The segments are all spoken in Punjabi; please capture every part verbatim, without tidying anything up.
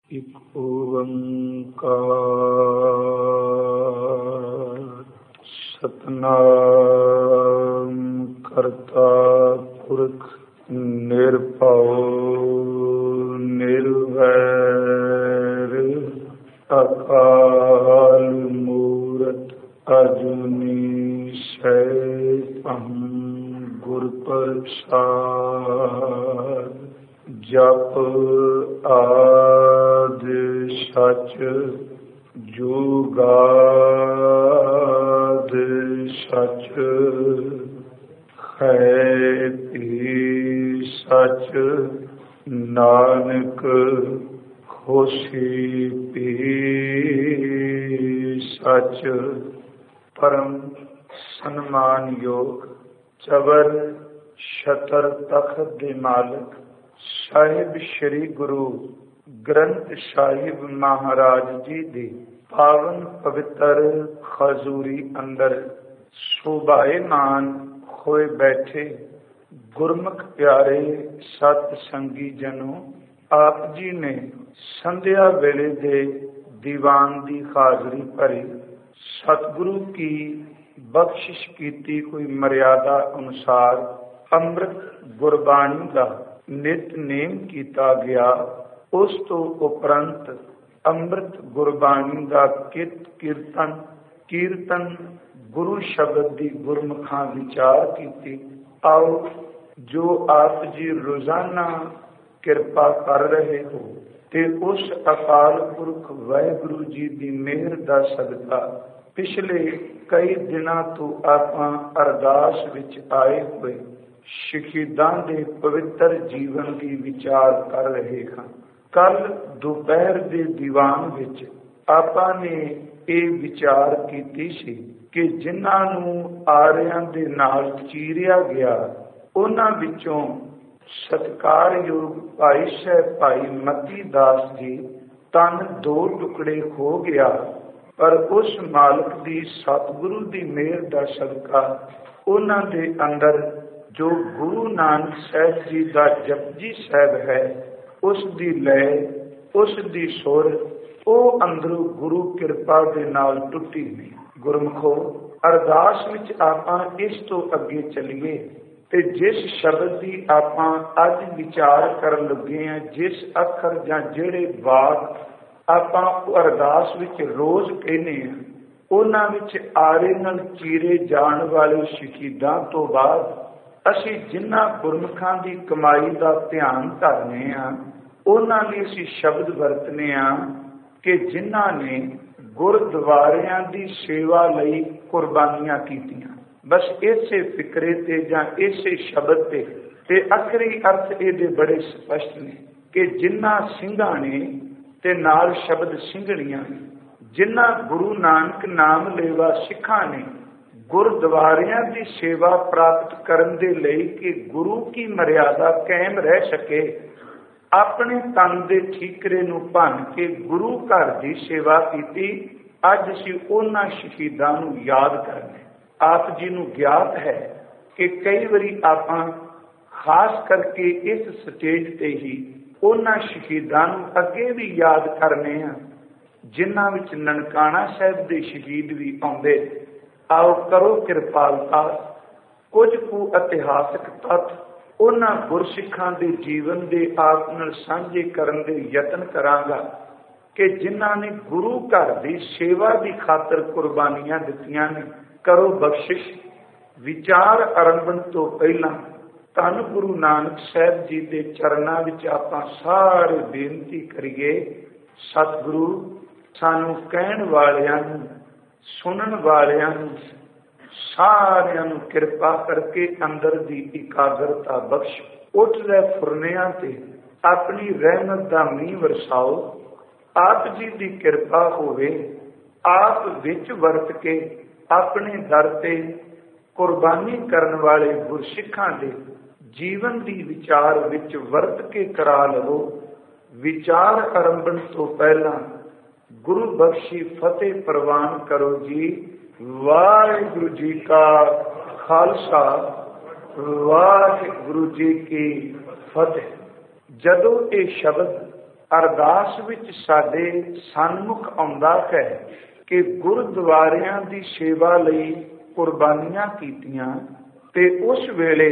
ਇਕ ਓੰਕਾਰ ਸਤਿਨਾਮ ਕਰਤਾ ਪੁਰਖ ਨਿਰਭਉ ਨਿਰਵੈਰ ਅਕਾਲ ਮੂਰਤ ਅਜੂਨੀ ਸੈਭੰ ਗੁਰ ਪ੍ਰਸਾਦਿ। ਜਪ ਆਦਿ ਸਚ ਜੁਗਾਦਿ ਸਚ ਹੈ ਭੀ ਸਚ ਨਾਨਕ ਹੋਸੀ ਭੀ ਸਚ। ਪਰਮ ਸਨਮਾਨਯੋਗ ਚਵਰ ਛਤਰ ਤਖਤ ਦੇ ਮਾਲਕ ਸਾਹਿਬ ਸ੍ਰੀ ਗੁਰੂ ਗ੍ਰੰਥ ਸਾਹਿਬ ਮਹਾਰਾਜ ਜੀ ਦੇ ਪਾਵਨ ਪਵਿੱਤਰ ਖਜੂਰੀ ਅੰਦਰ ਸ਼ੋਭਾਏਮਾਨ ਹੋਏ ਬੈਠੇ ਗੁਰਮੁਖ ਪਿਆਰੇ ਸਤ ਸੰਗੀ ਜਨੋ, ਆਪ ਜੀ ਨੇ ਸੰਧਿਆ ਵੇਲੇ ਦੇ ਦੀਵਾਨ ਦੀ ਹਾਜ਼ਰੀ ਭਰੀ। ਸਤਿਗੁਰੂ ਕੀ ਬਖਸ਼ਿਸ਼ ਕੀਤੀ ਹੋਈ ਮਰਿਆਦਾ ਅਨੁਸਾਰ ਅੰਮ੍ਰਿਤ ਗੁਰਬਾਣੀ ਦਾ ਨਿਤਨੇਮ ਕੀਤਾ ਗਿਆ। ਉਸ ਤੋਂ ਉਪਰੰਤ ਅੰਮ੍ਰਿਤ ਗੁਰਬਾਣੀ ਦਾ ਕਿਤ ਕੀਰਤਨ ਕੀਰਤਨ ਗੁਰੂ ਸ਼ਬਦ ਦੀ ਗੁਰਮੁਖਾਂ ਵਿਚਾਰ ਕੀਤੀ। ਆਓ ਜੋ ਆਪ ਜੀ ਰੋਜ਼ਾਨਾ ਕਿਰਪਾ ਕਰ ਰਹੇ ਹੋ ਤੇ ਉਸ ਅਕਾਲ ਪੁਰਖ ਵਾਹਿਗੁਰੂ ਜੀ ਦੀ ਮਿਹਰ ਦਾ ਸਦਕਾ ਪਿਛਲੇ ਕਈ ਦਿਨਾਂ ਤੋਂ ਆਪਾਂ ਅਰਦਾਸ ਵਿੱਚ ਆਏ ਹੋਏ ਸ਼ਹੀਦਾਂ ਦੇ ਪਵਿੱਤਰ ਜੀਵਨ ਦੀ ਵਿਚਾਰ ਕਰ ਰਹੇ ਹਾਂ। ਕੱਲ ਦੁਪਹਿਰ ਦੇ ਦੀਵਾਨ ਵਿੱਚ ਆਪਾਂ ਨੇ ਇਹ ਵਿਚਾਰ ਕੀਤੀ ਸੀ ਕਿ ਜਿਨ੍ਹਾਂ ਨੂੰ ਆਰਿਆਂ ਦੇ ਨਾਲ ਚੀਰਿਆ ਗਿਆ, ਉਹਨਾਂ ਵਿੱਚੋਂ ਸਤਿਕਾਰਯੋਗ ਭਾਈ ਸਾਹਿਬ ਭਾਈ ਮਤੀ ਦਾਸ ਜੀ ਤਨ ਦੋ ਟੁਕੜੇ ਹੋ ਗਿਆ, ਪਰ ਉਸ ਮਾਲਕ ਦੀ ਸਤਿਗੁਰੂ ਦੀ ਮਿਹਰ ਦਾ ਸਦਕਾ ਉਹਨਾਂ ਦੇ ਅੰਦਰ ਜੋ ਗੁਰੂ ਨਾਨਕ ਸਾਹਿਬ ਜੀ ਦਾ ਜਪਜੀ ਸਾਹਿਬ ਹੈ, ਉਸ ਦੀ ਲੈ, ਉਸ ਦੀ ਸੁਰ, ਉਹ ਅੰਦਰੋਂ ਗੁਰੂ ਕਿਰਪਾ ਦੇ ਨਾਲ ਟੁੱਟੀ ਨਹੀਂ। ਗੁਰਮੁਖੋ, ਅਰਦਾਸ ਵਿੱਚ ਆਪਾਂ ਇਸ ਤੋਂ ਅੱਗੇ ਚੱਲੀਏ ਤੇ ਜਿਸ ਸ਼ਬਦ ਦੀ ਆਪਾਂ ਅੱਜ ਵਿਚਾਰ ਕਰਨ ਲੱਗੇ ਹਾਂ, ਜਿਸ ਅੱਖਰ ਜਾਂ ਜਿਹੜੇ ਵਾਕ ਆਪਾਂ ਅਰਦਾਸ ਵਿੱਚ ਰੋਜ਼ ਕਹਿੰਦੇ ਹਾਂ, ਉਹਨਾਂ ਵਿੱਚ ਆਰੇ ਨਾਲ ਚੀਰੇ ਜਾਣ ਵਾਲੇ ਸ਼ਹੀਦਾਂ ਤੋਂ ਬਾਅਦ ਅਸੀਂ ਜਿਨ੍ਹਾਂ ਗੁਰਮੁਖਾਂ ਦੀ ਕਮਾਈ ਦਾ ਧਿਆਨ ਧਰਨੇ ਹਾਂ, ਉਹਨਾਂ ਲਈ ਅਸੀਂ ਸ਼ਬਦ ਵਰਤਨੇ ਹਾਂ ਕਿ ਜਿਨ੍ਹਾਂ ਨੇ ਗੁਰਦੁਆਰਿਆਂ ਦੀ ਸੇਵਾ ਲਈ ਕੁਰਬਾਨੀਆਂ ਕੀਤੀਆਂ। ਬਸ ਇਸੇ ਫਿਕਰੇ ਤੇ ਜਾਂ ਇਸੇ ਸ਼ਬਦ ਤੇ ਤੇ ਆਖਰੀ ਅਰਥ ਇਹਦੇ ਬੜੇ ਸਪਸ਼ਟ ਨੇ ਕਿ ਜਿਨ੍ਹਾਂ ਸਿੰਘਾਂ ਨੇ ਤੇ ਨਾਲ ਸ਼ਬਦ ਸਿੰਘਣੀਆਂ, ਜਿਨ੍ਹਾਂ ਗੁਰੂ ਨਾਨਕ ਨਾਮ ਲੇਵਾ ਸਿੱਖਾਂ ਨੇ ਗੁਰਦੁਆਰਿਆਂ ਦੀ ਸੇਵਾ ਪ੍ਰਾਪਤ ਕਰਨ ਦੇ ਲਈ ਕਿ ਗੁਰੂ ਕੀ ਮਰਿਆਦਾ ਕਾਇਮ ਰਹਿ ਸਕੇ, ਆਪਣੇ ਤਨ ਦੇ ਠੀਕਰੇ ਨੂੰ ਭੰਨ ਕੇ ਗੁਰੂ ਘਰ ਦੀ ਸੇਵਾ ਕੀਤੀ। ਅੱਜ ਅਸੀਂ ਉਹਨਾਂ ਸ਼ਹੀਦਾਂ ਨੂੰ ਯਾਦ ਕਰਨੇ। ਆਪ ਜੀ ਨੂੰ ਗਿਆਤ ਹੈ ਕਿ ਕਈ ਵਾਰੀ ਆਪਾਂ ਖਾਸ ਕਰਕੇ ਇਸ ਸਟੇਜ ਤੇ ਹੀ ਉਹਨਾਂ ਸ਼ਹੀਦਾਂ ਨੂੰ ਅੱਗੇ ਵੀ ਯਾਦ ਕਰਨੇ ਆ ਜਿਨ੍ਹਾਂ ਵਿੱਚ ਨਨਕਾਣਾ ਸਾਹਿਬ ਦੇ ਸ਼ਹੀਦ ਵੀ ਆਉਂਦੇ। ਆਓ ਕਰੋ ਕਿਰਪਾਲਤਾ, ਕੁਝ ਕੁ ਇਤਿਹਾਸਕ ਤੱਥ ਉਹਨਾਂ ਗੁਰਸਿੱਖਾਂ ਦੇ ਜੀਵਨ ਦੇ ਆਪ ਨਾਲ ਸਾਂਝੇ ਕਰਨ ਦੇ ਯਤਨ ਕਰਾਂਗਾ ਕਿ ਜਿਨ੍ਹਾਂ ਨੇ ਗੁਰੂ ਘਰ ਦੀ ਸੇਵਾ ਦੀ ਖਾਤਰ ਕੁਰਬਾਨੀਆਂ ਦਿੱਤੀਆਂ ਨੇ। ਕਰੋ ਬਖਸ਼ਿਸ਼। ਵਿਚਾਰ ਆਰੰਭਣ ਤੋਂ ਪਹਿਲਾਂ ਧੰਨ ਗੁਰੂ ਨਾਨਕ ਸਾਹਿਬ ਜੀ ਦੇ ਚਰਨਾਂ ਵਿੱਚ ਆਪਾਂ ਸਾਰੇ ਬੇਨਤੀ ਕਰੀਏ, ਸਤਿਗੁਰੂ ਸਾਨੂੰ ਕਹਿਣ ਵਾਲਿਆਂ ਨੂੰ, ਸੁਣਨ ਵਾਲਿਆਂ ਨੂੰ, ਸਾਰਿਆਂ ਨੂੰ ਕਿਰਪਾ ਕਰਕੇ ਅੰਦਰ ਦੀ ਇਕਾਗਰਤਾ ਬਖਸ਼। ਉੱਠਦੇ ਫੁਰਨਿਆਂ ਤੇ ਆਪਣੀ ਰਹਿਮਤ ਦਾ ਮੀਂਹ ਵਰਸਾਓ। ਆਪ ਜੀ ਦੀ ਕਿਰਪਾ ਹੋਵੇ। ਆਪ ਵਿੱਚ ਵਰਤ ਕੇ ਆਪਣੇ ਦਰ ਤੇ ਕੁਰਬਾਨੀ ਕਰਨ ਵਾਲੇ ਗੁਰਸਿੱਖਾਂ ਦੇ ਜੀਵਨ ਦੀ ਵਿਚਾਰ ਵਿੱਚ ਵਰਤ ਕੇ ਕਰਾ ਲਵੋ। ਵਿਚਾਰ ਆਰੰਭਣ ਤੋਂ ਪਹਿਲਾਂ ਗੁਰੂ ਬਖਸ਼ੀ ਫਤਿਹ ਪ੍ਰਵਾਨ ਕਰੋ ਜੀ। ਵਾਹਿਗੁਰੂ ਜੀ ਕਾ ਖਾਲਸਾ, ਵਾਹਿਗੁਰੂ ਜੀ ਕੀ ਫਤਿਹ। ਜਦੋਂ ਇਹ ਸ਼ਬਦ ਅਰਦਾਸ ਵਿੱਚ ਸਾਡੇ ਸਨਮੁਖ ਆਉਂਦਾ ਹੈ ਕਿ ਗੁਰਦੁਆਰਿਆਂ ਦੀ ਸੇਵਾ ਲਈ ਕੁਰਬਾਨੀਆਂ ਕੀਤੀਆਂ ਤੇ ਉਸ ਵੇਲੇ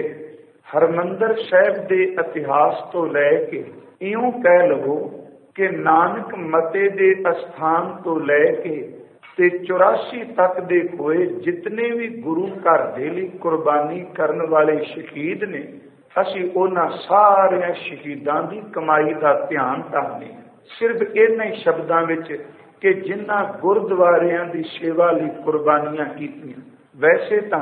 ਹਰਿਮੰਦਰ ਸਾਹਿਬ ਦੇ ਇਤਿਹਾਸ ਤੋਂ ਲੈ ਕੇ ਇਉਂ ਕਹਿ ਲਵੋ ਕਿ ਨਾਨਕ ਮਤੇ ਦੇ ਅਸਥਾਨ ਤੋਂ ਲੈ ਕੇ ਤੇ ਚੁਰਾਸੀ ਤੱਕ ਦੇ ਹੋਏ ਜਿਤਨੇ ਵੀ ਗੁਰੂ ਘਰ ਦੇ ਲਈ ਕੁਰਬਾਨੀ ਕਰਨ ਵਾਲੇ ਸ਼ਹੀਦ ਨੇ, ਅਸੀਂ ਉਹਨਾਂ ਸਾਰਿਆਂ ਸ਼ਹੀਦਾਂ ਦੀ ਕਮਾਈ ਦਾ ਧਿਆਨ ਧਰਦੇ ਹਾਂ। ਸਿਰਫ ਇਹਨਾਂ ਹੀ ਸ਼ਬਦਾਂ ਵਿੱਚ ਕਿ ਜਿਨ੍ਹਾਂ ਗੁਰਦੁਆਰਿਆਂ ਦੀ ਸੇਵਾ ਲਈ ਕੁਰਬਾਨੀਆਂ ਕੀਤੀਆਂ। ਵੈਸੇ ਤਾਂ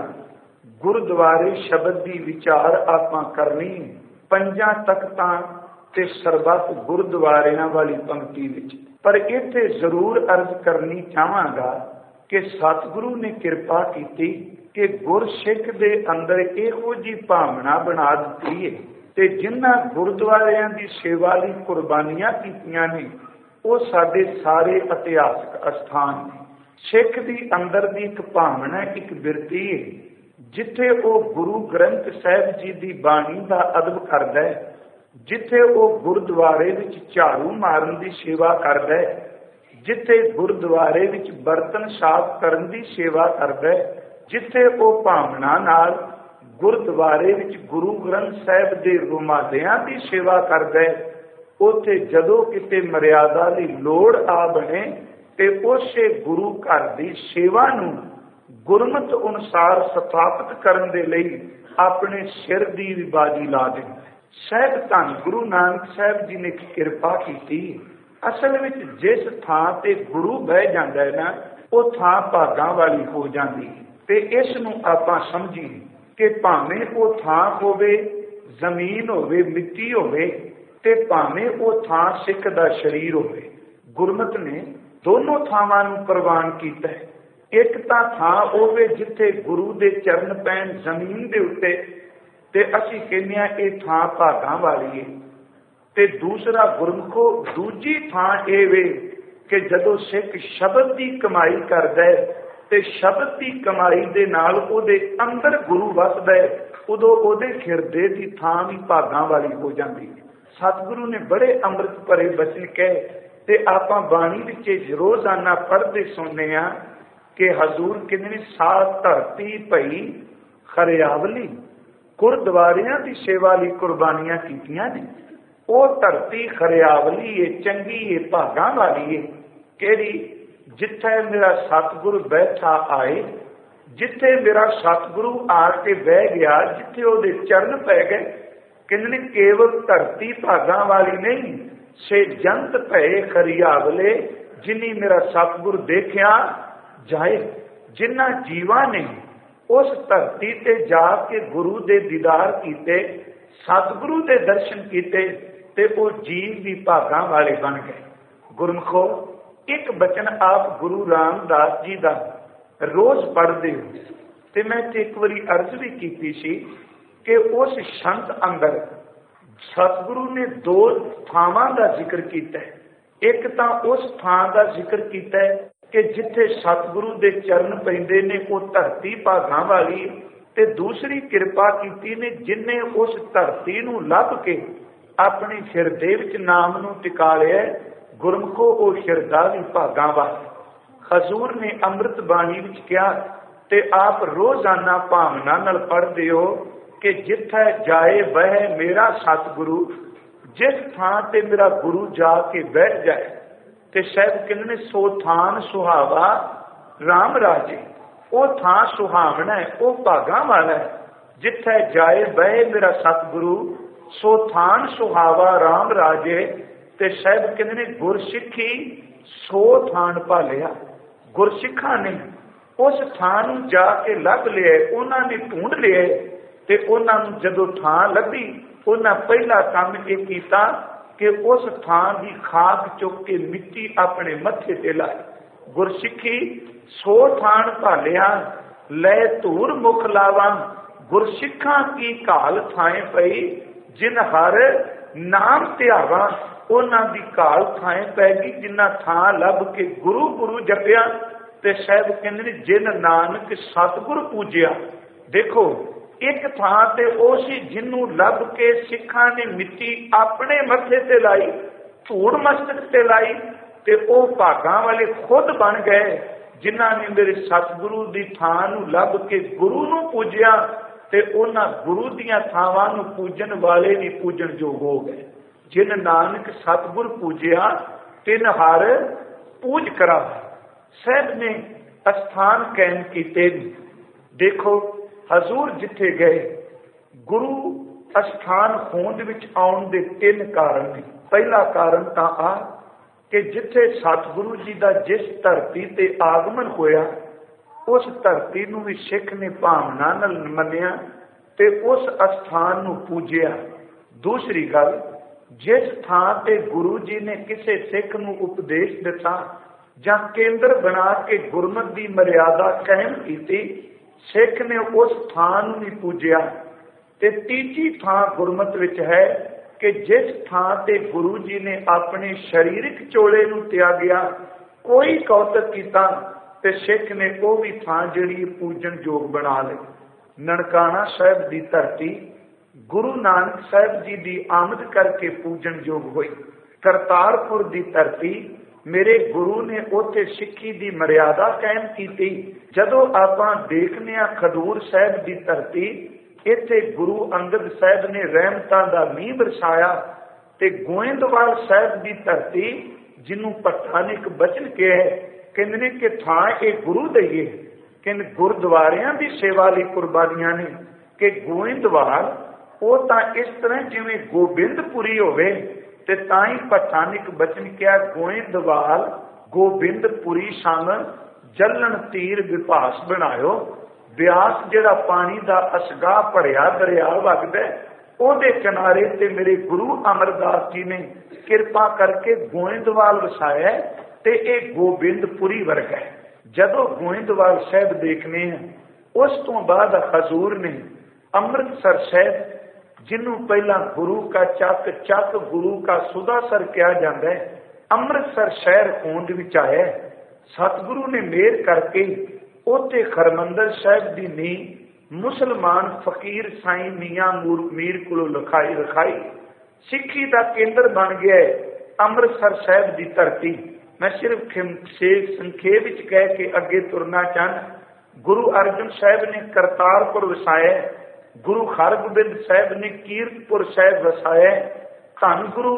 ਗੁਰਦੁਆਰੇ ਸ਼ਬਦ ਦੀ ਵਿਚਾਰ ਆਪਾਂ ਕਰਨੀ ਪੰਜਾਂ ਤਖਤਾਂ ਤੇ ਸਰਬੱਤ ਗੁਰਦੁਆਰਿਆਂ ਵਾਲੀ ਪੰਕਤੀ ਵਿੱਚ, ਪਰ ਇੱਥੇ ਜ਼ਰੂਰ ਅਰਜ਼ ਕਰਨੀ ਚਾਹਾਂਗਾ ਕਿ ਸਤਿਗੁਰੂ ਨੇ ਕਿਰਪਾ ਕੀਤੀ ਕਿ ਗੁਰਸਿੱਖ ਦੇ ਅੰਦਰ ਇਹੋ ਜਿਹੀ ਭਾਵਨਾ ਬਣਾ ਦਿੱਤੀ ਹੈ ਤੇ ਜਿਨ੍ਹਾਂ ਗੁਰਦੁਆਰਿਆਂ ਦੀ ਸੇਵਾ ਲਈ ਕੁਰਬਾਨੀਆਂ ਕੀਤੀਆਂ ਨੇ ਉਹ ਸਾਡੇ ਸਾਰੇ ਇਤਿਹਾਸਕ ਅਸਥਾਨ ਨੇ। ਸਿੱਖ ਦੀ ਅੰਦਰ ਦੀ ਇੱਕ ਭਾਵਨਾ, ਇੱਕ ਬਿਰਤੀ ਹੈ, ਜਿੱਥੇ ਉਹ ਗੁਰੂ ਗ੍ਰੰਥ ਸਾਹਿਬ ਜੀ ਦੀ ਬਾਣੀ ਦਾ ਅਦਬ ਕਰਦਾ ਹੈ, ਜਿੱਥੇ ਉਹ ਗੁਰਦੁਆਰੇ ਵਿੱਚ ਝਾੜੂ ਮਾਰਨ ਦੀ ਸੇਵਾ ਕਰਦਾ ਹੈ, ਜਿੱਥੇ ਗੁਰਦੁਆਰੇ ਵਿੱਚ ਬਰਤਨ ਸਾਫ਼ ਕਰਨ ਦੀ ਸੇਵਾ ਕਰਦਾ ਹੈ, ਜਿੱਥੇ ਉਹ ਭਾਵਨਾ ਨਾਲ ਗੁਰਦੁਆਰੇ ਵਿੱਚ ਗੁਰੂ ਗ੍ਰੰਥ ਸਾਹਿਬ ਦੇ ਰੁਮਾਲਿਆਂ ਦੀ ਸੇਵਾ ਕਰਦਾ ਹੈ, ਉੱਥੇ ਜਦੋਂ ਕਿਤੇ ਮਰਿਆਦਾ ਦੀ ਲੋੜ ਆ ਬਣੇ ਤੇ ਉਸੇ ਗੁਰੂ ਘਰ ਦੀ ਸੇਵਾ ਨੂੰ ਗੁਰਮਤਿ ਅਨੁਸਾਰ ਸਥਾਪਿਤ ਕਰਨ ਦੇ ਲਈ ਆਪਣੇ ਸਿਰ ਦੀ ਵੀ ਬਾਜੀ ਲਾ ਦਿੰਦਾ। ਸਾਹਿਬ ਧੰਨ ਗੁਰੂ ਨਾਨਕ ਸਾਹਿਬ ਜੀ ਨੇ ਕਿਰਪਾ ਕੀਤੀ। ਅਸਲ ਵਿੱਚ ਜਿਸ ਥਾਂ ਤੇ ਗੁਰੂ ਬਹਿ ਜਾਂਦਾ ਹੈ ਨਾ, ਉਹ ਥਾਂ ਭਾਗਾਂ ਵਾਲੀ ਹੋ ਜਾਂਦੀ ਹੈ। ਤੇ ਇਸ ਨੂੰ ਆਪਾਂ ਸਮਝੀਏ ਕਿ ਭਾਵੇਂ ਉਹ ਥਾਂ ਹੋਵੇ, ਜ਼ਮੀਨ ਹੋਵੇ, ਮਿੱਟੀ ਹੋਵੇ, ਤੇ ਭਾਵੇਂ ਉਹ ਥਾਂ ਸਿੱਖ ਦਾ ਸਰੀਰ ਹੋਵੇ, ਗੁਰਮਤਿ ਨੇ ਦੋਨੋਂ ਥਾਵਾਂ ਨੂੰ ਪ੍ਰਵਾਨ ਕੀਤਾ ਹੈ। ਇੱਕ ਤਾਂ ਥਾਂ ਹੋਵੇ ਜਿੱਥੇ ਗੁਰੂ ਦੇ ਚਰਨ ਪੈਣ ਜ਼ਮੀਨ ਦੇ ਉੱਤੇ, ਤੇ ਅਸੀਂ ਕਹਿੰਦੇ ਹਾਂ ਇਹ ਥਾਂ ਭਾਗਾਂ ਵਾਲੀ ਹੈ। ਤੇ ਦੂਸਰਾ ਗੁਰਮੁਖੋ ਦੂਜੀ ਥਾਂ ਇਹ ਵੇ ਕਿ ਜਦੋਂ ਸਿੱਖ ਸ਼ਬਦ ਦੀ ਕਮਾਈ ਕਰਦਾ ਹੈ ਤੇ ਸ਼ਬਦ ਦੀ ਕਮਾਈ ਦੇ ਨਾਲ ਉਹਦੇ ਅੰਦਰ ਗੁਰੂ ਵਸਦਾ ਹੈ, ਉਦੋਂ ਉਹਦੇ ਹਿਰਦੇ ਦੀ ਥਾਂ ਵੀ ਭਾਗਾਂ ਵਾਲੀ ਹੋ ਜਾਂਦੀ ਹੈ। ਸਤਿਗੁਰੂ ਨੇ ਬੜੇ ਅੰਮ੍ਰਿਤ ਭਰੇ ਬਚਨ ਕਹੇ ਤੇ ਆਪਾਂ ਬਾਣੀ ਵਿੱਚ ਰੋਜ਼ਾਨਾ ਪੜ੍ਹਦੇ ਸੁਣਦੇ ਹਾਂ ਕਿ ਹਜ਼ੂਰ ਕਹਿੰਦੇ ਸਾਤ ਧਰਤੀ ਭਈ ਖਰਿਆਵਲੀ, ਗੁਰਦੁਆਰਿਆਂ ਦੀ ਸੇਵਾ ਲਈ ਕੁਰਬਾਨੀਆਂ ਕੀਤੀਆਂ ਨੇ। ਉਹ ਧਰਤੀ ਖਰਿਆਵਲੀ ਏ, ਚੰਗੀ ਏ, ਭਾਗਾਂ ਵਾਲੀ ਏ। ਕਿਹੜੀ? ਜਿੱਥੇ ਮੇਰਾ ਸਤਿਗੁਰੂ ਬੈਠਾ ਆਏ, ਜਿੱਥੇ ਮੇਰਾ ਸਤਿਗੁਰੂ ਆ ਕੇ ਬਹਿ ਗਿਆ, ਜਿੱਥੇ ਉਹਦੇ ਚਰਨ ਪੈ ਗਏ। ਕਹਿੰਦੇ ਕੇਵਲ ਧਰਤੀ ਭਾਗਾਂ ਵਾਲੀ ਨਹੀਂ, ਸੇ ਜੰਤ ਭਏ ਖਰਿਆਵਲੇ, ਜਿਨੀ ਮੇਰਾ ਸਤਿਗੁਰ ਦੇਖਿਆ ਜਾਏ। ਜਿਨ੍ਹਾਂ ਜੀਵਾਂ ਨੇ ਉਸ ਧਰਤੀ ਤੇ ਜਾ ਕੇ ਗੁਰੂ ਦੇ ਦੀਦਾਰ ਕੀਤੇ, ਸਤਿਗੁਰੂ ਦੇ ਦਰਸ਼ਨ ਕੀਤੇ, ਤੇ ਉਹ ਜੀਵ ਵੀ ਭਾਗਾਂ ਵਾਲੇ ਬਣ ਗਏ। ਗੁਰਮੁਖੋ ਇੱਕ ਬਚਨ ਆਪ ਗੁਰੂ ਰਾਮਦਾਸ ਜੀ ਦਾ ਰੋਜ਼ ਪੜ੍ਹਦੇ ਹੋ, ਤੇ ਮੈਂ ਤੇ ਇੱਕ ਵਾਰੀ ਅਰਜ਼ ਵੀ ਕੀਤੀ ਸੀ ਕਿ ਉਸ ਸੰਤ ਅੰਦਰ ਸਤਿਗੁਰੂ ਨੇ ਦੋ ਥਾਵਾਂ ਦਾ ਜ਼ਿਕਰ ਕੀਤਾ ਹੈ। ਇੱਕ ਤਾਂ ਉਸ ਥਾਂ ਦਾ ਜ਼ਿਕਰ ਕੀਤਾ ਹੈ ਕਿ ਜਿੱਥੇ ਸਤਿਗੁਰੂ ਦੇ ਚਰਨ ਪੈਂਦੇ ਨੇ ਉਹ ਧਰਤੀ ਭਾਗਾਂ ਵਾਲੀ, ਤੇ ਦੂਸਰੀ ਕਿਰਪਾ ਕੀਤੀ ਨੇ ਜਿਨ੍ਹਾਂ ਉਸ ਧਰਤੀ ਨੂੰ ਲੱਭ ਕੇ ਆਪਣੇ ਹਿਰਦੇ ਵਿੱਚ ਨਾਮ ਨੂੰ ਟਿਕਾ ਲਿਆ। ਗੁਰਮੁਖੋ ਉਹ ਹਿਰਦਾ ਵੀ ਭਾਗਾਂ ਵਾਲਾ। ਹਜ਼ੂਰ ਨੇ ਅੰਮ੍ਰਿਤ ਬਾਣੀ ਵਿੱਚ ਕਿਹਾ ਤੇ ਆਪ ਰੋਜ਼ਾਨਾ ਭਾਵਨਾ ਨਾਲ ਪੜ੍ਹਦੇ ਹੋ ਕਿ ਜਿੱਥੇ ਜਾਏ ਬਹਿ ਮੇਰਾ ਸਤਿਗੁਰੂ, ਜਿਸ ਥਾਂ ਤੇ ਮੇਰਾ ਗੁਰੂ ਜਾ ਕੇ ਬੈਠ ਜਾਏ, ਤੇ ਸਾਹਿਬ ਕਹਿੰਦੇ ਨੇ ਸੋ ਥਾਨ ਸੁਹਾਵਾ ਰਾਮ ਰਾਜੇ। ਉਹ ਥਾਂ ਸੁਹਾਵਣਾ ਹੈ, ਉਹ ਭਾਗਾਂ ਵਾਲਾ ਹੈ। ਜਿੱਥੇ ਜਾਏ ਬਹਿ ਮੇਰਾ ਸਤਿਗੁਰੂ, ਸੋ ਥਾਨ ਸੁਹਾਵਾ ਰਾਮ ਰਾਜੇ। ਤੇ ਸਾਹਿਬ ਕਹਿੰਦੇ ਨੇ ਗੁਰਸਿੱਖੀ ਸੋ ਥਾਨ ਭਾਲਿਆ। ਗੁਰਸਿੱਖਾਂ ਨੇ ਉਸ ਥਾਂ ਨੂੰ ਜਾ ਕੇ ਲੱਭ ਲਿਆ, ਉਹਨਾਂ ਨੇ ਢੂੰਡ ਲਿਆ, ਤੇ ਉਹਨਾਂ ਨੂੰ ਜਦੋਂ ਥਾਂ ਲੱਭੀ, ਉਹਨਾਂ ਪਹਿਲਾ ਕੰਮ ਇਹ ਕੀਤਾ ਕਿ ਉਸ ਥਾਂ ਦੀ ਖਾਕ ਚੁੱਕ ਕੇ ਮਿੱਟੀ ਆਪਣੇ ਮੱਥੇ ਤੇ ਲਾਈ। ਗੁਰਸਿੱਖੀ ਸੋ ਥਾਨ ਭਾਲਿਆ, ਲੈ ਧੂਰ ਮੁਖ ਲਾਵਾਂ। ਗੁਰਸਿੱਖਾਂ ਕੀ ਘਾਲ ਥਾਏ ਪਈ, ਜਿਨ ਹਰ ਨਾਮ ਧਿਆਵਾ। ਉਹਨਾਂ ਦੀ ਘਾਲ ਥਾਏ ਪੈ ਗਈ ਜਿੰਨਾ ਥਾਂ ਲੱਭ ਕੇ ਗੁਰੂ ਗੁਰੂ ਜਪਿਆ। ਤੇ ਸਾਹਿਬ ਕਹਿੰਦੇ ਨੇ ਜਿਨ ਨਾਨਕ ਸਤਿਗੁਰ ਪੂਜਿਆ। ਦੇਖੋ ਇੱਕ ਥਾਂ ਤੇ ਉਹ ਸੀ ਜਿਹਨੂੰ ਲੱਭ ਕੇ ਸਿੱਖਾਂ ਨੇ ਮਿੱਟੀ ਆਪਣੇ ਮੱਥੇ ਤੇ ਲਾਈ, ਧੂੜ ਮਸਤਕ ਤੇ ਲਾਈ ਤੇ ਉਹ ਭਾਗਾਂ ਵਾਲੇ ਖੁਦ ਬਣ ਗਏ ਜਿਨ੍ਹਾਂ ਨੇ ਮੇਰੇ ਸਤਿਗੁਰੂ ਦੀ ਥਾਂ ਨੂੰ ਲੱਭ ਕੇ ਗੁਰੂ ਨੂੰ ਪੂਜਿਆ ਤੇ ਉਹਨਾਂ ਗੁਰੂ ਦੀਆਂ ਥਾਵਾਂ ਨੂੰ ਪੂਜਣ ਵਾਲੇ ਵੀ ਪੂਜਣ ਯੋਗ ਹੋ ਗਏ। ਜਿਨ ਨਾਨਕ ਸਤਿਗੁਰ ਪੂਜਿਆ ਤਿਨ ਹਰ ਪੂਜ ਕਰਾ। ਸਾਹਿਬ ਨੇ ਅਸਥਾਨ ਕਾਇਮ ਕੀਤੇ। ਦੇਖੋ ਹਜ਼ੂਰ ਜਿੱਥੇ ਗਏ, ਗੁਰੂ ਅਸਥਾਨ ਹੋਂਦ ਵਿੱਚ ਆਉਣ ਦੇ ਤਿੰਨ ਕਾਰਨ ਨੇ। ਪਹਿਲਾ ਕਾਰਨ ਤਾਂ ਆ ਕਿ ਜਿੱਥੇ ਸਤਿਗੁਰੂ ਜੀ ਦਾ ਜਿਸ ਧਰਤੀ ਤੇ ਆਗਮਨ ਹੋਇਆ ਉਸ ਧਰਤੀ ਨੂੰ ਵੀ ਸਿੱਖ ਨੇ ਭਾਵਨਾ ਨਾਲ ਮੰਨਿਆ ਤੇ ਉਸ ਅਸਥਾਨ ਨੂੰ ਪੂਜਿਆ। ਦੂਸਰੀ ਗੱਲ, ਜਿਸ ਥਾਂ ਤੇ ਗੁਰੂ ਜੀ ਨੇ ਕਿਸੇ ਸਿੱਖ ਨੂੰ ਉਪਦੇਸ਼ ਦਿੱਤਾ ਜਾਂ ਕੇਂਦਰ ਬਣਾ ਕੇ ਗੁਰਮਤ ਦੀ ਮਰਿਆਦਾ ਕਾਇਮ ਕੀਤੀ, ਸਿੱਖ ਨੇ ਉਸ ਥਾਂ ਨੂੰ ਵੀ ਪੂਜਿਆ। ਤੇ ਤੀਜੀ ਥਾਂ ਗੁਰਮਤ ਵਿੱਚ ਹੈ ਕਿ ਜਿਸ ਥਾਂ ਤੇ ਗੁਰੂ ਜੀ ਨੇ ਆਪਣੇ ਸਰੀਰਕ ਚੋਲੇ ਨੂੰ ਤਿਆਗਿਆ, ਕੋਈ ਕੌਤਕ ਕੀਤਾ ਤੇ ਸਿੱਖ ਨੇ ਉਹ ਵੀ ਥਾਂ ਜਿਹੜੀ ਪੂਜਣ ਯੋਗ ਬਣਾ ਲਈ। ਨਨਕਾਣਾ ਸਾਹਿਬ ਦੀ ਧਰਤੀ ਗੁਰੂ ਨਾਨਕ ਸਾਹਿਬ ਜੀ ਦੀ ਆਮਦ ਕਰਕੇ ਪੂਜਣ ਯੋਗ ਹੋਈ। ਕਰਤਾਰਪੁਰ ਦੀ ਧਰਤੀ ਮੇਰੇ ਗੁਰੂ ਨੇ ਉੱਥੇ ਸਿੱਖੀ ਦੀ ਮਰਿਆਦਾ ਕਾਇਮ ਕੀਤੀ। ਜਦੋਂ ਆਪਾਂ ਦੇਖਦੇ ਹਾਂ ਖਡੂਰ ਸਾਹਿਬ ਦੀ ਧਰਤੀ, ਇੱਥੇ ਗੁਰੂ ਅੰਗਦ ਸਾਹਿਬ ਨੇ ਰਹਿਮਤਾਂ ਦਾ ਮੀਂਹ ਵਰਸਾਇਆ। ਤੇ ਗੋਇੰਦਵਾਲ ਸਾਹਿਬ ਦੀ ਧਰਤੀ ਜਿਹਨੂੰ ਭੱਟਾ ਨੇ ਇੱਕ ਬਚਨ ਕਿਹਾ, ਕਹਿੰਦੇ ਨੇ ਕਿ ਥਾਂ ਇਹ ਗੁਰੂ ਦਈਏ। ਕਹਿੰਦੇ ਗੁਰਦੁਆਰਿਆਂ ਦੀ ਸੇਵਾ ਲਈ ਕੁਰਬਾਨੀਆਂ ਨੇ ਕਿ ਗੋਇੰਦਵਾਲ ਉਹ ਤਾਂ ਇਸ ਤਰ੍ਹਾਂ ਜਿਵੇਂ ਗੋਬਿੰਦਪੁਰੀ ਹੋਵੇ। ਤੇ ਤਾਂ ਹੀ ਭੱਟਾ ਨੇ ਇੱਕ ਬਚਨ ਕਿਹਾ, ਗੋਇੰਦਵਾਲ ਗੋਬਿੰਦਪੁਰੀ ਸੰਗ ਜਲਣ ਤੀਰ ਵਿਭਾਸ ਬਣਾਇਓ। ਬਿਆਸ ਜਿਹੜਾ ਪਾਣੀ ਦਾ ਅਸਗਾਹ ਭਰਿਆ ਦਰਿਆ ਵਗਦਾ, ਉਹਦੇ ਕਿਨਾਰੇ ਤੇ ਮੇਰੇ ਗੁਰੂ ਅਮਰਦਾਸ ਜੀ ਨੇ ਕਿਰਪਾ ਕਰਕੇ ਗੋਇੰਦਵਾਲ ਵਸਾਇਆ ਤੇ ਇਹ ਗੋਬਿੰਦਪੁਰੀ ਵਰਗਾ ਹੈ। ਜਦੋਂ ਗੋਇੰਦਵਾਲ ਸਾਹਿਬ ਦੇਖਨੇ ਆ, ਉਸ ਤੋਂ ਬਾਅਦ ਹਜ਼ੂਰ ਨੇ ਅੰਮ੍ਰਿਤਸਰ ਸਾਹਿਬ, ਜਿਹਨੂੰ ਪਹਿਲਾਂ ਗੁਰੂ ਕਾ ਚੱਕ ਚੱਕ ਗੁਰੂ ਕਾ ਸੁਦਾਸਰ ਕਿਹਾ ਜਾਂਦਾ ਹੈ, ਅੰਮ੍ਰਿਤਸਰ ਸ਼ਹਿਰ ਹੋਂਦ ਵਿੱਚ ਆਇਆ। ਸਤਿਗੁਰੂ ਨੇ ਮਿਹਰ ਕਰਕੇ ਉੱਥੇ ਹਰਿਮੰਦਰ ਸਾਹਿਬ ਦੀ ਨੀਂਹ ਮੁਸਲਮਾਨ ਫਕੀਰ ਸਾਈਂ ਮੀਆਂ ਮੀਰ ਕੋਲੋਂ ਲਿਖਾਈ ਰਖਾਈ। ਸਿੱਖੀ ਦਾ ਕੇਂਦਰ ਬਣ ਗਿਆ ਅੰਮ੍ਰਿਤਸਰ ਸਾਹਿਬ ਦੀ ਧਰਤੀ। ਮੈਂ ਸਿਰਫ ਸੰਖੇਪ ਵਿੱਚ ਕਹਿ ਕੇ ਅੱਗੇ ਤੁਰਨਾ ਚਾਹੁੰਦਾ। ਗੁਰੂ ਅਰਜਨ ਸਾਹਿਬ ਨੇ ਕਰਤਾਰਪੁਰ ਵਸਾਇਆ, ਗੁਰੂ ਹਰਗੋਬਿੰਦ ਸਾਹਿਬ ਨੇ ਕੀਰਤਪੁਰ ਸਾਹਿਬ ਵਸਾਇਆ। ਧੰਨ ਗੁਰੂ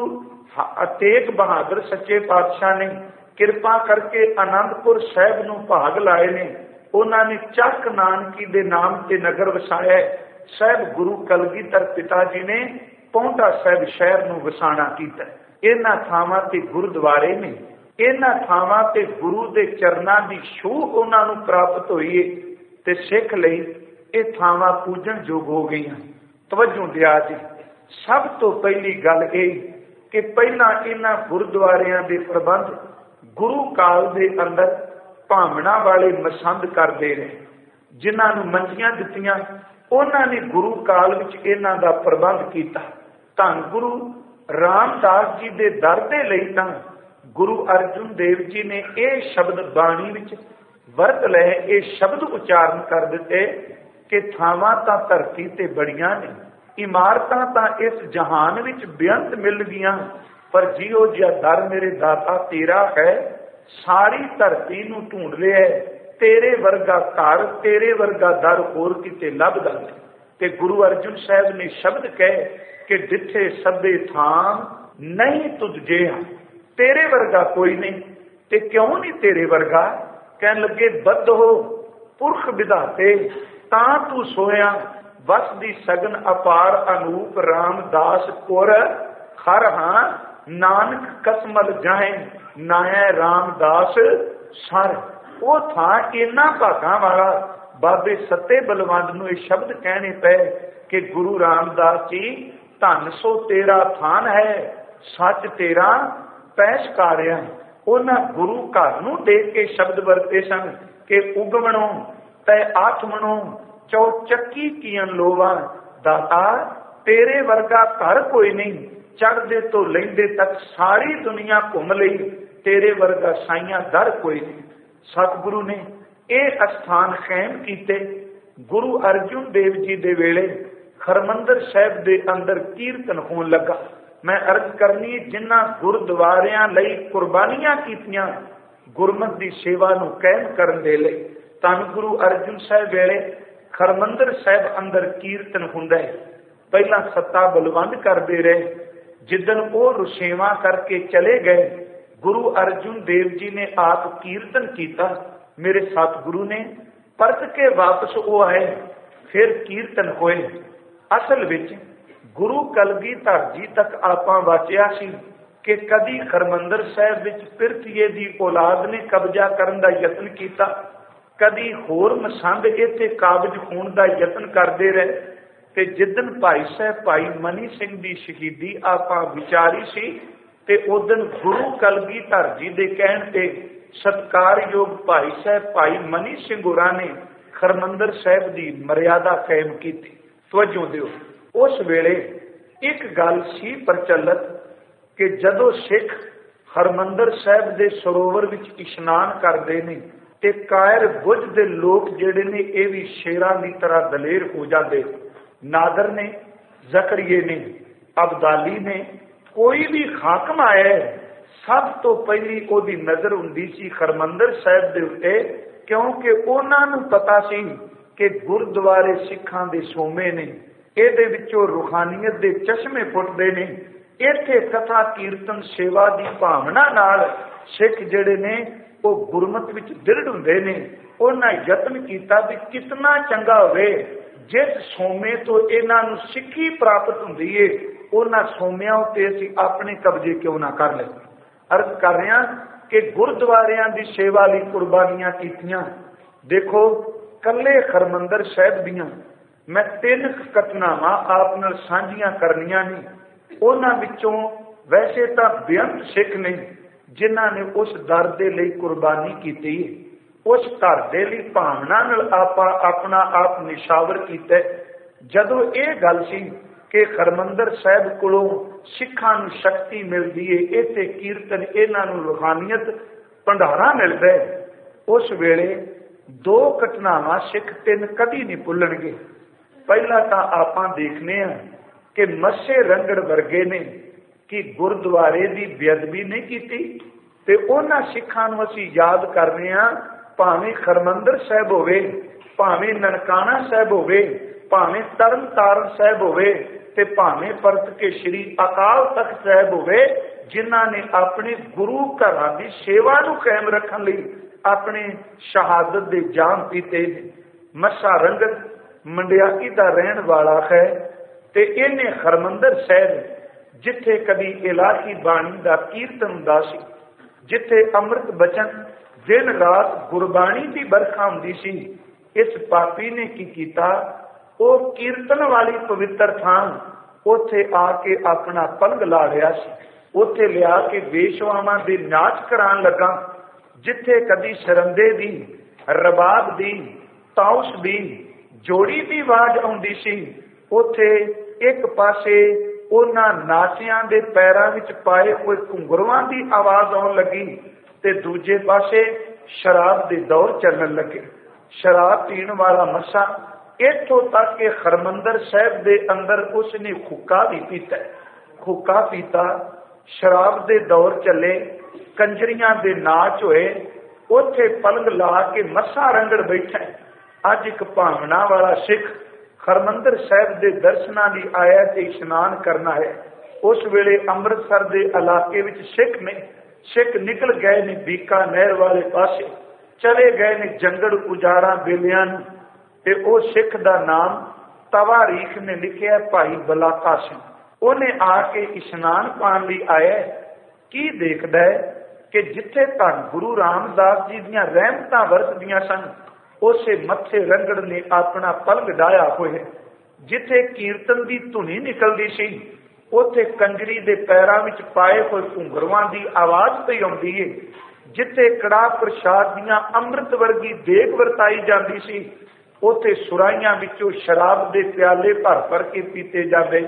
ਤੇਗ ਬਹਾਦਰ ਸੱਚੇ ਪਾਤਸ਼ਾਹ ਨੇ ਕਿਰਪਾ ਕਰਕੇ ਆਨੰਦਪੁਰ ਸਾਹਿਬ ਨੂੰ ਭਾਗ ਲਾਏ ਨੇ। ਉਹਨਾਂ ਨੇ ਚੱਕ ਨਾਨਕੀ ਦੇ ਨਾਮ ਤੇ ਨਗਰ ਵਸਾਇਆ। ਸਾਹਿਬ ਗੁਰੂ ਕਲਗੀਧਰ ਪਿਤਾ ਜੀ ਨੇ ਪੌਂਟਾ ਸਾਹਿਬ ਸ਼ਹਿਰ ਨੂੰ ਵਸਾਣਾ ਕੀਤਾ। ਇਹਨਾਂ ਥਾਵਾਂ ਤੇ ਗੁਰਦੁਆਰੇ ਨੇ, ਇਹਨਾਂ ਥਾਵਾਂ ਤੇ ਗੁਰੂ ਦੇ ਚਰਨਾਂ ਦੀ ਛੂਹ ਉਹਨਾਂ ਨੂੰ ਪ੍ਰਾਪਤ ਹੋਈ ਹੈ ਤੇ ਸਿੱਖ ਲਈ ਇਹ ਥਾਵਾਂ ਪੂਜਣ ਯੋਗ ਹੋ ਗਈਆਂ। ਤਵੱਜੋ ਦਿਆ ਜੀ, ਸਭ ਤੋਂ ਪਹਿਲੀ ਗੱਲ ਇਹ ਕਿ ਪਹਿਲਾਂ ਇਹਨਾਂ ਗੁਰਦੁਆਰਿਆਂ ਦੇ ਪ੍ਰਬੰਧ ਗੁਰੂ ਕਾਲ ਦੇ ਅੰਦਰ ਭਾਵਨਾ ਵਾਲੇ ਮਸੰਦ ਕਰਦੇ ਰਹੇ। ਜਿਨ੍ਹਾਂ ਨੂੰ ਮੰਜੀਆਂ ਦਿੱਤੀਆਂ ਉਹਨਾਂ ਨੇ ਗੁਰੂ ਕਾਲ ਵਿੱਚ ਇਹਨਾਂ ਦਾ ਪ੍ਰਬੰਧ ਕੀਤਾ। ਧੰਨ ਗੁਰੂ ਰਾਮਦਾਸ ਜੀ ਦੇ ਦਰ ਦੇ ਲਈ ਤਾਂ ਗੁਰੂ ਅਰਜਨ ਦੇਵ ਜੀ ਨੇ ਇਹ ਸ਼ਬਦ ਬਾਣੀ ਵਿੱਚ ਵਰਤ ਲਏ, ਇਹ ਸ਼ਬਦ ਉਚਾਰਨ ਕਰ ਦਿੱਤੇ ਕਿ ਥਾਵਾਂ ਤਾਂ ਧਰਤੀ ਤੇ ਬੜੀਆਂ ਨੇ, ਇਮਾਰਤਾਂ ਤਾਂ ਇਸ ਜਹਾਨ ਵਿੱਚ ਬੇਅੰਤ ਮਿਲ ਗਈਆਂ, ਪਰ ਜਿਉ ਜਿਹਾ ਦਰ ਮੇਰੇ ਦਾਤਾ ਤੇਰਾ ਹੈ, ਸਾਰੀ ਧਰਤੀ ਨੂੰ ਢੂੰਡ ਲਿਆ, ਤੇਰੇ ਵਰਗਾ ਘਰ ਤੇਰੇ ਵਰਗਾ ਦਰ ਹੋਰ ਕਿਤੇ ਲੱਭਦਾ ਨਹੀਂ। ਤੇ ਗੁਰੂ ਅਰਜਨ ਸਾਹਿਬ ਨੇ ਸ਼ਬਦ ਕਹੇ ਕਿ ਜਿੱਥੇ ਸਭੇ ਥਾਂ ਨਹੀਂ ਤੁਧ ਜਿਹਾ, ਤੇਰੇ ਵਰਗਾ ਕੋਈ ਨਹੀਂ। ਤੇ ਕਿਉਂ ਨਹੀਂ ਤੇਰੇ ਵਰਗਾ? ਕਹਿਣ ਲੱਗੇ ਬੱਧ ਹੋ ਪੁਰਖ ਵਿਧਾਤੇ ਤਾਂ ਤੂੰ ਸੋਇਆ, ਵਸ ਦੀ ਸਗਨ ਅਪਾਰ ਅਨੂਪ ਰਾਮਦਾਸ ਪੁਰ ਖਰ ਹਾਂ, ਨਾਨਕ ਕਸਮਲ ਜਾਏ ਨਾਇ ਰਾਮਦਾਸ ਸਰ। ਉਹ ਥਾਂ ਇਹਨਾਂ ਭਾਗਾਂ ਵਾਲਾ ਬਾਬੇ ਸੱਤੇ ਬਲਵੰਡ ਨੂੰ ਇਹ ਸ਼ਬਦ ਕਹਿਣੇ ਪਏ ਕਿ ਗੁਰੂ ਰਾਮਦਾਸ ਜੀ ਧੰਨ ਸੋ ਤੇਰਾ ਥਾਨ ਹੈ, ਸੱਚ ਤੇਰਾ ਪੈਸਕਾਰਿਆ। ਉਹਨਾਂ ਗੁਰੂ ਘਰ ਨੂੰ ਦੇਖ ਕੇ ਸ਼ਬਦ ਵਰਤੇ ਸਨ ਕਿ ਉਗਵਣੋਂ ਤੈ ਆਠਮਣੋਂ ਚੌਚੱਕੀ ਕੀਆਂ ਲੋਵਾ, ਦਾਤਾ ਤੇਰੇ ਵਰਗਾ ਘਰ ਕੋਈ ਨਹੀਂ, ਚੜ੍ਹਦੇ ਤੋਂ ਲੈਂਦੇ ਤੱਕ ਸਾਰੀ ਦੁਨੀਆ ਘੁੰਮ ਲਈ, ਤੇਰੇ ਵਰਗਾ ਸਾਈਆਂ ਦਰ ਕੋਈ ਨਹੀਂ। ਸਤਿਗੁਰੂ ਨੇ ਇਹ ਅਸਥਾਨ ਕਾਇਮ ਕੀਤੇ। ਗੁਰੂ ਅਰਜਨ ਦੇਵ ਜੀ ਦੇ ਵੇਲੇ ਹਰਿਮੰਦਰ ਸਾਹਿਬ ਦੇ ਅੰਦਰ ਕੀਰਤਨ ਹੋਣ ਲੱਗਾ। मैं अर्ज करनी, जिन्हां गुरुद्वारियां लई कुर्बानियां कीतियां गुरमत दी सेवा नूं कायम करन दे लई। धन गुरु अर्जन साहिब वेले हरमंदर साहिब अंदर कीर्तन हुंदा है। पहला सत्ता बलवंद करते रहे, जिदन वो रुसेवा करके चले गए, गुरु अर्जुन देव जी ने आप कीर्तन किया, मेरे सतगुरु ने परत के वापस वो आए, फिर कीर्तन होए। असल विच गुरु कलगीधर जी तक आपां वाचिया सी कि कदी हरमंदर साहिब विच पिरथीए दी औलाद ने कब्जा करन दा यतन किया, कदी होर मसंद इत्थे काबज होण दा यतन करते रहे। ते जिदन भाई साहब भाई मनी सिंह दी शहीदी आपां विचारी सी, ते उदन गुरु कलगीधर जी दे कहण ते सत्कारयोग भाई साहब भाई मनी सिंह होरां ने हरमंदर साहिब दी मर्यादा कायम की। तवज्जो दिओ, उस वेले एक गल सी प्रचलित कि जदों सिख हरमंदर साहिब दे सरोवर विच इशनान करते ने ते कायर बुझ दे लोग जिहड़े ने ये भी शेरां दी तरह दलेर हो जाते। नादर ने, जकरिए ने, अब्दाली ने, कोई भी हाकम आया, सब तो पहली ओदी नजर हुंदी सी हरमंदर साहिब दे उत्ते, क्योंकि उन्हां नूं पता सी कि गुरुद्वारे सिखां दे सोमे ने, इहदे विचों रूहानियत दे चश्मे फुटदे ने। इत्थे कथा कीर्तन सेवा दी भावना नाल सिख जिहड़े ने वो गुरमत विच दृढ़ हुंदे ने। उन्हां यतन कीता भी कितना चंगा होवे जिस सोमे तो इन्हां नूं सिੱਖੀ प्राप्त हुंदी है, उन्हां सोमियां उत्ते असीं अपने कब्जे क्यों ना कर लईए। अर्ज कर रहे हैं कि गुरुद्वारियां दी सेवा लई कुर्बानियां कीतियां। देखो, कल्ले हरमंदर साहिब दियां मैं तीन घटनावां आप नाल साझीआं करनियां ने। उन्हां विचों वैसे तां बेअंत सिख ने जिन्हां ने उस दर दे लई कुर्बानी कीती है, उस घर दे लई भावना नाल आपां अपना आप निशावर कीता। जदों ये गल सी कि हरमंदर साहिब कोलों सिखां नूं शक्ति मिलदी है, इत्थे कीर्तन इन्हां नूं रूहानियत भंडारा मिलदा है, उस वेले दो घटनावां सिख तीन कदी नहीं भुल्लणगे। पहला तां आपां देखने हैं कि मस्से रंगड़ वर्गे ने कि गुरुद्वारे की बेअदबी नहीं की, ते उन्हां सिखां नूं असीं याद करने हां, भावें हरमंदर साहिब होवे, भावें ननकाना साहिब होवे, भावें तरन तारण साहिब होवे, ते भावें परत के श्री अकाल तख्त साहिब होवे, जिन्हां ने अपने गुरु घरां दी सेवा नूं कायम रखण लई अपने शहादत दे जाम पीते। मस्सा रंगत मंडियाकी दा रहण वाला है, ते इहने हरमंदर साहिब जिथे कदी इलाही बाणी दा कीर्तन हुंदा सी, जिथे अमृत बचन दिन रात गुरबाणी की बरखा हुंदी सी, इस पापी ने की कीता, वो कीर्तन वाली पवित्र थां उथे आके अपना पलंग ला लिया सी। उथे लिया के वेशवावां दे नाच करान लगा, जिथे कदी सरंदे दी, रबाब दी, ताउस दी, जोड़ी दी आवाज आउंदी सी, उथे एक पासे उन्हां नाचियां दे पैरां विच पाए हुए घुंघरुआं दी आवाज आउण लगी, ते दूजे पासे शराब दे दौर चलण लगे। शराब पीण वाला मस्सा इत्थों तक कि हरमंदर साहिब दे अंदर उसने हुक्का भी पीता। हुक्का पीता, शराब दे दौर चले, कंजरियां दे नाच होए, उथे पलंग ला के मस्सा रंगड़ बैठा। अज एक भावना वाला सिख हरमंदर साहिब दे दर्शनां लई आया ते इशनान करना है। उस वेले अमृतसर दे इलाके विच सिख ने सिख निकल गए ने बीकानेर वाले पासे, चले गए ने जंगल उजाड़ा बेलियां नूं, ते ओ सिख दा नाम तवारीख ने लिखिया भाई बलाका सिंह। उन्हें आके इशनान पाण लई आया। की देखदा है कि जिथे धन गुरु रामदास जी दीयां रहमतां वरसदियां सन, उसे मथे रंगड़ ने अपना पलंग डाया होए। जिथे कीर्तन की धुनी निकलती सी, उथे कंजरी दे पैरां विच पाए हुए घुंघरुआं दी आवाज पई आउंदी है। जिथे कड़ाह प्रसाद दीयां अमृत वर्गी देग वरताई जाती सी, उथे सुराइयां विचों शराब दे प्याले भर भर के पीते जाते।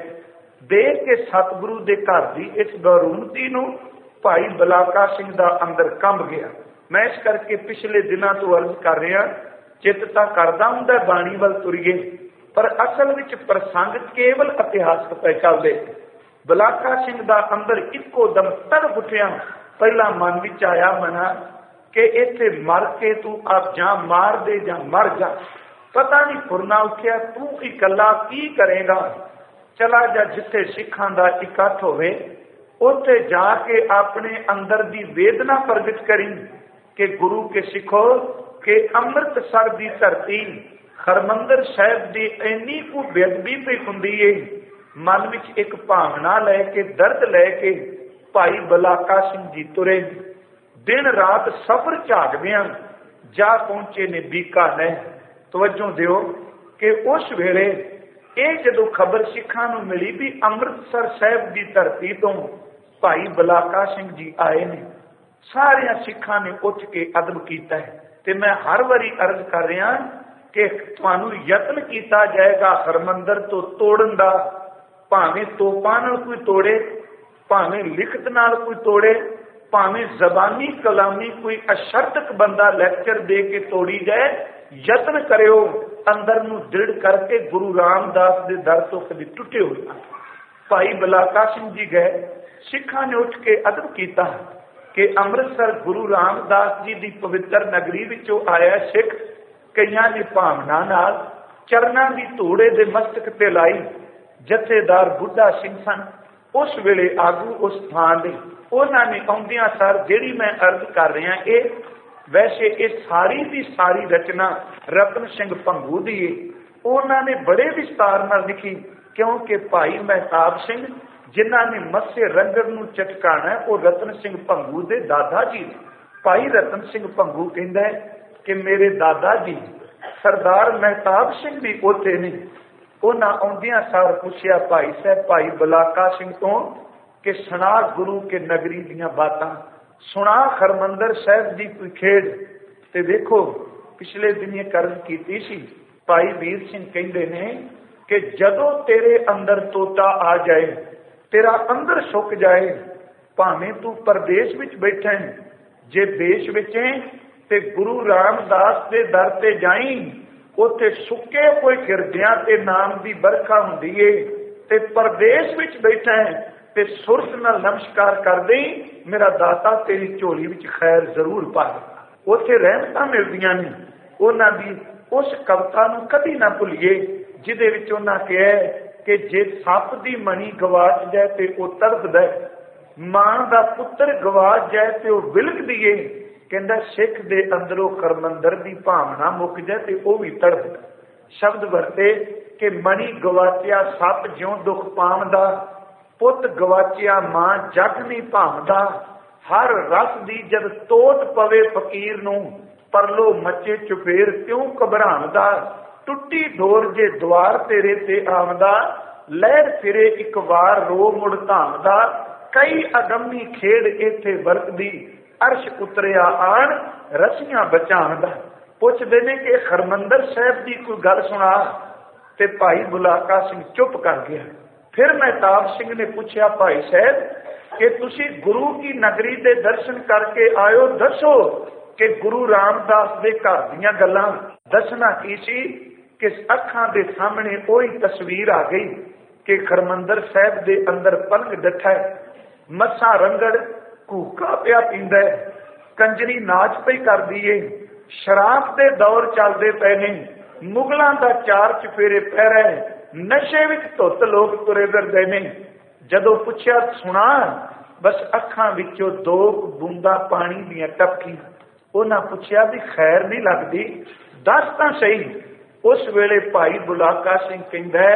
देख के सतगुरु दे घर दी इस गौरवंती नूं भाई बलाका सिंह दा अंदर कंब गया। मैं इस करके पिछले दिनों तो अर्ज कर रहा, चित तां करदा हुंदा बाणी वल तुरीए, पर असल विच प्रसंग केवल इतिहासक पै चलदे। ਬਲਾਕਾ ਸਿੰਘ ਦਾ ਅੰਦਰ ਇੱਕੋ ਦਮ ਤੜਪ ਉੱਠਿਆ। ਪਹਿਲਾਂ ਮਨ ਵਿੱਚ ਆਇਆ ਮਨਾ ਕਿ ਇੱਥੇ ਮਰ ਕੇ ਤੂੰ ਆਪ ਜਾਂ ਮਾਰ ਦੇ ਜਾਂ ਮਰ ਜਾ। ਪਤਾ ਨਹੀਂ ਫੁਰਨਾ ਉੱਠਿਆ, ਤੂੰ ਇਕੱਲਾ ਕੀ ਕਰੇਗਾ। ਚਲਾ ਜਾ ਜਿੱਥੇ ਸਿੱਖਾਂ ਦਾ ਇਕੱਠ ਹੋਵੇ, ਉੱਥੇ ਜਾ ਕੇ ਆਪਣੇ ਅੰਦਰ ਦੀ ਵੇਦਨਾ ਪ੍ਰਗਟ ਕਰੀ ਕਿ ਗੁਰੂ ਕੇ ਸਿੱਖੋ ਕਿ ਅੰਮ੍ਰਿਤਸਰ ਦੀ ਧਰਤੀ ਹਰਿਮੰਦਰ ਸਾਹਿਬ ਦੀ ਇੰਨੀ ਕੁ ਬੇਅਦਬੀ ਪਈ ਹੁੰਦੀ ਏ। ਮਨ ਵਿੱਚ ਇੱਕ ਭਾਵਨਾ ਲੈ ਕੇ, ਦਰਦ ਲੈ ਕੇ ਭਾਈ ਬਲਾਕਾ ਸਿੰਘ ਜੀ ਤੁਰੇ। ਦਿਨ ਰਾਤ ਸਫ਼ਰ ਝਾਕਦਿਆਂ ਜਾ ਪਹੁੰਚੇ ਨੇ ਬੀਕਾਨੇਰ। ਤਵੱਜੋ ਦਿਓ ਕਿ ਉਸ ਵੇਲੇ ਇਹ ਜਦੋਂ ਖਬਰ ਸਿੱਖਾਂ ਨੂੰ ਮਿਲੀ ਵੀ ਅੰਮ੍ਰਿਤਸਰ ਸਾਹਿਬ ਦੀ ਧਰਤੀ ਤੋਂ ਭਾਈ ਬਲਾਕਾ ਸਿੰਘ ਜੀ ਆਏ ਨੇ, ਸਾਰਿਆਂ ਸਿੱਖਾਂ ਨੇ ਉੱਠ ਕੇ ਅਦਬ ਕੀਤਾ ਹੈ। ਤੇ ਮੈਂ ਹਰ ਵਾਰੀ ਅਰਜ਼ ਕਰ ਰਿਹਾ ਕਿ ਤੁਹਾਨੂੰ ਯਤਨ ਕੀਤਾ ਜਾਏਗਾ ਹਰਿਮੰਦਰ ਤੋਂ ਤੋੜਨ ਦਾ, ਭਾਵੇਂ ਤੋਪਾਂ ਨਾਲ ਕੋਈ ਤੋੜੇ, ਭਾਵੇਂ ਲਿਖਤ ਨਾਲ ਕੋਈ ਤੋੜੇ, ਭਾਵੇਂ ਜ਼ਬਾਨੀ ਕਲਾਮੀ ਕੋਈ ਅਸ਼ਰਤਕ ਬੰਦਾ ਲੈਕਚਰ ਦੇ ਕੇ ਤੋੜੀ ਜਾਏ, ਯਤਨ ਕਰਿਓ ਅੰਦਰ ਨੂੰ ਦ੍ਰਿੜ ਕਰਕੇ ਗੁਰੂ ਰਾਮਦਾਸ ਦੇ ਦਰ ਤੋਂ ਕਦੀ ਟੁੱਟੇ ਹੋਏ। ਭਾਈ ਬਲਾਕਾ ਸਿੰਘ ਜੀ ਗਏ, ਸਿੱਖਾਂ ਨੇ ਉੱਠ ਕੇ ਅਦਬ ਕੀਤਾ ਕਿ ਅੰਮ੍ਰਿਤਸਰ ਗੁਰੂ ਰਾਮਦਾਸ ਜੀ ਦੀ ਪਵਿੱਤਰ ਨਗਰੀ ਵਿੱਚੋਂ ਆਇਆ ਸਿੱਖ। ਕਈਆਂ ਨੇ ਭਾਵਨਾ ਨਾਲ ਚਰਨਾਂ ਦੀ ਧੂੜੇ ਦੇ ਮਸਤਕ ਤੇ ਲਾਈ। ਜਥੇਦਾਰ ਬੁੱਢਾ ਸਿੰਘ ਸਨ ਉਸ ਵੇਲੇ ਆਗੂ ਉਸ ਥਾਂ ਦੇ। ਉਹਨਾਂ ਨੇ ਆਉਂਦਿਆਂ ਸਰ, ਜਿਹੜੀ ਮੈਂ ਅਰਜ਼ ਕਰ ਰਿਹਾ ਇਹ ਵੈਸੇ ਇਹ ਸਾਰੀ ਦੀ ਸਾਰੀ ਰਚਨਾ ਰਤਨ ਸਿੰਘ ਭੰਗੂ ਦੀ ਹੈ। ਉਹਨਾਂ ਨੇ ਬੜੇ ਵਿਸਤਾਰ ਨਾਲ ਲਿਖੀ, ਕਿਉਂਕਿ ਭਾਈ ਮਹਿਤਾਬ ਸਿੰਘ ਜਿਨ੍ਹਾਂ ਨੇ ਮੱਸੇ ਰੰਗੜ ਨੂੰ ਚਟਕਾਣਾ ਉਹ ਰਤਨ ਸਿੰਘ ਭੰਗੂ ਦੇ ਦਾਦਾ ਜੀ ਨੇ। ਭਾਈ ਰਤਨ ਸਿੰਘ ਭੰਗੂ ਕਹਿੰਦਾ ਹੈ ਕਿ ਮੇਰੇ ਦਾਦਾ ਜੀ ਸਰਦਾਰ ਮਹਿਤਾਬ ਸਿੰਘ ਵੀ ਉੱਥੇ ਨੇ। ਉਹਨਾਂ ਆਉਂਦਿਆਂ ਸਾਰ ਪੁੱਛਿਆ ਭਾਈ ਸਾਹਿਬ ਭਾਈ ਬਲਾਕਾ ਸਿੰਘ ਤੋਂ ਕਿ ਸੁਣਾ ਗੁਰੂ ਕੇ ਨਗਰੀ ਦੀਆਂ ਬਾਤਾਂ, ਸੁਣਾ ਹਰਿਮੰਦਰ ਸਾਹਿਬ ਦੀ ਕੋਈ ਖੇਡ। ਤੇ ਵੇਖੋ ਪਿਛਲੇ ਦਿਨੀ ਕਰਜ਼ ਕੀਤੀ ਸੀ, ਭਾਈ ਵੀਰ ਸਿੰਘ ਕਹਿੰਦੇ ਨੇ ਕਿ ਜਦੋਂ ਤੇਰੇ ਅੰਦਰ ਤੋਤਾ ਆ ਜਾਏ, ਤੇਰਾ ਅੰਦਰ ਸੁੱਕ ਜਾਏ, ਭਾਵੇਂ ਤੂੰ ਪਰਦੇਸ਼ ਵਿੱਚ ਬੈਠਾ ਹੈ, ਜੇ ਦੇਸ਼ ਵਿੱਚ ਹੈ ਤੇ ਗੁਰੂ ਰਾਮਦਾਸ ਦੇ ਦਰ ਤੇ ਜਾਈ, ਉੱਥੇ ਸੁੱਕੇ ਹੋਏ ਹਿਰਦਿਆਂ ਤੇ ਨਾਮ ਦੀ ਬਰਖਾ ਹੁੰਦੀ ਏ। ਤੇ ਪਰਦੇਸ਼ ਵਿੱਚ ਬੈਠਾ ਹੈ ਤੇ ਸੁਰਤ ਨਾਲ ਨਮਸਕਾਰ ਕਰ ਦੇਈ, ਮੇਰਾ ਦਾਤਾ ਤੇਰੀ ਝੋਲੀ ਵਿੱਚ ਖੈਰ ਜ਼ਰੂਰ ਪਾ ਦੇ। ਉੱਥੇ ਰਹਿਮਤਾਂ ਮਿਲਦੀਆਂ ਨੇ। ਉਹਨਾਂ ਦੀ ਉਸ ਕਵਿਤਾ ਨੂੰ ਕਦੀ ਨਾ ਭੁੱਲੀਏ ਜਿਹਦੇ ਵਿੱਚ ਉਹਨਾਂ ਕਿਹਾ ਕਿ ਜੇ ਸੱਪ ਦੀ ਮਣੀ ਗਵਾਚ ਜਾਏ ਤੇ ਉਹ ਤੜਫਦਾ, ਮਾਂ ਦਾ ਪੁੱਤਰ ਗਵਾਚ ਜਾਏ ਤੇ ਉਹ ਵਿਲਕਦੀ ਏ। ਕਹਿੰਦਾ ਸਿੱਖ ਦੇ ਅੰਦਰੋਂ ਹਰਿਮੰਦਰ ਦੀ ਭਾਵਨਾ ਮੁੱਕ ਜਾਏ ਤੇ ਉਹ ਵੀ ਤੜਫਦਾ। ਸ਼ਬਦ ਵਰਤੇ ਕਿ ਮਣੀ ਗਵਾਚਿਆ ਸੱਪ ਜਿਉਂ ਦੁੱਖ ਪਾਵਦਾ, ਪੁੱਤ ਗਵਾਚਿਆ ਮਾਂ ਜਗ ਨਹੀਂ ਭਾਵਦਾ। ਹਰ ਰਸ ਦੀ ਜਦ ਤੋਟ ਪਵੇ ਫਕੀਰ ਨੂੰ, ਪਰਲੋ ਮੱਚੇ ਚੁਫੇਰ ਕਿਉਂ ਘਬਰਾਉਂਦਾ। ਟੁੱਟੀ ਡੋਰ ਜੇ ਦੁਆਰ ਤੇਰੇ ਤੇ ਆਵਦਾ, ਲਹਿਰ ਫਿਰੇ ਇੱਕ ਵਾਰ ਰੋ ਮੁੜ ਧਾਮਦਾ। ਕਈ ਅਗੰਮੀ ਖੇਡ ਇੱਥੇ ਵਰਤਦੀ, ਅਰਸ਼ ਉਤਰਿਆ ਆਣ ਰਸੀਆਂ ਬਚਾਉਂਦਾ। ਪੁੱਛਦੇ ਨੇ ਕਿ ਹਰਿਮੰਦਰ ਸਾਹਿਬ ਦੀ ਕੋਈ ਗੱਲ ਸੁਣਾ। ਤੇ ਭਾਈ ਬੁਲਾਕਾ ਸਿੰਘ ਚੁੱਪ ਕਰ ਗਿਆ। ਫਿਰ ਮਹਿਤਾਬ ਸਿੰਘ ਨੇ ਪੁੱਛਿਆ ਭਾਈ ਸਾਹਿਬ ਕਿ ਤੁਸੀਂ ਗੁਰੂ ਕੀ ਨਗਰੀ ਦੇ ਦਰਸ਼ਨ ਕਰਕੇ ਆਇਓ, ਦੱਸੋ ਕਿ ਗੁਰੂ ਰਾਮਦਾਸ ਦੇ ਘਰ ਦੀਆਂ ਗੱਲਾਂ। ਦੱਸਣਾ ਕੀ ਸੀ ਕਿ ਅੱਖਾਂ ਦੇ ਸਾਹਮਣੇ ਉਹੀ ਤਸਵੀਰ ਆ ਗਈ ਕਿ ਹਰਿਮੰਦਰ ਸਾਹਿਬ ਦੇ ਅੰਦਰ ਪਲੰਘ ਡੱਠਾ ਹੈ, ਮੱਸਾ ਰੰਗੜ ਕੂਕਾ ਪਿਆ ਪੀਂਦਾ, ਕੰਜਰੀ ਨਾਚ ਪਈ ਕਰਦੀ ਏ, ਸ਼ਰਾਬ ਦੇ ਦੌਰ ਚੱਲਦੇ ਪਏ ਨੇ, ਮੁਗਲਾਂ ਦਾ ਚਾਰ ਚਫੇਰੇ ਪੈ ਰਿਹਾ, ਨਸ਼ੇ ਵਿੱਚ ਧੁੱਤ ਲੋਕ ਤੁਰੇ ਫਿਰਦੇ ਨੇ। ਜਦੋਂ ਪੁੱਛਿਆ ਸੁਣਾ, ਬਸ ਅੱਖਾਂ ਵਿੱਚੋਂ ਦੋ ਬੂੰਦਾਂ ਪਾਣੀ ਦੀਆਂ ਟਪਕੀਆਂ। ਉਹਨਾਂ ਪੁੱਛਿਆ ਵੀ ਖੈਰ ਨਹੀਂ ਲੱਗਦੀ, ਦੱਸ ਤਾਂ ਸਹੀ। ਉਸ ਵੇਲੇ ਭਾਈ ਬੁਲਾਕਾ ਸਿੰਘ ਕਹਿੰਦਾ,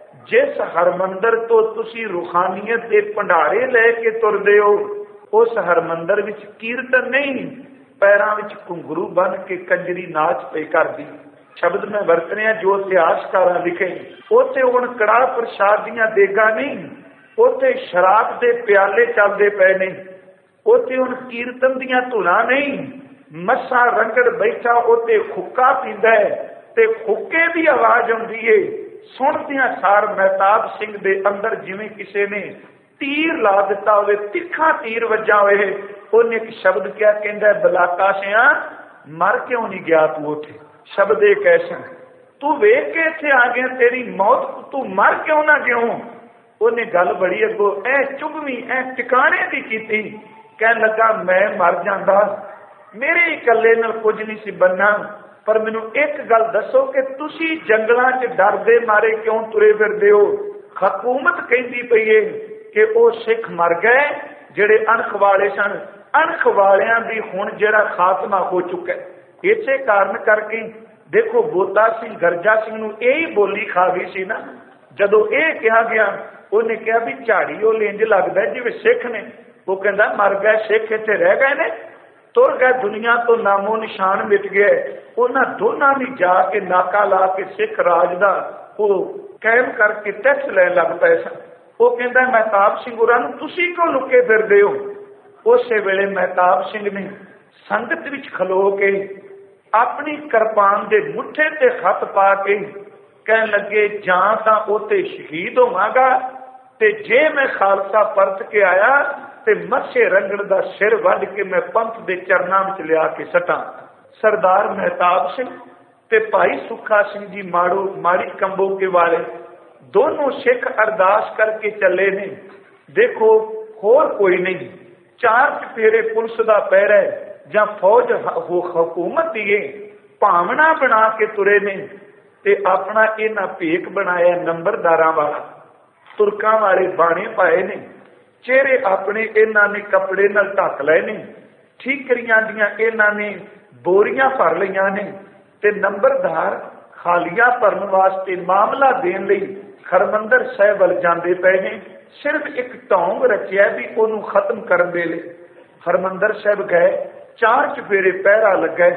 ਜਿਸ ਹਰਿਮੰਦਰ ਤੋਂ ਤੁਸੀਂ ਰੂਹਾਨੀਅਤ ਦੇ ਭੰਡਾਰੇ ਲੈ ਕੇ ਤੁਰਦੇ ਹੋ, ਉਸ ਹਰਿਮੰਦਰ ਵਿੱਚ ਕੀਰਤਨ ਨਹੀਂ, ਪੈਰਾਂ ਵਿੱਚ ਘੁੰਗਰੂ ਬੰਨ ਕੇ ਕੰਜਰੀ ਨਾਚ ਪਈ ਕਰਦੀ। ਸ਼ਬਦ ਮੈਂ ਵਰਤ ਰਿਹਾ ਜੋ ਇਤਿਹਾਸਕਾਰਾਂ ਲਿਖੇ। ਉੱਥੇ ਹੁਣ ਕੜਾਹ ਪ੍ਰਸ਼ਾਦ ਦੀਆਂ ਦੇਗਾਂ ਨਹੀਂ, ਉੱਥੇ ਸ਼ਰਾਬ ਦੇ ਪਿਆਲੇ ਚੱਲਦੇ ਪਏ ਨੇ। ਉੱਥੇ ਹੁਣ ਕੀਰਤਨ ਦੀਆਂ ਧੁਨਾਂ ਨਹੀਂ, ਮੱਸਾ ਰੰਗੜ ਬੈਠਾ ਉੱਥੇ ਹੁੱਕਾ ਪੀਂਦਾ ਤੇ ਹੁੱਕੇ ਦੀ ਆਵਾਜ਼ ਆਉਂਦੀ ਏ। ਸੁਣਦਿਆਂ ਸਾਰ ਮਹਿਤਾਬ ਸਿੰਘ ਦੇ ਅੰਦਰ ਜਿਵੇਂ ਕਿਸੇ ਨੇ ਤੀਰ ਲਾ ਦਿੱਤਾ ਹੋਵੇ, ਤਿੱਖਾ ਤੀਰ ਵੱਜਾ ਹੋਵੇ। ਉਹਨੇ ਇੱਕ ਸ਼ਬਦ ਕਿਹਾ, ਕਹਿੰਦਾ ਬਲਾਕਾ ਸਿਆ ਮਰ ਕਿਉਂ ਨਹੀਂ ਗਿਆ ਤੂੰ ਉੱਥੇ। ਸ਼ਬਦ ਇਹ ਕੈਸਾ, ਤੂੰ ਵੇਖ ਕੇ ਇੱਥੇ ਆ ਗਿਆ, ਤੇਰੀ ਮੌਤ ਤੂੰ ਮਰ ਕਿਉਂ ਨਾ ਗਿਓ। ਉਹਨੇ ਗੱਲ ਬੜੀ ਅੱਗੋਂ ਐ ਚੁਭਵੀਂ ਐ ਟਿਕਾਣੇ ਦੀ ਕੀਤੀ। ਕਹਿਣ ਲੱਗਾ ਮੈਂ ਮਰ ਜਾਂਦਾ, ਮੇਰੇ ਇਕੱਲੇ ਨਾਲ ਕੁਝ ਨਹੀਂ ਸੀ ਬਣਨਾ, ਪਰ ਮੈਨੂੰ ਇੱਕ ਗੱਲ ਦੱਸੋ ਕਿ ਤੁਸੀਂ ਜੰਗਲਾਂ 'ਚ ਡਰਦੇ ਮਾਰੇ ਕਿਉਂ ਤੁਰੇ ਫਿਰਦੇ ਹੋ? ਹਕੂਮਤ ਕਹਿੰਦੀ ਪਈ ਏ ਕਿ ਉਹ ਸਿੱਖ ਮਰ ਗਏ ਜਿਹੜੇ ਅਣਖ ਵਾਲੇ ਸਨ, ਅਣਖ ਵਾਲਿਆਂ ਦੀ ਹੁਣ ਜਿਹੜਾ ਖਾਤਮਾ ਹੋ ਚੁੱਕਾ। ਇਸੇ ਕਾਰਨ ਕਰਕੇ ਦੇਖੋ ਬੋਤਾ ਸਿੰਘ ਗਰਜਾ ਸਿੰਘ ਨੂੰ ਇਹੀ ਬੋਲੀ ਖਾ ਗਈ ਸੀ ਨਾ। ਜਦੋਂ ਇਹ ਕਿਹਾ ਗਿਆ, ਉਹਨੇ ਕਿਹਾ ਵੀ ਝਾੜੀ ਉਹ ਇੰਜ ਲੱਗਦਾ ਜਿਵੇਂ ਸਿੱਖ ਨੇ। ਉਹ ਕਹਿੰਦਾ ਮਰ ਗਏ ਸਿੱਖ, ਇੱਥੇ ਰਹਿ ਗਏ ਨੇ, ਤੁਰ ਗਏ, ਦੁਨੀਆ ਤੋਂ ਨਾਮੋ ਨਿਸ਼ਾਨ ਮਿਟ ਗਿਆ। ਉਹਨਾਂ ਦੋਨਾਂ ਨੇ ਜਾ ਕੇ ਨਾਕਾ ਲਾ ਕੇ ਸਿੱਖ ਰਾਜ ਦਾ ਉਹ ਕਾਇਮ ਕਰਕੇ ਟੈਕਸ ਲੈਣ ਲੱਗ ਪਏ ਸਨ। ਉਹ ਕਹਿੰਦਾ ਮਹਿਤਾਬ ਸਿੰਘ ਹੋਰਾਂ ਨੂੰ ਤੁਸੀਂ ਕਿਉਂ ਲੁਕੇ ਫਿਰਦੇ ਹੋ? ਉਸੇ ਵੇਲੇ ਮਹਿਤਾਬ ਸਿੰਘ ਨੇ ਸੰਗਤ ਵਿੱਚ ਖਲੋ ਕੇ ਆਪਣੀ ਕਿਰਪਾਨ ਦੇ ਮੁੱਠੇ ਤੇ ਹੱਥ ਪਾ ਕੇ ਕਹਿਣ ਲੱਗੇ, ਜਾਂ ਤਾਂ ਉੱਥੇ ਸ਼ਹੀਦ ਹੋਵਾਂਗਾ ਤੇ ਜੇ ਮੈਂ ਖਾਲਸਾ ਪਰਤ ਕੇ ਆਇਆ ਤੇ ਮੱਸੇ ਰੰਗੜ ਦਾ ਸਿਰ ਵੱਢ ਕੇ ਮੈਂ ਪੰਥ ਦੇ ਚਰਨਾਂ ਵਿੱਚ ਲਿਆ ਕੇ ਸੱਟਾਂ। ਸਰਦਾਰ ਮਹਿਤਾਬ ਸਿੰਘ ਤੇ ਭਾਈ ਸੁੱਖਾ ਸਿੰਘ ਜੀ ਮਾੜੋ ਮਾੜੀ ਕੰਬੋਕੇ ਵਾਲੇ ਦੋਨੋਂ ਸਿੱਖ ਅਰਦਾਸ ਕਰਕੇ ਚੱਲੇ ਨੇ। ਦੇਖੋ ਹੋਰ ਕੋਈ ਨਹੀਂ, ਚਾਰ ਚਫੇਰੇ ਪੁਲਿਸ ਦਾ ਪਹਿਰਾ ਜਾਂ ਫੌਜ ਹਕੂਮਤ ਦੀ ਭਾਵਨਾ ਬਣਾ ਕੇ ਤੁਰੇ ਨੇ ਤੇ ਆਪਣਾ ਇਹਨਾਂ ਭੇਖ ਬਣਾਇਆ ਨੰਬਰਦਾਰਾਂ ਵਾਲਾ। ਤੁਰਕਾਂ ਵਾਲੇ ਬਾਣੇ ਪਾਏ ਨੇ, ਚਿਹਰੇ ਆਪਣੇ ਇਹਨਾਂ ਨੇ ਕੱਪੜੇ ਨਾਲ ਢੱਕ ਲਏ ਨੇ, ਠੀਕਰੀਆਂ ਦੀਆਂ ਇਹਨਾਂ ਨੇ ਬੋਰੀਆਂ ਭਰ ਲਈਆਂ ਨੇ ਤੇ ਨੰਬਰਦਾਰ ਖਾਲੀਆਂ ਭਰਨ ਵਾਸਤੇ ਮਾਮਲਾ ਦੇਣ ਲਈ ਹਰਮੰਦਰ ਸਾਹਿਬ ਵੱਲ ਜਾਂਦੇ ਪਏ ਨੇ। ਸਿਰਫ ਇੱਕ ਢੌਂਗ ਰਚਿਆ ਵੀ ਉਹਨੂੰ ਖਤਮ ਕਰਨ ਦੇ ਲਈ। ਹਰਮੰਦਰ ਸਾਹਿਬ ਗਏ, ਚਾਰ ਚਫੇਰੇ ਪਹਿਰਾ ਲੱਗਾ।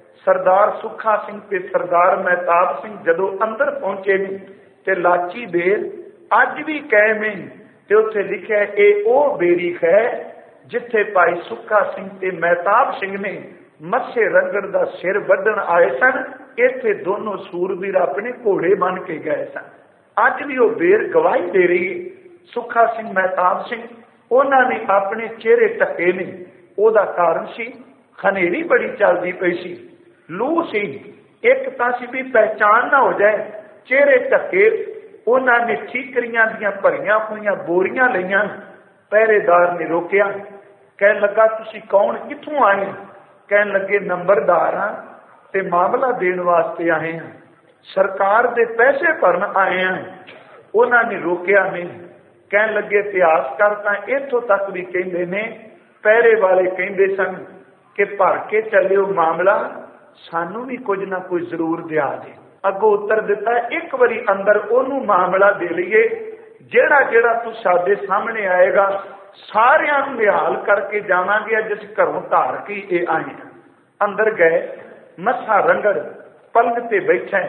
ਸਰਦਾਰ ਸੁੱਖਾ ਸਿੰਘ ਤੇ ਸਰਦਾਰ ਮਹਿਤਾਬ ਸਿੰਘ ਜਦੋਂ ਅੰਦਰ ਪਹੁੰਚੇ ਨੇ ਤੇ ਲਾਚੀ ਬੇਰ ਅੱਜ ਵੀ ਕਾਇਮ ਹੈ ਤੇ ਉੱਥੇ ਲਿਖਿਆ ਇਹ ਉਹ ਬੇਰੀਖ ਹੈ ਜਿੱਥੇ ਭਾਈ ਸੁੱਖਾ ਸਿੰਘ ਤੇ ਮਹਿਤਾਬ ਸਿੰਘ ਨੇ ਮੱਸੇ ਰੰਗੜ ਦਾ ਸਿਰ ਵੱਢਣ ਆਏ ਸਨ। ਇੱਥੇ ਦੋਨੋਂ ਸੂਰਬੀਰ ਆਪਣੇ ਘੋੜੇ ਬੰਨ ਕੇ ਗਏ ਸਨ। ਅੱਜ ਵੀ ਉਹ ਬੇਰ ਗਵਾਹੀ ਦੇ ਰਹੀ ਹੈ। ਸੁੱਖਾ ਸਿੰਘ ਮਹਿਤਾਬ ਸਿੰਘ ਉਹਨਾਂ ਨੇ ਆਪਣੇ ਚਿਹਰੇ ਢੱਕੇ ਨੇ। ਉਹਦਾ ਕਾਰਨ ਸੀ ਹਨੇਰੀ ਬੜੀ ਚੱਲਦੀ ਪਈ ਸੀ, ਲੂ ਸੀ। ਇੱਕ ਤਾਂ ਸੀ ਵੀ ਪਹਿਚਾਣ ਨਾ ਹੋ ਜਾਏ, ਚਿਹਰੇ ਢੱਕੇ। ਉਹਨਾਂ ਨੇ ਠੀਕਰੀਆਂ ਦੀਆਂ ਭਰੀਆਂ ਹੋਈਆਂ ਬੋਰੀਆਂ ਲਈਆਂ। ਪਹਿਰੇਦਾਰ ਨੇ ਰੋਕਿਆ, ਕਹਿਣ ਲੱਗਾ ਤੁਸੀਂ ਕੌਣ, ਕਿੱਥੋਂ ਆਏ? ਕਹਿਣ ਲੱਗੇ ਨੰਬਰਦਾਰ ਆ ਤੇ ਮਾਮਲਾ ਦੇਣ ਵਾਸਤੇ ਆਏ ਹਾਂ, ਸਰਕਾਰ ਦੇ ਪੈਸੇ ਭਰਨ ਆਏ ਹਾਂ। ਉਹਨਾਂ ਨੇ ਰੋਕਿਆ ਨਹੀਂ। ਕਹਿਣ ਲੱਗੇ ਇਤਿਹਾਸਕਾਰ ਤਾਂ ਇੱਥੋਂ ਤੱਕ ਵੀ ਕਹਿੰਦੇ ਨੇ, ਪਹਿਰੇ ਵਾਲੇ ਕਹਿੰਦੇ ਸਨ ਕਿ ਭਰ ਕੇ ਚੱਲਿਓ ਮਾਮਲਾ, ਸਾਨੂੰ ਵੀ ਕੁਝ ਨਾ ਕੁਝ ਜ਼ਰੂਰ ਦਿਆ ਦੇ। ਅੱਗੋਂ ਉੱਤਰ ਦਿੱਤਾ, ਇੱਕ ਵਾਰੀ ਅੰਦਰ ਉਹਨੂੰ ਮਾਮਲਾ ਦੇ ਲਈਏ ਜਿਹੜਾ ਜਿਹੜਾ ਤੂੰ ਸਾਡੇ ਸਾਹਮਣੇ ਆਏਗਾ ਸਾਰਿਆਂ ਨੂੰ ਨਿਹਾਲ ਕਰਕੇ ਜਾਵਾਂਗੇ। ਜਿਸ ਘਰੋਂ ਧਾਰ ਕੇ ਇਹ ਆਏ। ਅੰਦਰ ਗਏ, ਮੱਥਾ ਰੰਗੜ ਪਲੰਗ ਤੇ ਬੈਠਾ,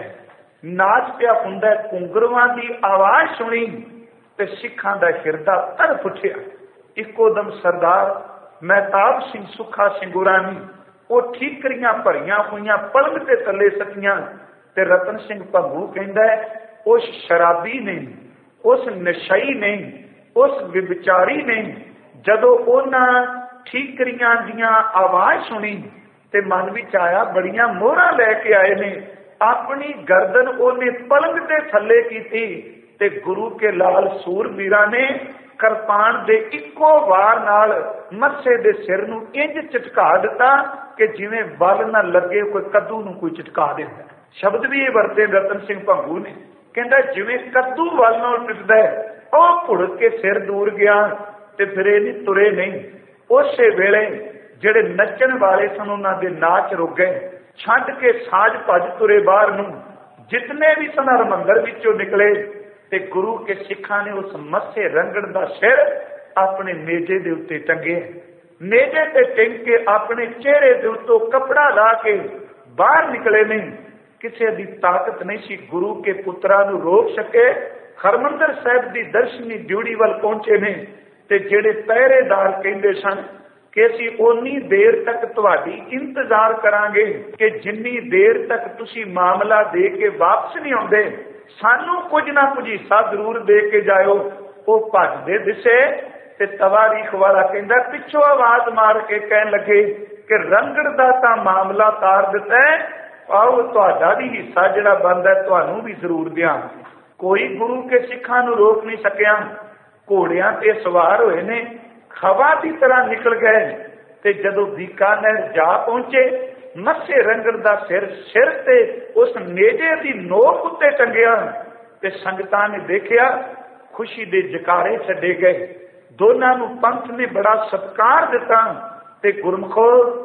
ਨਾਚ ਪਿਆ ਹੁੰਦਾ। ਘੁੰਗਰੂਆਂ ਦੀ ਆਵਾਜ਼ ਸੁਣੀ ਤੇ ਸਿੱਖਾਂ ਦਾ ਹਿਰਦਾ ਤੜਫ ਉੱਠਿਆ। ਇੱਕੋ ਦਮ ਸਰਦਾਰ ਮਹਿਤਾਬ ਸਿੰਘ ਸੁੱਖਾ ਸਿੰਘ ਹੋਰਾਂ ਨੇ ਉਹ ਠੀਕਰੀਆਂ ਭਰੀਆਂ ਹੋਈਆਂ ਪਲੰਗ ਤੇ ਥੱਲੇ ਸੱਟੀਆਂ ਤੇ ਰਤਨ ਸਿੰਘ ਭੰਗੂ ਕਹਿੰਦਾ ਉਸ ਸ਼ਰਾਬੀ ਨੇ, ਉਸ ਨਸ਼ਈ ਨੇ, ਉਸ ਵਿਚਾਰੀ ਨੇ ਜਦੋਂ ਉਹਨਾਂ ਠੀਕਰੀਆਂ ਦੀਆਂ ਆਵਾਜ਼ ਸੁਣੀ ਤੇ ਮਨ ਵਿੱਚ ਆਇਆ ਬੜੀਆਂ ਮੋਹਰਾਂ ਲੈ ਕੇ ਆਏ ਨੇ। ਆਪਣੀ ਗਰਦਨ ਉਹਨੇ ਪਲੰਗ ਦੇ ਥੱਲੇ ਕੀਤੀ ਤੇ ਗੁਰੂ ਕੇ ਲਾਲ ਸੂਰਬੀਰਾਂ ਨੇ ਕਿਰਪਾਨ ਦੇ ਇੱਕੋ ਵਾਰ ਨਾਲ ਮੱਸੇ ਦੇ ਸਿਰ ਨੂੰ ਇੰਜ ਝਟਕਾ ਦਿੱਤਾ ਕਿ ਜਿਵੇਂ ਬਲ ਨਾ ਲੱਗੇ ਕੋਈ ਕੱਦੂ ਨੂੰ ਕੋਈ ਝਟਕਾ ਦਿੰਦਾ। ਸ਼ਬਦ ਵੀ ਇਹ ਵਰਤੇ ਰਤਨ ਸਿੰਘ ਭੰਗੂ ਨੇ, ਕਹਿੰਦਾ ਜਿਵੇਂ ਕੱਦੂ ਵੱਲ ਨਾਲ ਪਿੱਟਦਾ ਉਹ ਭੁੜਕ ਕੇ ਸਿਰ ਦੂਰ ਗਿਆ ਤੇ ਫਿਰ ਇਹ ਨਹੀਂ ਤੁਰੇ ਨਹੀਂ। ਉਸੇ ਵੇਲੇ ਜਿਹੜੇ ਨੱਚਣ ਵਾਲੇ ਸਨ ਉਹਨਾਂ ਦੇ ਨਾਚ ਰੁਕ ਗਏ, ਛੱਡ ਕੇ ਸਾਜ ਭੱਜ ਤੁਰੇ ਬਾਹਰ ਨੂੰ। ਜਿਤਨੇ ਵੀ ਸਨ ਹਰਮੰਦਰ ਵਿੱਚੋਂ ਨਿਕਲੇ ਤੇ ਗੁਰੂ ਕੇ ਸਿੱਖਾਂ ਨੇ ਉਸ ਮੱਸੇ ਰੰਗੜ ਦਾ ਸਿਰ ਆਪਣੇ ਨੇਜੇ ਦੇ ਉੱਤੇ ਟੰਗਿਆ। ਨੇਜੇ ਤੇ ਟੰਗ ਕੇ ਆਪਣੇ ਚਿਹਰੇ ਦੇ ਉੱਤੋਂ ਕੱਪੜਾ ਲਾ ਕੇ ਬਾਹਰ ਨਿਕਲੇ ਨਹੀਂ। ਕਿਸੇ ਦੀ ਤਾਕਤ ਨਹੀਂ ਸੀ ਗੁਰੂ ਕੇ ਪੁੱਤਰਾਂ ਨੂੰ ਰੋਕ ਸਕੇ। ਹਰਮੰਦਰ ਸਾਹਿਬ ਦੀ ਦਰਸ਼ਨੀ ਡਿਊਟੀ ਵੱਲ ਪਹੁੰਚੇ ਨੇ ਤੇ ਜਿਹੜੇ ਪਹਿਰੇਦਾਰ ਕਹਿੰਦੇ ਸਨ ਕਿ ਅਸੀਂ ਓਨੀ ਦੇਰ ਤੱਕ ਤੁਹਾਡੀ ਇੰਤਜ਼ਾਰ ਕਰਾਂਗੇ ਕਿ ਜਿੰਨੀ ਦੇਰ ਤੱਕ ਤੁਸੀਂ ਮਾਮਲਾ ਦੇ ਕੇ ਵਾਪਸ ਨਹੀਂ ਆਉਂਦੇ ਸਾਨੂੰ ਕੁਝ ਨਾ ਕੁਝ ਹਿੱਸਾ ਜ਼ਰੂਰ ਦੇ ਕੇ ਜਾਇਓ। ਉਹ ਭੱਜਦੇ ਦਿਸੇ ਤੇ ਤਵਾਰੀਖ ਵਾਲਾ ਕਹਿੰਦਾ ਪਿੱਛੋਂ ਆਵਾਜ਼ ਮਾਰ ਕੇ ਕਹਿਣ ਲੱਗੇ ਕਿ ਰੰਗੜ ਦਾ ਤਾਂ ਮਾਮਲਾ ਤਾਰ ਦਿੱਤਾ, ਆਓ ਤੁਹਾਡਾ ਵੀ ਹਿੱਸਾ ਜਿਹੜਾ ਬਣਦਾ ਤੁਹਾਨੂੰ ਵੀ ਜ਼ਰੂਰ ਦਿਆਂਗੇ। कोई गुरु के सिखा नूं रोक नहीं सकिया। घोड़ियां ते सवार होए ने, हवा की तरह निकल गए ते जदों बीकानेर जा पहुंचे, मत्से रंगड़ दा सिर सिर ते उस नेजे दी नोक उत्ते टंगिया ते संगतां ने देखिया, खुशी दे जकारे छड्डे गए। दोनों नूं पंथ ने बड़ा सत्कार दिता ते गुरमुखो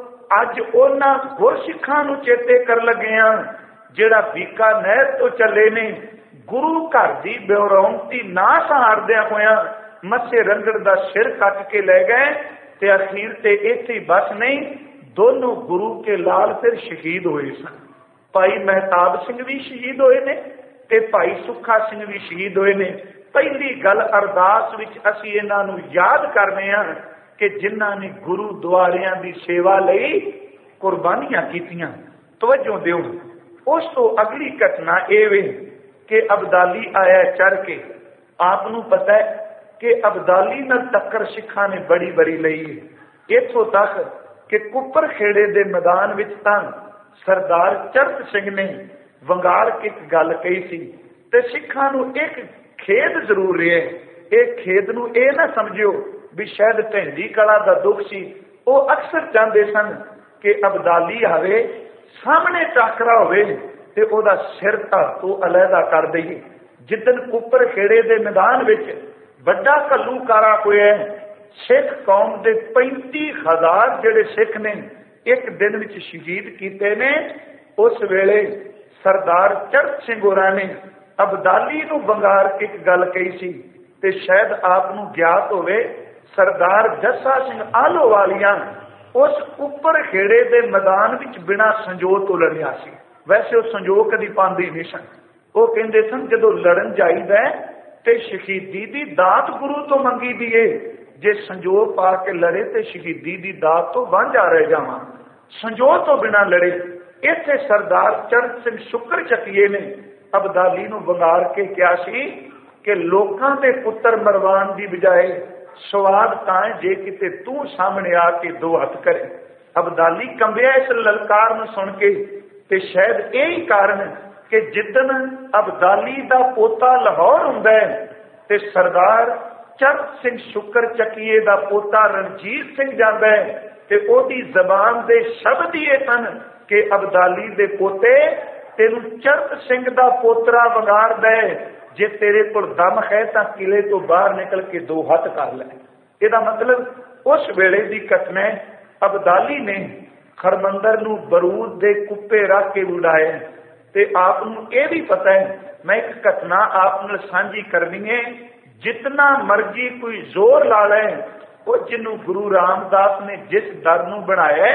अज उन्हां गुरसिखां नूं चेते कर लगे हां जिहड़ा बीकानेर तो चले ने। गुरु घर की बेरौनती ना सहारदिया होया मत्से रंगड़ दा सिर कट के ले गए ते अखीर ते इत्थे बस नहीं, दोनों गुरु के लाल फिर शहीद हुए सन। भाई महताब सिंह भी शहीद होए ने ते भाई सुखा सिंह भी शहीद होए ने। पहली गल अरदास विच असीं इन्हां नूं याद करने हां कि जिन्हां ने गुरु द्वारियां दी सेवा लई कुर्बानियां कीतियां। तवज्जो दिओ। उस तो अगली घटना यह वे कि अबदाली आया चढ़ के। आपनूं पता है कि अबदाली नाल टक्कर सिखां ने बड़ी बड़ी लई है। इत्थों तक कि कुपर खेड़े दे मैदान विच तां सरदार चरत सिंह ने वंगार के एक गल कही सी ते सिखां नूं एक खेद जरूर रहा है। इह खेद नूं इह ना समझिओ भी शायद ढिंडी कला दा दुख सी। वो अक्सर चाहते सन कि अबदाली आवे, सामने टाकरा होवे ते ओदा सिर धर तो अलहदा कर दईए। जिदन कुपर खेड़े दे मैदान विच बड़ा घल्लूकारा होया, सिख कौम दे पैंती हजार जिहड़े सिख ने एक दिन विच शहीद कीते ने, उस वेले सरदार चरत सिंह होरां ने अबदाली नूं बंगार के एक गल कही सी ते शायद आप नूं ज्ञात होवे, सरदार जस्सा सिंह आलोवालिया उस कुपर खेड़े दे मैदान विच बिना संजोग तो लड़िया सी। वैसे वो संजोग कदी पांदे नहीं सन। वो कहते सन जदों लड़न जाईदा ते शहीदी दी दात गुरु तो मंगी दी है, जे संजोग पा के लड़े तो शहीदी दी दात तो वांझा रह जावां। संजोग तो बिना लड़े। इत्थे सरदार चरत सिंह शुक्र चकीए ने अबदाली नूं वंगार के कहा सी कि लोकां दे पुत्तर मरवान दी बजाए स्वाद तां जे किते तू सामने आके दो हथ करे। अबदाली कंबिया इस ललकार नूं सुन के ते शायद यही कारण कि जिदन अबदाली दा पोता लाहौर हुंदा है ते सरदार चरत सिंह शुक्र चकीए दा पोता रणजीत सिंह जांदा है ते ओदी जबान दे शब्द ये सन कि अबदाली दे पोते तेनू चरत सिंह दा पोतरा वंगार दे, जे तेरे कोल दम है तां किले तो बाहर निकल के दो हथ कर लै। इहदा मतलब उस वेले दी घटना अबदाली ने खरमंदर नूं बरूद दे कुप्पे रख के उड़ाया ते आप नूं यह भी पता है। मैं एक घटना आप नाल सांझी करनी है। जितना मर्जी कोई जोर ला ले, वो जिन्हों गुरु रामदास ने जिस दर नूं बनाया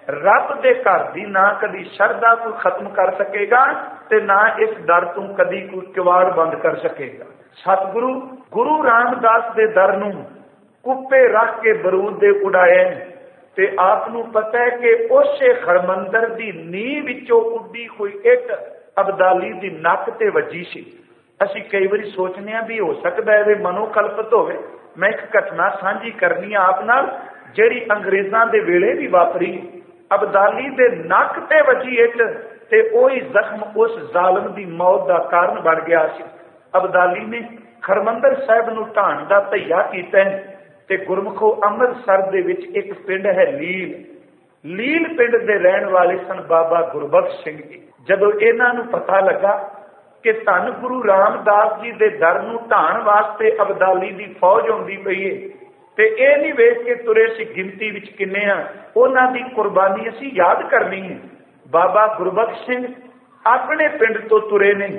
रब दे घर दी ना कदी शरदा कोई खत्म कर सकेगा ते ना इस दर तू कदी कोई किवाड़ बंद कर सकेगा। सतगुरु गुरु रामदास दे दर नूं कुप्पे रख के बरूद दे उड़ाए ते आप नूं पता है कि उसे खरमंदर दी नींह विचों उड्डी कोई इट अबदाली दी नक ते वजी सी। असीं कई बारी सोचने आ भी हो सकता है वे मनोकल्पित होवे। मैं एक घटना सांझी करनी आप नाल जिहड़ी अंग्रेजां दे वेले भी वापरी। अबदाली दे नक ते वजी इट ते ओही जख्म उस जालम दी मौत दा कारण बन गया सी। अबदाली ने खरमंदर साहिब नूं ढाण दा धैया कीता ते गुरमुखो अमृतसर दे विच एक पिंड है लील। लील पिंड दे रहण वाले सन बाबा गुरबख्श सिंह जी। जदों इन्हां नूं पता लगा कि धन गुरु रामदास जी दे दर नूं ढाण वास्ते अबदाली दी फौज आउंदी पई है ते ये नहीं वेख के तुरे सी गिनती विच किन्ने आ, उन्हां दी कुर्बानी असीं याद करनी है। बाबा गुरबख्श सिंह अपने पिंड तो तुरे ने।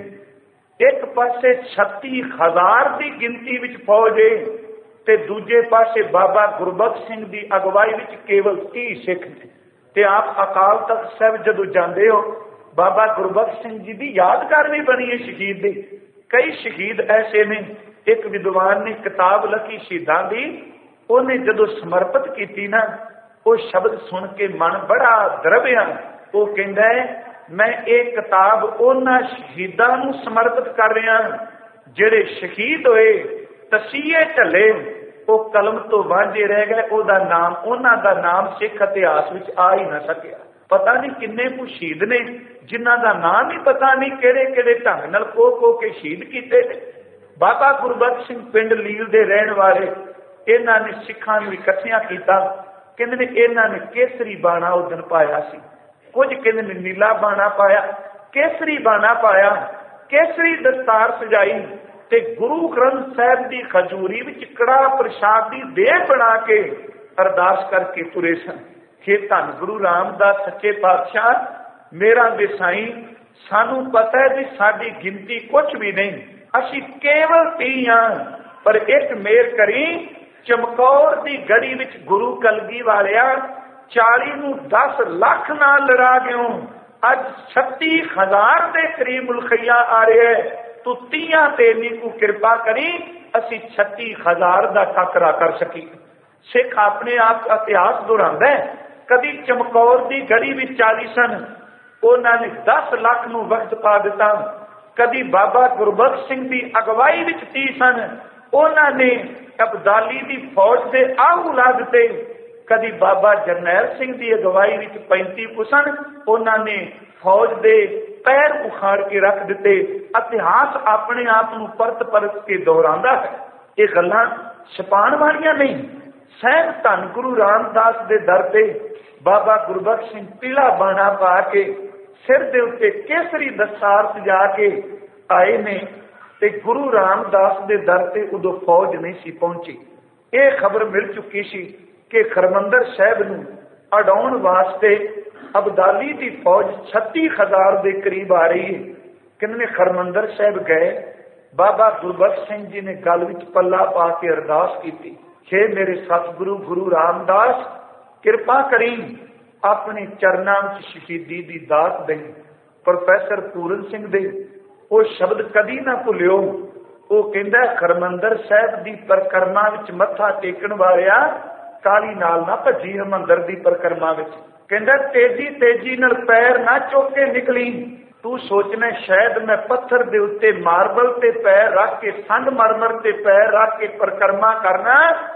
एक पासे छत्ती हजार की गिनती विच फौज है ते दूजे पासे बाबा गुरबख्श सिंह की अगवाई विच केवल तीह सिख ने। ते आप अकाल तख्त साहिब जदों जांदे हो, बाबा गुरबख्श सिंह जी की यादगार भी बनी है शहीद दी। कई शहीद ऐसे ने। एक विद्वान ने किताब लिखी शहीदां दी, उन्हें जदों समर्पित की ना, वो शब्द सुन के मन बड़ा द्रविया। वो कहता है मैं एक किताब उन्हां शहीदां नूं समर्पित कर रहा जिहड़े शहीद होए, तसीहे झले, ਉਹ ਕਲਮ ਤੋਂ ਵਾਂਝੇ ਰਹਿ ਗਏ। ਉਹਦਾ ਨਾਮ, ਉਹਨਾਂ ਦਾ ਨਾਮ ਸਿੱਖ ਇਤਿਹਾਸ ਵਿੱਚ ਆ ਹੀ ਨਾ ਸਕਿਆ। ਪਤਾ ਨਹੀਂ ਕਿੰਨੇ ਕੁ ਸ਼ਹੀਦ ਨੇ ਜਿਨ੍ਹਾਂ ਦਾ ਨਾਮ ਹੀ ਪਤਾ ਨਹੀਂ ਕਿਹੜੇ ਕਿਹੜੇ ਢੰਗ ਨਾਲ ਕੋ ਕੋ ਕੇ ਸ਼ਹੀਦ ਕੀਤੇ ਨੇ। ਬਾਬਾ ਗੁਰਬਖਸ਼ ਸਿੰਘ ਪਿੰਡ ਲੀਲ ਦੇ ਰਹਿਣ ਵਾਲੇ, ਇਹਨਾਂ ਨੇ ਸਿੱਖਾਂ ਨੂੰ ਇਕੱਠਿਆਂ ਕੀਤਾ। ਕਹਿੰਦੇ ਨੇ ਇਹਨਾਂ ਨੇ ਕੇਸਰੀ ਬਾਣਾ ਉਦਣ ਪਾਇਆ ਸੀ, ਕੁਝ ਕਹਿੰਦੇ ਨੇ ਨੀਲਾ ਬਾਣਾ ਪਾਇਆ, ਕੇਸਰੀ ਬਾਣਾ ਪਾਇਆ, ਕੇਸਰੀ ਦਸਤਾਰ ਸਜਾਈ ਤੇ ਗੁਰੂ ਗ੍ਰੰਥ ਸਾਹਿਬ ਦੀ ਖਜੂਰੀ ਵਿੱਚ ਕੜਾਹ ਪ੍ਰਸ਼ਾਦ ਦੀ ਦੇਹ ਬਣਾ ਕੇ ਅਰਦਾਸ ਕਰਕੇ ਤੁਰੇ ਸਨ। ਕਿ ਧੰਨ ਗੁਰੂ ਰਾਮਦਾਸ ਸੱਚੇ ਪਾਤਸ਼ਾਹ, ਮੇਰਾ ਵਿਸਾਈ, ਸਾਨੂੰ ਪਤਾ ਹੈ ਵੀ ਸਾਡੀ ਗਿਣਤੀ ਕੁਛ ਵੀ ਨਹੀਂ, ਅਸੀਂ ਕੇਵਲ ਤੀਹ ਹਾਂ, ਪਰ ਇੱਕ ਮੇਰ ਕਰੀ, ਚਮਕੌਰ ਦੀ ਗੜੀ ਵਿੱਚ ਗੁਰੂ ਕਲਗੀ ਵਾਲਿਆ ਚਾਲੀ ਨੂੰ ਦਸ ਲੱਖ ਨਾਲ ਲੜਾ ਗਿਓ, ਅੱਜ ਛੱਤੀ ਹਜ਼ਾਰ ਦੇ ਕਰੀਬ ਮੁਲਖਈਆ ਆ ਰਿਹਾ, ਤੂੰ ਤੀਆਂ ਤੇ ਨੀ ਕੋ ਕਿਰਪਾ ਕਰੀ, ਅਸੀਂ ਛੱਤੀ ਹਜ਼ਾਰ ਦਾ ਟੱਕਰਾ ਕਰ ਸਕੀ। ਸਿੱਖ ਆਪਣੇ ਆਪ ਇਤਿਹਾਸ ਦੁਹਰਾਉਂਦਾ, ਕਦੀ ਚਮਕੌਰ ਦੀ ਗੜੀ ਵਿੱਚ ਚਾਲੀ ਸਨ, ਉਹਨਾਂ ਨੇ ਦਸ ਲੱਖ ਨੂੰ ਵਕਤ ਪਾ ਦਿੱਤਾ। ਕਦੀ ਬਾਬਾ ਗੁਰਬਖਸ਼ ਸਿੰਘ ਦੀ ਅਗਵਾਈ ਵਿੱਚ ਤੀਹ ਸਨ, ਉਹਨਾਂ ਨੇ ਅਬਦਾਲੀ ਦੀ ਫੌਜ ਦੇ ਆਹੂ ਲਾ ਦਿੱਤੇ। ਕਦੀ ਬਾਬਾ ਜਰਨੈਲ ਸਿੰਘ ਦੀ ਅਗਵਾਈ ਵਿੱਚ ਪੈਂਤੀ ਕੁ ਸਨ, ਉਹਨਾਂ ਨੇ ਫੌਜ ਦੇ ਪੈਰ ਉਖਾੜ ਕੇ ਰੱਖ ਦਿੱਤੇ। ਇਤਿਹਾਸ ਆਪਣੇ ਆਪ ਨੂੰ ਪਰਤ ਪਰਤ ਕੇ ਦੁਹਰਾਉਂਦਾ ਹੈ। ਇਹ ਗੱਲਾਂ ਛਪਾਉਣ ਵਾਲੀਆਂ ਨਹੀਂ। ਸਹਿਬ ਧੰਨ ਗੁਰੂ ਰਾਮਦਾਸ ਦੇ ਦਰ ਤੇ ਬਾਬਾ ਗੁਰਬਖਸ਼ ਸਿੰਘ ਪੀਲਾ ਬਾਣਾ ਪਾ ਕੇ ਸਿਰ ਦੇ ਉੱਤੇ ਕੇਸਰੀ ਦਸਤਾਰ ਸਜਾ ਕੇ ਆਏ ਨੇ ਤੇ ਗੁਰੂ ਰਾਮਦਾਸ ਦੇ ਦਰ ਤੇ ਉਦੋਂ ਫੌਜ ਨਹੀਂ ਸੀ ਪਹੁੰਚੀ। ਇਹ ਖਬਰ ਮਿਲ ਚੁੱਕੀ ਸੀ ਕਿ ਹਰਿਮੰਦਰ ਸਾਹਿਬ ਨੂੰ ਅਡਾਉਣ ਵਾਸਤੇ ਅਬਦਾਲੀ ਦੀ ਫੌਜ ਛੱਤੀ ਹਜ਼ਾਰ ਦੇ ਕਰੀਬ ਆ ਰਹੀ ਹੈ। ਕਿੰਨੇ ਹਰਿਮੰਦਰ ਸਾਹਿਬ ਗਏ, ਬਾਬਾ ਗੁਰਬਖਸ਼ ਸਿੰਘ ਜੀ ਨੇ ਗਲ ਵਿੱਚ ਪੱਲਾ ਪਾ ਕੇ ਅਰਦਾਸ ਕੀਤੀ, ਹੇ ਮੇਰੇ ਸਤਿਗੁਰੂ ਗੁਰੂ ਰਾਮਦਾਸ, ਕਿਰਪਾ ਕਰੀ, ਆਪਣੇ ਚਰਨਾਂ ਵਿੱਚ ਸ਼ਹੀਦੀ ਦੀ ਦਾਤ ਦੇਈ। ਪ੍ਰੋਫੈਸਰ ਪੂਰਨ ਸਿੰਘ ਦੇ ਉਹ ਸ਼ਬਦ ਕਦੀ ਨਾ ਭੁੱਲਿਓ। ਉਹ ਕਹਿੰਦਾ, ਹਰਿਮੰਦਰ ਸਾਹਿਬ ਦੀ ਪਰਿਕਰਮਾ ਵਿੱਚ ਮੱਥਾ ਟੇਕਣ ਵਾਲਿਆ ਕਾਲੀ ਨਾਲ ਨਾ ਭੱਜੀ, ਹਰਿਮੰਦਰ ਦੀ ਪਰਿਕਰਮਾ ਵਿੱਚ ਕਹਿੰਦਾ ਤੇਜ਼ੀ ਤੇਜ਼ੀ ਨਾਲ ਪੈਰ ਨਾ ਚੁੱਕ ਕੇ ਨਿਕਲੀ। ਤੂੰ ਸੋਚਣਾ ਸ਼ਾਇਦ ਮੈਂ ਪੱਥਰ ਦੇ ਉੱਤੇ ਮਾਰਬਲ ਤੇ ਪੈਰ ਰੱਖ ਕੇ, ਸੰਗਮਰਮਰ ਤੇ ਪੈਰ ਰੱਖ ਕੇ ਪਰਿਕਰਮਾ ਕਰਨਾ।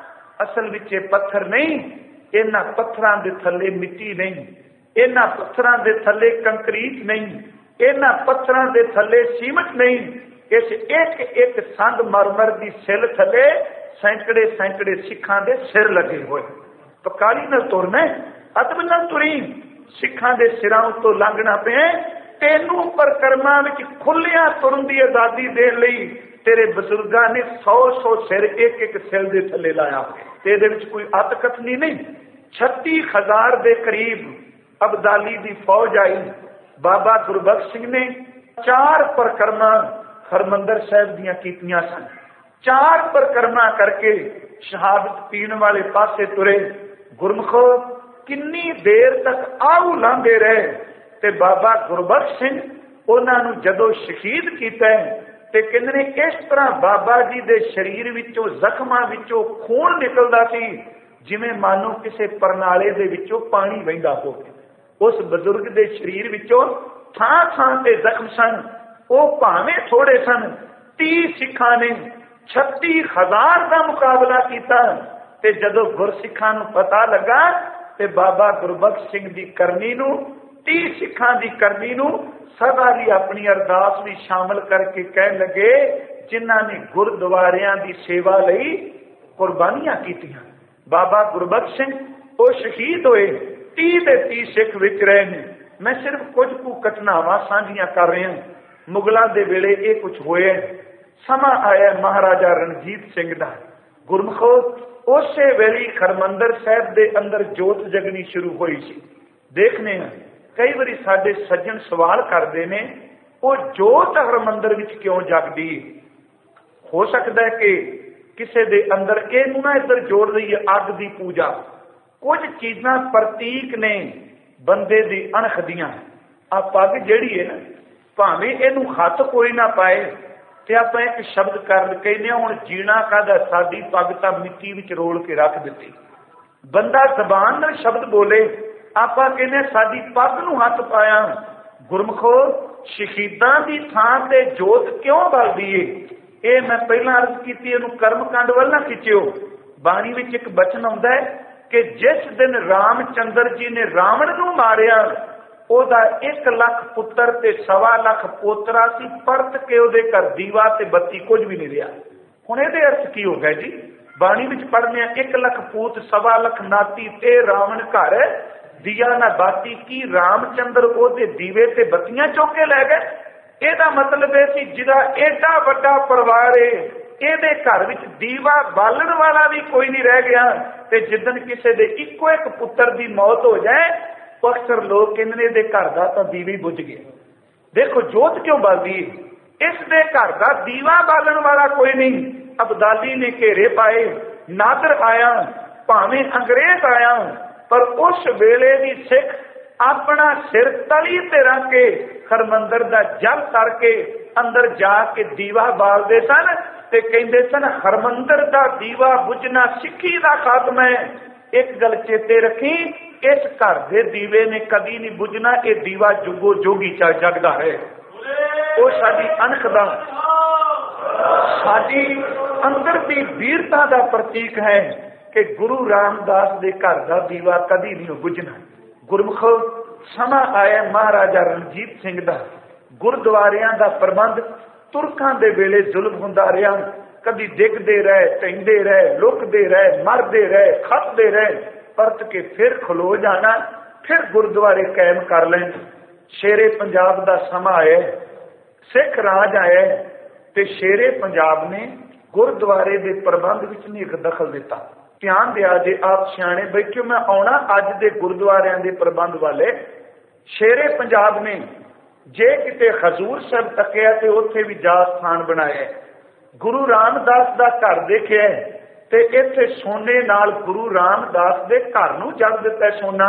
ਅਸਲ ਵਿੱਚ ਇਹ ਪੱਥਰ ਨਹੀਂ, ਇਹਨਾਂ ਪੱਥਰਾਂ ਦੇ ਥੱਲੇ ਮਿੱਟੀ ਨਹੀਂ, ਇਹਨਾਂ ਪੱਥਰਾਂ ਦੇ ਥੱਲੇ ਕੰਕਰੀਟ ਨਹੀਂ, ਇਹਨਾਂ ਪੱਥਰਾਂ ਦੇ ਥੱਲੇ ਸੀਮਟ ਨਹੀਂ। ਇਸ ਇੱਕ ਇੱਕ ਸੰਗਮਰਮਰ ਦੀ ਸਿਲ ਥੱਲੇ ਸੈਂਕੜੇ ਸੈਂਕੜੇ ਸਿੱਖਾਂ ਦੇ ਸਿਰ ਲੱਗੇ ਹੋਏ। ਪਕਾਲੀ ਨਾਲ ਤੁਰਨਾ, ਅਦਬ ਨਾਲ ਤੁਰੀ, ਸਿੱਖਾਂ ਦੇ ਸਿਰਾਂ ਉੱਤੋਂ ਲੰਘਣਾ ਪਿਆ। ਤੈਨੂੰ ਪਰਿਕਰਮਾ ਵਿੱਚ ਖੁੱਲਿਆਂ ਤੁਰਨ ਦੀ ਆਜ਼ਾਦੀ ਦੇਣ ਲਈ ਤੇਰੇ ਬਜ਼ੁਰਗਾਂ ਨੇ ਸੌ ਸੌ ਸਿਰ ਇੱਕ ਇੱਕ ਸਿਰ ਦੇ ਥੱਲੇ ਲਾਇਆ ਤੇ ਇਹਦੇ ਵਿੱਚ ਕੋਈ ਅੱਤ ਕਥਨੀ ਨਹੀਂ। ਛੱਤੀ ਹਜ਼ਾਰ ਦੇ ਕਰੀਬ ਅਬਦਾਲੀ ਦੀ ਫੌਜ ਆਈ। ਬਾਬਾ ਗੁਰਬਖਸ਼ ਸਿੰਘ ਨੇ ਚਾਰ ਪਰਿਕਰਮਾ ਹਰਿਮੰਦਰ ਸਾਹਿਬ ਦੀਆਂ ਕੀਤੀਆਂ ਸਨ। ਚਾਰ ਪਰਿਕਰਮਾ ਕਰਕੇ ਸ਼ਹਾਦਤ ਪੀਣ ਵਾਲੇ ਪਾਸੇ ਤੁਰੇ। ਗੁਰਮਖੋ ਕਿੰਨੀ ਦੇਰ ਤੱਕ ਆਹੂ ਲਾਂਦੇ ਰਹੇ ਤੇ ਬਾਬਾ ਗੁਰਬਖਸ਼ ਸਿੰਘ ਉਹਨਾਂ ਨੂੰ ਜਦੋਂ ਸ਼ਹੀਦ ਕੀਤਾ ਤੇ ਕਹਿੰਦੇ ਨੇ ਇਸ ਤਰ੍ਹਾਂ ਬਾਬਾ ਜੀ ਦੇ ਸਰੀਰ ਵਿੱਚੋਂ, ਜ਼ਖਮਾਂ ਵਿੱਚੋਂ ਖੂਨ ਨਿਕਲਦਾ ਸੀ ਜਿਵੇਂ ਮਾਨੋ ਕਿਸੇ ਪਰਨਾਲੇ ਦੇ ਵਿੱਚੋਂ ਪਾਣੀ ਵਹਿੰਦਾ ਹੋਵੇ। ਉਸ ਬਜ਼ੁਰਗ ਦੇ ਸਰੀਰ ਵਿੱਚੋਂ ਥਾਂ ਥਾਂ ਤੇ ਜ਼ਖਮ ਸਨ। ਉਹ ਭਾਵੇਂ ਥੋੜੇ ਸਨ, ਤੀਹ ਸਿੱਖਾਂ ਨੇ ਛੱਤੀ ਹਜ਼ਾਰ ਦਾ ਮੁਕਾਬਲਾ ਕੀਤਾ ਤੇ ਜਦੋਂ ਗੁਰਸਿੱਖਾਂ ਨੂੰ ਪਤਾ ਲੱਗਾ ਤੇ ਬਾਬਾ ਗੁਰਬਖਸ਼ ਸਿੰਘ ਦੀ ਕਰਨੀ ਨੂੰ, ਤੀਹ ਸਿੱਖਾਂ ਦੀ ਕਰਨੀ ਨੂੰ ਸਦਾ ਲਈ ਆਪਣੀ ਅਰਦਾਸ ਵੀ ਸ਼ਾਮਲ ਕਰਕੇ ਕਹਿਣ ਲੱਗੇ, ਜਿਨ੍ਹਾਂ ਨੇ ਗੁਰਦੁਆਰਿਆਂ ਦੀ ਸੇਵਾ ਲਈ ਕੁਰਬਾਨੀਆਂ ਕੀਤੀਆਂ। ਬਾਬਾ ਗੁਰਬਖਸ਼ ਸਿੰਘ ਉਹ ਸ਼ਹੀਦ ਹੋਏ, ਤੀਹ ਦੇ ਤੀਹ ਸਿੱਖ ਵਿਚ ਰਹੇ ਨੇ। ਮੈਂ ਸਿਰਫ ਕੁਝ ਕੁ ਘਟਨਾਵਾਂ ਸਾਂਝੀਆਂ ਕਰ ਰਿਹਾ। ਮੁਗਲਾਂ ਦੇ ਵੇਲੇ ਇਹ ਕੁਝ ਹੋਇਆ। ਸਮਾਂ ਆਇਆ ਮਹਾਰਾਜਾ ਰਣਜੀਤ ਸਿੰਘ ਦਾ। ਗੁਰਮਖੋ ਉਸੇ ਵੇਲੇ ਹਰਿਮੰਦਰ ਸਾਹਿਬ ਦੇ ਅੰਦਰ ਜੋਤ ਜਗਣੀ ਸ਼ੁਰੂ ਹੋਈ ਸੀ। ਦੇਖਦੇ ਹਾਂ ਕਈ ਵਾਰੀ ਸਾਡੇ ਸੱਜਣ ਸਵਾਲ ਕਰਦੇ ਨੇ, ਉਹ ਜੋਤ ਹਰਿਮੰਦਰ ਵਿੱਚ ਕਿਉਂ ਜਗਦੀ? ਹੋ ਸਕਦਾ ਹੈ ਕਿ ਕਿਸੇ ਦੇ ਅੰਦਰ ਇਹਨੂੰ ਨਾ ਇੱਧਰ ਜੋੜ ਲਈਏ, ਅੱਗ ਦੀ ਪੂਜਾ। ਕੁਝ ਚੀਜ਼ਾਂ ਪ੍ਰਤੀਕ ਨੇ ਬੰਦੇ ਦੀ ਅਣਖ ਦੀਆਂ। ਆ ਪੱਗ ਜਿਹੜੀ ਹੈ ਨਾ, ਭਾਵੇਂ ਇਹਨੂੰ ਹੱਥ ਕੋਈ ਨਾ ਪਾਏ ਤੇ ਆਪਾਂ ਇੱਕ ਸ਼ਬਦ ਕਰ ਕਹਿੰਦੇ ਹਾਂ, ਹੁਣ ਜੀਣਾ ਕਾਹਦਾ, ਸਾਡੀ ਪੱਗ ਤਾਂ ਮਿੱਟੀ ਵਿੱਚ ਰੋਲ ਕੇ ਰੱਖ ਦਿੱਤੀ। ਬੰਦਾ ਜ਼ਬਾਨ ਨਾਲ ਸ਼ਬਦ ਬੋਲੇ, ਆਪਾਂ ਕਹਿੰਦੇ ਸਾਡੀ ਪੱਗ ਨੂੰ ਹੱਥ ਪਾਇਆ। ਗੁਰਮਖੋ ਸ਼ਹੀਦਾਂ ਦੀ ਥਾਂ ਤੇ ਜੋਤ ਕਿਉਂ ਬਲਦੀ ਏ? ਇਹ ਮੈਂ ਪਹਿਲਾਂ ਅਰਜ਼ ਕੀਤੀ, ਇਹਨੂੰ ਕਰਮ ਕਾਂਡ ਵੱਲ ਨਾ ਖਿੱਚਿਓ। ਬਾਣੀ ਵਿੱਚ ਇੱਕ ਬਚਨ ਆਉਂਦਾ ਹੈ ਕਿ ਜਿਸ ਦਿਨ ਰਾਮਚੰਦਰ ਜੀ ਨੇ ਰਾਵਣ ਨੂੰ ਮਾਰਿਆ, ਉਹਦਾ ਇੱਕ ਲੱਖ ਪੁੱਤਰ ਤੇ ਸਵਾ ਲੱਖ ਪੋਤਰਾ ਸੀ, ਪਰਤ ਕੇ ਉਹਦੇ ਘਰ ਦੀਵਾ ਤੇ ਬੱਤੀ ਕੁਝ ਵੀ ਨਹੀਂ ਰਿਹਾ। ਹੁਣ ਇਹਦੇ ਅਰਥ ਕੀ ਹੋ ਗਿਆ ਜੀ? ਬਾਣੀ ਵਿੱਚ ਪੜ੍ਹਦੇ ਆ ਇੱਕ ਲੱਖ ਪੂਤ ਸਵਾ ਲੱਖ ਨਾਤੀ ਤੇ ਰਾਵਣ ਘਰ ਦੀਆ ਨਾ ਬਾਤੀ, ਕੀ ਰਾਮਚੰਦਰ ਉਹਦੇ ਦੀਵੇ ਤੇ ਬੱਤੀਆਂ ਚੁੱਕ ਕੇ ਲੈ ਗਏ? ਇਹਦਾ ਮਤਲਬ ਇਹ ਸੀ ਜਿਹਦਾ ਏਡਾ ਵੱਡਾ ਪਰਿਵਾਰ ਏ, ਇਹਦੇ ਘਰ ਵਿੱਚ ਦੀਵਾ ਬਾਲਣ ਵਾਲਾ ਵੀ ਕੋਈ ਨਹੀਂ ਰਹਿ ਗਿਆ। ਤੇ ਜਿੱਦਣ ਕਿਸੇ ਦੇ ਇੱਕੋ ਇੱਕ ਪੁੱਤਰ ਦੀ ਮੌਤ ਹੋ ਜਾਏ, ਅਕਸਰ ਲੋਕ ਕਹਿੰਦੇ ਨੇ ਇਹਦੇ ਘਰ ਦਾ ਤਾਂ ਦੀਵਾ ਹੀ ਬੁਝ ਗਿਆ। ਦੇਖੋ ਜੋਤ ਕਿਉਂ ਬਲਦੀ? ਇਸ ਦੇ ਘਰ ਦਾ ਦੀਵਾ ਬਾਲਣ ਵਾਲਾ ਕੋਈ ਨਹੀਂ। ਅਬਦਾਲੀ ਨੇ ਘੇਰੇ ਪਾਏ, ਨਾਦਰ ਆਇਆ, ਭਾਵੇਂ ਅੰਗਰੇਜ਼ ਆਇਆ, ਪਰ ਉਸ ਵੇਲੇ ਵੀ ਸਿੱਖ ਆਪਣਾ ਸਿਰ ਤਲੀ ਤੇ ਰੱਖ ਕੇ ਹਰਮੰਦਰ ਦਾ ਜਲ ਕਰਕੇ ਅੰਦਰ ਜਾ ਕੇ ਦੀਵਾ ਬਾਲਦੇ ਸਨ ਤੇ ਕਹਿੰਦੇ ਸਨ ਹਰਮੰਦਰ ਦਾ ਦੀਵਾ ਬੁਝਣਾ ਸਿੱਖੀ ਦਾ ਖਾਤਮਾ ਹੈ। ਇੱਕ ਗੱਲ ਚੇਤੇ ਰੱਖੀ, ਇਸ ਘਰ ਦੇ ਦੀਵੇ ਨੇ ਕਦੀ ਨਹੀਂ ਬੁਝਣਾ, ਇਹ ਦੀਵਾ ਜੁਗੋ ਜੋਗੀ ਚਾ ਜਗਦਾ ਹੈ। ਉਹ ਸਾਡੀ ਅਣਖ ਦਾ, ਸਾਡੀ ਅੰਦਰ ਦੀ ਵੀਰਤਾ ਦਾ ਪ੍ਰਤੀਕ ਹੈ ਕਿ ਗੁਰੂ ਰਾਮਦਾਸ ਦੇ ਘਰ ਦਾ ਦੀਵਾ ਕਦੀ ਨਹੀਂ ਬੁਝਣਾ। ਗੁਰਮੁਖ ਸਮਾਂ ਆਇਆ ਮਹਾਰਾਜਾ ਰਣਜੀਤ ਸਿੰਘ ਦਾ, ਗੁਰਦੁਆਰਿਆਂ ਦਾ ਪ੍ਰਬੰਧ ਤੁਰਕਾਂ ਦੇ ਵੇਲੇ ਜ਼ੁਲਮ ਹੁੰਦਾ ਰਿਹਾ, ਕਦੀ ਡਿੱਗਦੇ ਰਹੇ, ਟੈਂਦੇ ਰਹੇ, ਲੁਕਦੇ ਰਹੇ, ਮਰਦੇ ਰਹੇ, ਖੱਪਦੇ ਰਹੇ, ਪਰਤ ਕੇ ਫਿਰ ਖਲੋ ਜਾਣਾ, ਫਿਰ ਗੁਰਦੁਆਰੇ ਕਾਇਮ ਕਰ ਲੈਣ। ਸ਼ੇਰੇ ਪੰਜਾਬ ਦਾ ਸਮਾਂ ਆਇਆ, ਸਿੱਖ ਰਾਜ ਆਇਆ ਤੇ ਸ਼ੇਰੇ ਪੰਜਾਬ ਨੇ ਗੁਰਦੁਆਰੇ ਦੇ ਪ੍ਰਬੰਧ ਵਿੱਚ ਨਹੀਂ ਇੱਕ ਦਖਲ ਦਿੱਤਾ। ਧਿਆਨ ਦਿਆ ਜੇ ਆਪ ਸਿਆਣੇ ਬੈਠਿਓ, ਮੈਂ ਆਉਣਾ ਅੱਜ ਦੇ ਗੁਰਦੁਆਰਿਆਂ ਦੇ ਪ੍ਰਬੰਧ ਵਾਲੇ। ਸ਼ੇਰੇ ਪੰਜਾਬ ਨੇ ਜੇ ਕਿਤੇ ਹਜ਼ੂਰ ਸਾਹਿਬ ਤੱਕਿਆ ਤੇ ਉੱਥੇ ਵੀ ਜਾ ਸਥਾਨ ਬਣਾਇਆ। ਗੁਰੂ ਰਾਮਦਾਸ ਦਾ ਘਰ ਦੇਖਿਆ ਤੇ ਇੱਥੇ ਸੋਨੇ ਨਾਲ ਗੁਰੂ ਰਾਮਦਾਸ ਦੇ ਘਰ ਨੂੰ ਜੜ ਦਿੱਤਾ ਸੋਨਾ।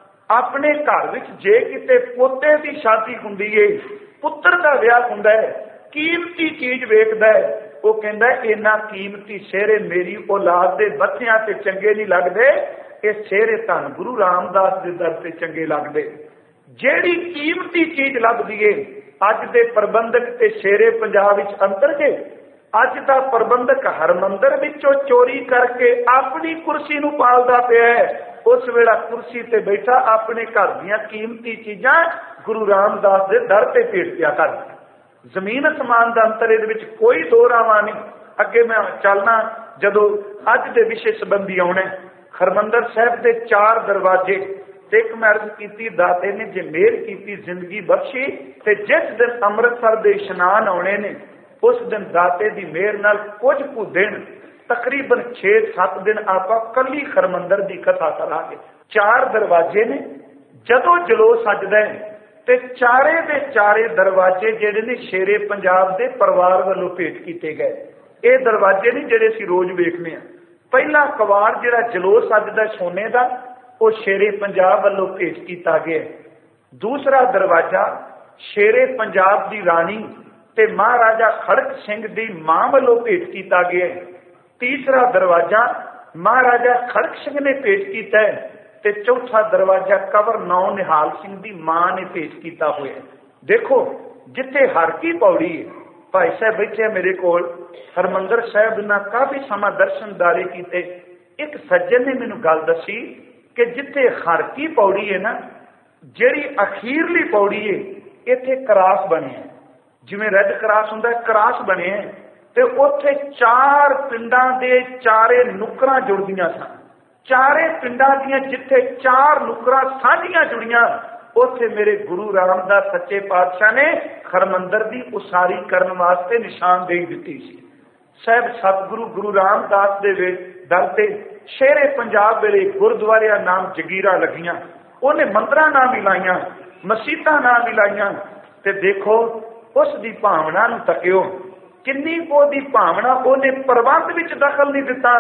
ਆਪਣੇ ਘਰ ਵਿੱਚ ਜੇ ਕਿਤੇ ਪੋਤੇ ਦੀ ਸ਼ਾਦੀ ਹੁੰਦੀ ਏ, ਪੁੱਤਰ ਦਾ ਵਿਆਹ ਹੁੰਦਾ ਹੈ, ਕੀਮਤੀ ਚੀਜ਼ ਵੇਖਦਾ ਹੈ, ਉਹ ਕਹਿੰਦਾ ਇੰਨਾ ਕੀਮਤੀ ਸਿਹਰੇ ਮੇਰੀ ਔਲਾਦ ਦੇ ਬੱਚਿਆਂ ਤੇ ਚੰਗੇ ਨਹੀਂ ਲੱਗਦੇ, ਇਹ ਸਿਹਰੇ ਧੰਨ ਗੁਰੂ ਰਾਮਦਾਸ ਦੇ ਦਰ ਤੇ ਚੰਗੇ ਲੱਗਦੇ। ਜਿਹੜੀ ਕੀਮਤੀ ਚੀਜ਼ ਲੱਭਦੀ ਏ, ਅੱਜ ਦੇ ਪ੍ਰਬੰਧਕ ਤੇ ਸ਼ੇਰੇ ਪੰਜਾਬ ਵਿੱਚ ਅੰਤਰ ਜੇ। ਅੱਜ ਦਾ ਪ੍ਰਬੰਧਕ ਹਰਮੰਦਰ ਵਿੱਚੋਂ ਚੋਰੀ ਕਰਕੇ ਆਪਣੀ ਕੁਰਸੀ ਨੂੰ ਪਾਲਦਾ ਪਿਆ ਹੈ, ਉਸ ਵੇਲੇ ਕੁਰਸੀ ਤੇ ਬੈਠਾ ਆਪਣੇ ਘਰ ਦੀਆਂ ਕੀਮਤੀ ਚੀਜ਼ਾਂ ਗੁਰੂ ਰਾਮਦਾਸ ਦੇ ਦਰ ਤੇ ਭੇਟ ਪਿਆ ਕਰ। ਜ਼ਮੀਨ ਅਸਮਾਨ ਦਾ ਅੰਤਰ ਇਹਦੇ ਵਿੱਚ ਕੋਈ ਦੋ ਰਾਵਾਂ ਨਹੀਂ। ਅੱਗੇ ਮੈਂ ਚੱਲਣਾ ਜਦੋਂ ਅੱਜ ਦੇ ਵਿਸ਼ੇ ਸੰਬੰਧੀ ਆਉਣਾ। ਹਰਮੰਦਰ ਸਾਹਿਬ ਦੇ ਚਾਰ ਦਰਵਾਜ਼ੇ ਤੇ ਇੱਕ ਮੈਂ ਅਰਜ਼ ਕੀਤੀ, ਦਾਤੇ ਨੇ ਜੇ ਮਿਹਰ ਕੀਤੀ ਜ਼ਿੰਦਗੀ ਬਖਸ਼ੀ ਤੇ ਜਿਸ ਦਿਨ ਅੰਮ੍ਰਿਤਸਰ ਦੇ ਇਸ਼ਨਾਨ ਆਉਣੇ ਨੇ ਉਸ ਦਿਨ ਦਾਤੇ ਦੀ ਮਿਹਰ ਨਾਲ ਕੁਝ ਕੁ ਦਿਨ ਤਕਰੀਬਨ ਛੇ ਸੱਤ ਦਿਨ ਆਪਾਂ ਕੱਲੀ ਹਰਮੰਦਰ ਦੀ ਕਥਾ ਕਰਾਂਗੇ। ਚਾਰ ਦਰਵਾਜ਼ੇ ਨੇ, ਜਦੋਂ ਜਲੋਸ ਸੱਜਦਾ ਹੈ ਤੇ ਚਾਰੇ ਦੇ ਚਾਰੇ ਦਰਵਾਜ਼ੇ ਜਿਹੜੇ ਨੇ ਸ਼ੇਰੇ ਪੰਜਾਬ ਦੇ ਪਰਿਵਾਰ ਵੱਲੋਂ ਭੇਟ ਕੀਤੇ ਗਏ। ਇਹ ਦਰਵਾਜ਼ੇ ਨਹੀਂ ਜਿਹੜੇ ਅਸੀਂ ਰੋਜ਼ ਵੇਖਦੇ ਹਾਂ। ਪਹਿਲਾ ਕਵਾੜ ਜਿਹੜਾ ਜਲੋਸ ਸੱਜਦਾ ਸੋਨੇ ਦਾ, ਉਹ ਸ਼ੇਰੇ ਪੰਜਾਬ ਵੱਲੋਂ ਭੇਟ ਕੀਤਾ ਗਿਆ। ਦੂਸਰਾ ਦਰਵਾਜ਼ਾ ਸ਼ੇਰੇ ਪੰਜਾਬ ਦੀ ਰਾਣੀ ਤੇ ਮਹਾਰਾਜਾ ਖੜਕ ਸਿੰਘ ਦੀ ਮਾਂ ਵੱਲੋਂ ਭੇਟ ਕੀਤਾ ਗਿਆ। ਤੀਸਰਾ ਦਰਵਾਜ਼ਾ ਮਹਾਰਾਜਾ ਖੜਕ ਸਿੰਘ ਨੇ ਭੇਟ ਕੀਤਾ ਹੈ ਤੇ ਚੌਥਾ ਦਰਵਾਜ਼ਾ ਕੰਵਰ ਨੌ ਨਿਹਾਲ ਸਿੰਘ ਦੀ ਮਾਂ ਨੇ ਭੇਟ ਕੀਤਾ ਹੋਇਆ। ਦੇਖੋ ਜਿੱਥੇ ਹਰ ਕੀ ਪੌੜੀ ਹੈ, ਭਾਈ ਸਾਹਿਬ ਬੈਠੇ ਮੇਰੇ ਕੋਲ, ਹਰਮੰਦਰ ਸਾਹਿਬ ਨਾਲ ਕਾਫੀ ਸਮਾਂ ਦਰਸ਼ਨਦਾਰੇ ਕੀਤੇ। ਇੱਕ ਸੱਜਣ ਨੇ ਮੈਨੂੰ ਗੱਲ ਦੱਸੀ ਕਿ ਜਿੱਥੇ ਹਰ ਕੀ ਪੌੜੀ ਹੈ ਨਾ, ਜਿਹੜੀ ਅਖੀਰਲੀ ਪੌੜੀ ਹੈ, ਇੱਥੇ ਕਰਾਸ ਬਣਿਆ, ਜਿਵੇਂ ਰੈੱਡ ਕਰਾਸ ਹੁੰਦਾ ਕਰਾਸ ਬਣਿਆ, ਤੇ ਉੱਥੇ ਚਾਰ ਪਿੰਡਾਂ ਦੇ ਚਾਰੇ ਨੁਕਰਾਂ ਜੁੜਦੀਆਂ ਸਨ। ਚਾਰੇ ਪਿੰਡਾਂ ਦੀਆਂ ਜਿੱਥੇ ਚਾਰ ਨੁਕਰਾਂ ਸਾਂਝੀਆਂ ਜੁੜੀਆਂ, ਉੱਥੇ ਮੇਰੇ ਗੁਰੂ ਰਾਮਦਾਸ ਸੱਚੇ ਪਾਤਸ਼ਾਹ ਨੇ ਹਰਮੰਦਰ ਦੀ ਉਸਾਰੀ ਕਰਨ ਵਾਸਤੇ ਨਿਸ਼ਾਨਦੇਹੀ ਦਿੱਤੀ ਸੀ। ਸਾਹਿਬ ਸਤਿਗੁਰੂ ਗੁਰੂ ਰਾਮਦਾਸ ਦੇ ਦਰ ਤੇ ਸ਼ੇਰੇ ਪੰਜਾਬ ਵੇਲੇ ਗੁਰਦੁਆਰਿਆਂ ਨਾਮ ਜਗੀਰਾਂ ਲੱਗੀਆਂ, ਉਹਨੇ ਮੰਦਰਾਂ ਨਾਮ ਵੀ ਲਾਈਆਂ, ਮਸੀਤਾਂ ਨਾਮ ਵੀ ਲਾਈਆਂ। ਤੇ ਦੇਖੋ ਉਸ ਦੀ ਭਾਵਨਾ ਨੂੰ ਤੱਕਿਓ, ਕਿੰਨੀ ਉਹਦੀ ਭਾਵਨਾ, ਉਹਨੇ ਪ੍ਰਬੰਧ ਵਿੱਚ ਦਖਲ ਨਹੀਂ ਦਿੱਤਾ।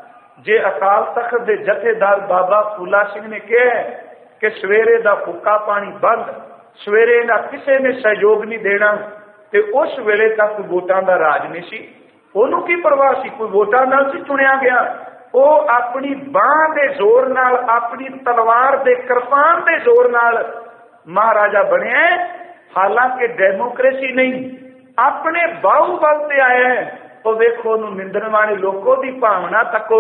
ਜੇ ਅਕਾਲ ਤਖਤ ਦੇ ਜਥੇਦਾਰ ਬਾਬਾ ਫੂਲਾ ਸਿੰਘ ਨੇ ਕਿਹਾ ਕਿ ਸਵੇਰੇ ਦਾ ਫੁੱਕਾ ਪਾਣੀ ਬੰਦ, ਸਵੇਰੇ ਦਾ ਕਿਸੇ ਨੇ ਸਹਿਯੋਗ ਨਹੀਂ ਦੇਣਾ, ਤੇ ਉਸ ਵੇਲੇ ਤੱਕ ਵੋਟਾਂ ਦਾ ਰਾਜ ਨਹੀਂ ਸੀ। ਉਹਨੂੰ ਕੀ ਪਰਵਾਹ ਸੀ? ਕੋਈ ਵੋਟਾਂ ਨਾਲ ਸੀ ਚੁਣਿਆ ਗਿਆ। ਉਹ ਆਪਣੀ ਬਾਂਹ ਦੇ ਜ਼ੋਰ ਨਾਲ, ਆਪਣੀ ਤਲਵਾਰ ਦੇ ਕਿਰਪਾਨ ਦੇ ਜ਼ੋਰ ਨਾਲ ਮਹਾਰਾਜਾ ਬਣਿਆ। ਹਾਲਾਂਕਿ ਡੈਮੋਕ੍ਰੇਸੀ ਨਹੀਂ, ਆਪਣੇ ਬਾਹੂ ਬਲ ਤੇ ਆਇਆ। ਉਹ ਵੇਖੋ ਉਹਨੂੰ ਨਿੰਦਣ ਵਾਲੇ ਲੋਕੋ ਦੀ ਭਾਵਨਾ ਤੱਕੋ।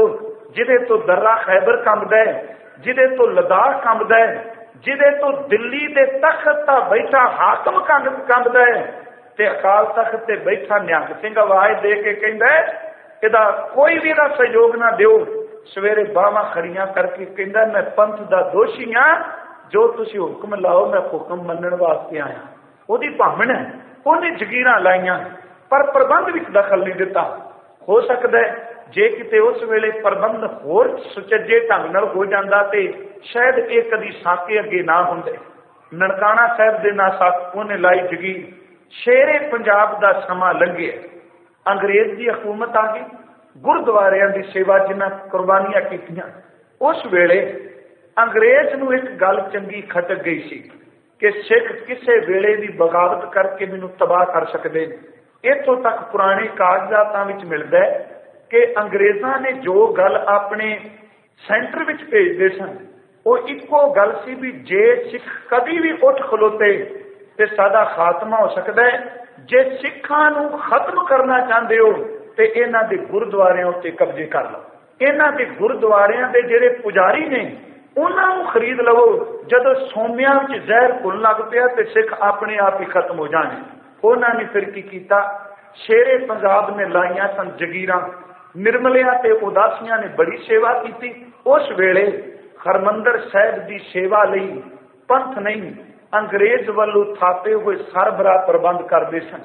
ਜਿਹਦੇ ਤੋਂ ਦर्रा खैबर कंबदा है, ਜਿਹਦੇ ਤੋਂ लद्दाख कंबदा है, ਜਿਹਦੇ ਤੋਂ दिल्ली ਦੇ तख्त ता बैठा हाकम कंबदा है, ते अकाल तख्त ते बैठा निहंग सिंह आवाज दे के कहंदा है ਇਹਦਾ कोई भी ਇਹਦਾ सहयोग ना दिओ। सवेरे बाहां खड़ियां करके कहंदा मैं पंथ दा दोषी हां, जो तुसीं हुक्म लाओ मैं हुक्म मनण वास्ते आया। ਉਹਦੀ ਭਾਵਨਾ है, ਉਹਨੇ जगीरां लाइयां पर प्रबंध विच दखल नहीं दिता। हो सकता है जे किते उस वेले प्रबंध होर सुचज्जे ढंग नाल हो जांदा ते शायद ये कदी साके अगे ना हुंदे। ननकाना साहिब दे नाल साक उहने लाई जगीर। शेरे पंजाब दा समा लंघे, अंग्रेज की हुकूमत आ गई। गुरुद्वारियां दी सेवा जिन्हां कुर्बानियां कीतियां, उस वेले अंग्रेज नूं एक गल चंगी खटक गई सी कि सिख किसे वेले भी बगावत करके मैनूं तबाह कर सकते हैं। इत्थों तक पुराने कागजातां विच मिलदा है कि अंग्रेज़ां ने जो गल अपने सेंटर विच भेजदे सन, वो इक्को गल सी भी जे सिख कभी भी उठ खलोते ते साडा खात्मा हो सकता है। जे सिखां नूं खत्म करना चाहते हो तो इन्हां दे गुरुद्वारियां उत्ते कब्जे कर लो। इन्हां दे गुरुद्वारियां दे जिहड़े पुजारी ने उन्हां नूं खरीद लवो। जदों सोमियां विच जहर घुल लग पिया ते सिख अपने आप ही खत्म हो जाने। उन्होंने फिर की किया, शेरे पंजाब ने लाइया सन जगीरां। निर्मलिया ते उदासियां ने बड़ी सेवा की। उस वेले हरमंदर साहिब की सेवा लई पंथ नहीं अंग्रेज वालों थापे हुए सरबराह प्रबंध करते सन।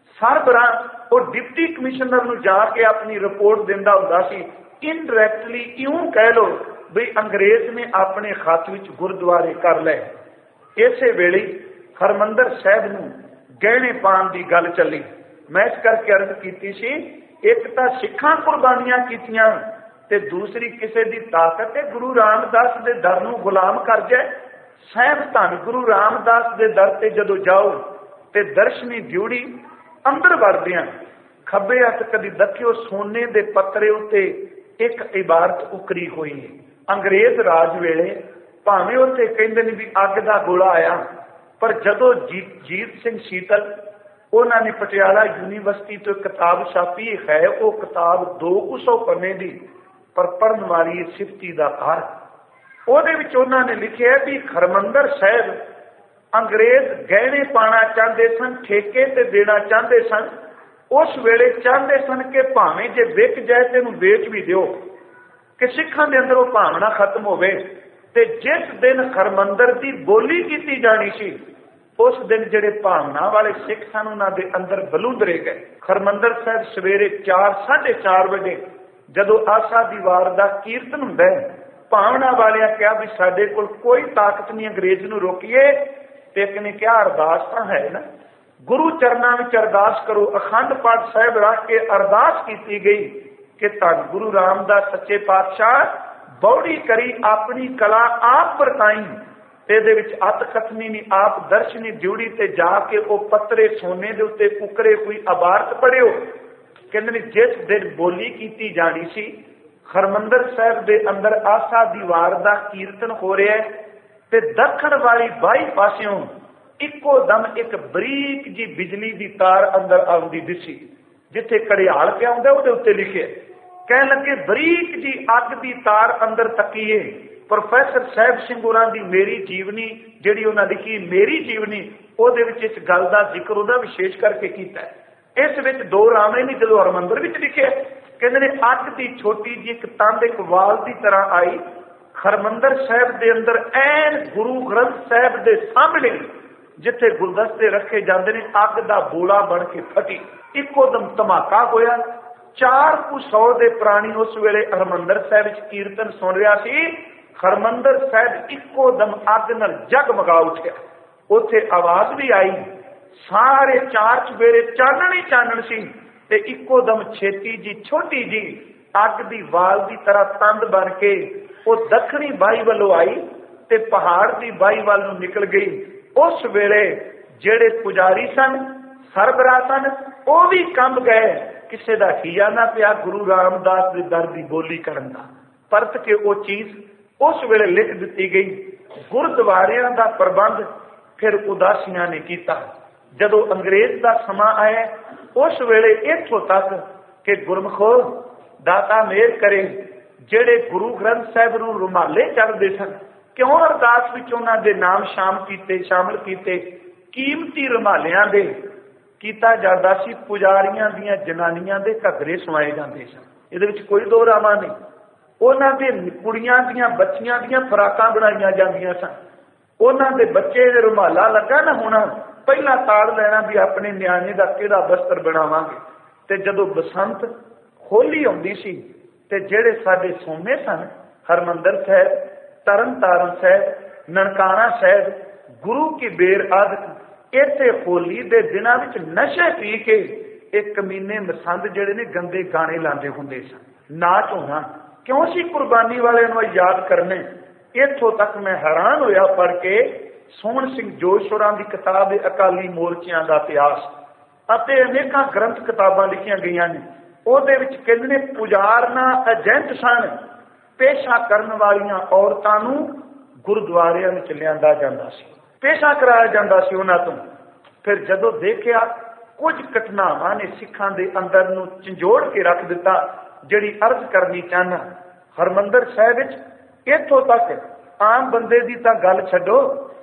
सरबराह और डिप्टी कमिश्नर नूं जाके अपनी रिपोर्ट दिंदा हुंदा सी। इनडायरैक्टली यूं कह लो भी अंग्रेज ने अपने खत विच गुरुद्वारे कर ले। इसे वेले हरमंदर साहिब नूं गहने पान की गल चली। मैं इस करके अर्ज की सी, एक तो सिखां कुर्बानियां कीतियां ते दूसरी किसी की ताकत है गुरु रामदास के दर नूं गुलाम कर जाए। साहिब धन गुरु रामदास के दर ते जदों जाओ ते दर्शनी ड्यूड़ी अंदर वड़दियां खब्बे हथ कदी दखियो सोने के पत्रे उत्ते एक इबारत उकरी हुई है। अंग्रेज राज वेले भावें उत्ते कहंदे ने भी अग दा गोला आया, पर जदों जीत जीत सिंह शीतल उन्होंने पटियाला यूनीवर्सिटी तो किताब छापी है, वो किताब दो कु सौ पन्ने की पर पढ़न वाली सिफती का घर। उन्होंने लिखे भी हरमंदर साहिब अंग्रेज गहने पाना चाहते सन, ठेके ते देना चाहते सन। उस वेले चाहते सन कि भावें जे विक जाए तेनू बेच भी दिओ कि सिखां दे अंदर वो भावना खत्म होवे। ते जिस दिन हरमंदर की बोली की जानी सी, उस दिन जिहड़े भावना वाले सिख सन उन्हां दे अंदर बलूंदरे गए। हरमंदर साहिब सवेरे चार साढ़े चार बजे जदों आशा दी वार दा कीर्तन हुंदा है, भावना वालियां कहा भी साडे कोल कोई ताकत नहीं अंग्रेज नूं रोकीए। ते एक ने कहा अरदास तां है ना, गुरु चरनां विच अरदास करो। अखंड पाठ साहिब रख के अरदास की गई कि धन गुरु रामदास सच्चे पातशाह बौड़ी करी अपनी कला आप वरताई। ਇਹਦੇ ਵਿੱਚ अत कथनी नहीं आप दर्शनी ड्यूड़ी ते जाके वो पत्रे सोने दे उत्ते उकरे कोई अबारत पढ़ियो। कहंदे जिस दिन बोली की जानी सी, हरमंदर साहिब दे अंदर आशा दी वार दा कीर्तन हो रहा है ते दखण वाली बाई पासियों इक्को दम एक बरीक जी बिजली दी तार अंदर आउंदी दिसी। जिथे घड़ियाल पिया हुंदा उहदे उत्ते लिखे कहण लगे बरीक जी अग दी तार अंदर तकीए। प्रोफैसर साहिब सिंह होरां दी मेरी जीवनी जिहड़ी उन्हां लिखी मेरी जीवनी, ਉਹਦੇ ਵਿੱਚ इस गल का जिक्र ਉਹਦਾ विशेष करके कीता है। इस विच दो रामे ने जदों हरमंदर विच लिखे कहंदे ने अग दी छोटी जी एक तंद एक वाल की तरह आई हरमंदर साहिब दे अंदर ऐन गुरु ग्रंथ साहिब दे सामने जिथे गुलदस्ते रखे जाते हैं अग का बोला बन के फटी। इको दम धमाका होया। चार कु सौ के प्राणी उस वेले हरमंदर साहिब कीर्तन सुन रहा सी। हरमंदर साहिब इको दम अग नाल जगमगा उठिया। उत्थे आवाज भी आई, सारे चार चुफेरे चानण ही चानण सी ते इको दम छेती जी छोटी जी अग दी वाल की तरह तंद बन के वो दक्षिणी बाई वालों आई ते पहाड़ की बाई वाल नूं निकल गई। उस वेले जेड़े पुजारी सन सरबराह सन वो भी कंब गए। किसी का हिया ना पिया गुरु रामदास के दर की बोली करन दा। परत के वो चीज उस वेले लिख दी गई। गुरुद्वारियां का प्रबंध फिर उदासियां ने किया। जदों अंग्रेज का समा आया उस वेले इत्थों तक कि गुरमुखो दाता मेहर करे ਜਿਹੜੇ ਗੁਰੂ ਗ੍ਰੰਥ ਸਾਹਿਬ ਨੂੰ ਰੁਮਾਲੇ ਚੜ੍ਹਦੇ ਸਨ, ਕਿਉਂ ਅਰਦਾਸ ਵਿੱਚ ਉਹਨਾਂ ਦੇ ਨਾਮ ਸ਼ਾਮ ਕੀਤੇ ਸ਼ਾਮਲ ਕੀਤੇ? ਕੀਮਤੀ ਰੁਮਾਲਿਆਂ ਦੇ ਕੀਤਾ ਜਾਂਦਾ ਸੀ, ਪੁਜਾਰੀਆਂ ਦੀਆਂ ਜਨਾਨੀਆਂ ਦੇ ਘੱਗਰੇ ਸਵਾਏ ਜਾਂਦੇ ਸਨ। ਇਹਦੇ ਵਿੱਚ ਕੋਈ ਦੋ ਰਾਵਾਂ ਨਹੀਂ। ਉਹਨਾਂ ਦੇ ਕੁੜੀਆਂ ਦੀਆਂ ਬੱਚੀਆਂ ਦੀਆਂ ਫਰਾਕਾਂ ਬਣਾਈਆਂ ਜਾਂਦੀਆਂ ਸਨ। ਉਹਨਾਂ ਦੇ ਬੱਚੇ ਦੇ ਰੁਮਾਲਾ ਲੱਗਾ ਨਾ ਹੋਣਾ, ਪਹਿਲਾਂ ਤਾੜ ਲੈਣਾ ਵੀ ਆਪਣੇ ਨਿਆਣੇ ਦਾ ਕਿਹੜਾ ਬਸਤਰ ਬਣਾਵਾਂਗੇ। ਤੇ ਜਦੋਂ ਬਸੰਤ ਹੋਲੀ ਆਉਂਦੀ ਸੀ ਤੇ ਜਿਹੜੇ ਸਾਡੇ ਸੋਮੇ ਸਨ, ਹਰਮੰਦਰ ਸਾਹਿਬ, ਤਰਨ ਤਾਰਨ ਸਾਹਿਬ, ਨਨਕਾਣਾ ਸਾਹਿਬ, ਗੁਰੂ ਕੀ ਬੇਰ ਆਦਿ, ਇੱਥੇ ਹੋਲੀ ਦੇ ਦਿਨਾਂ ਵਿੱਚ ਨਸ਼ੇ ਪੀ ਕੇ ਇਹ ਕਮੀਨੇ ਮਸੰਦ ਜਿਹੜੇ ਨੇ ਗੰਦੇ ਗਾਣੇ ਲਾਉਂਦੇ ਹੁੰਦੇ ਸਨ। ਨਾਚ ਹੋਣਾ ਕਿਉਂ ਸੀ? ਕੁਰਬਾਨੀ ਵਾਲਿਆਂ ਨੂੰ ਯਾਦ ਕਰਨੇ। ਇੱਥੋਂ ਤੱਕ ਮੈਂ ਹੈਰਾਨ ਹੋਇਆ ਪੜ੍ਹ ਕੇ ਸੋਹਣ ਸਿੰਘ ਜੋਸ਼ਵਰਾਂ ਦੀ ਕਿਤਾਬ ਹੈ ਅਕਾਲੀ ਮੋਰਚਿਆਂ ਦਾ ਇਤਿਹਾਸ, ਅਤੇ ਅਨੇਕਾਂ ਗ੍ਰੰਥ ਕਿਤਾਬਾਂ ਲਿਖੀਆਂ ਗਈਆਂ ਨੇ। ਉਹਦੇ ਵਿੱਚ ਕਹਿੰਦੇ ਨੇ ਪੁਜਾਰਨਾ ਏਜੰਟ ਸਨ, ਪੇਸ਼ਾ ਕਰਨ ਵਾਲੀਆਂ ਔਰਤਾਂ ਨੂੰ ਗੁਰਦੁਆਰਿਆਂ ਵਿੱਚ ਲਿਆਂਦਾ ਜਾਂਦਾ ਸੀ, ਪੇਸ਼ਾ ਕਰਾਇਆ ਜਾਂਦਾ ਸੀ ਉਹਨਾਂ ਤੋਂ। ਫਿਰ ਜਦੋਂ ਦੇਖਿਆ ਕੁਝ ਘਟਨਾਵਾਂ ਨੇ ਸਿੱਖਾਂ ਦੇ ਅੰਦਰ ਨੂੰ ਝੰਜੋੜ ਕੇ ਰੱਖ ਦਿੱਤਾ, ਜਿਹੜੀ ਅਰਜ਼ ਕਰਨੀ ਚਾਹਨਾ। ਹਰਮੰਦਰ ਸਾਹਿਬ ਵਿੱਚ ਇੱਥੋਂ ਤੱਕ ਆਮ ਬੰਦੇ ਦੀ ਤਾਂ ਗੱਲ ਛੱਡੋ,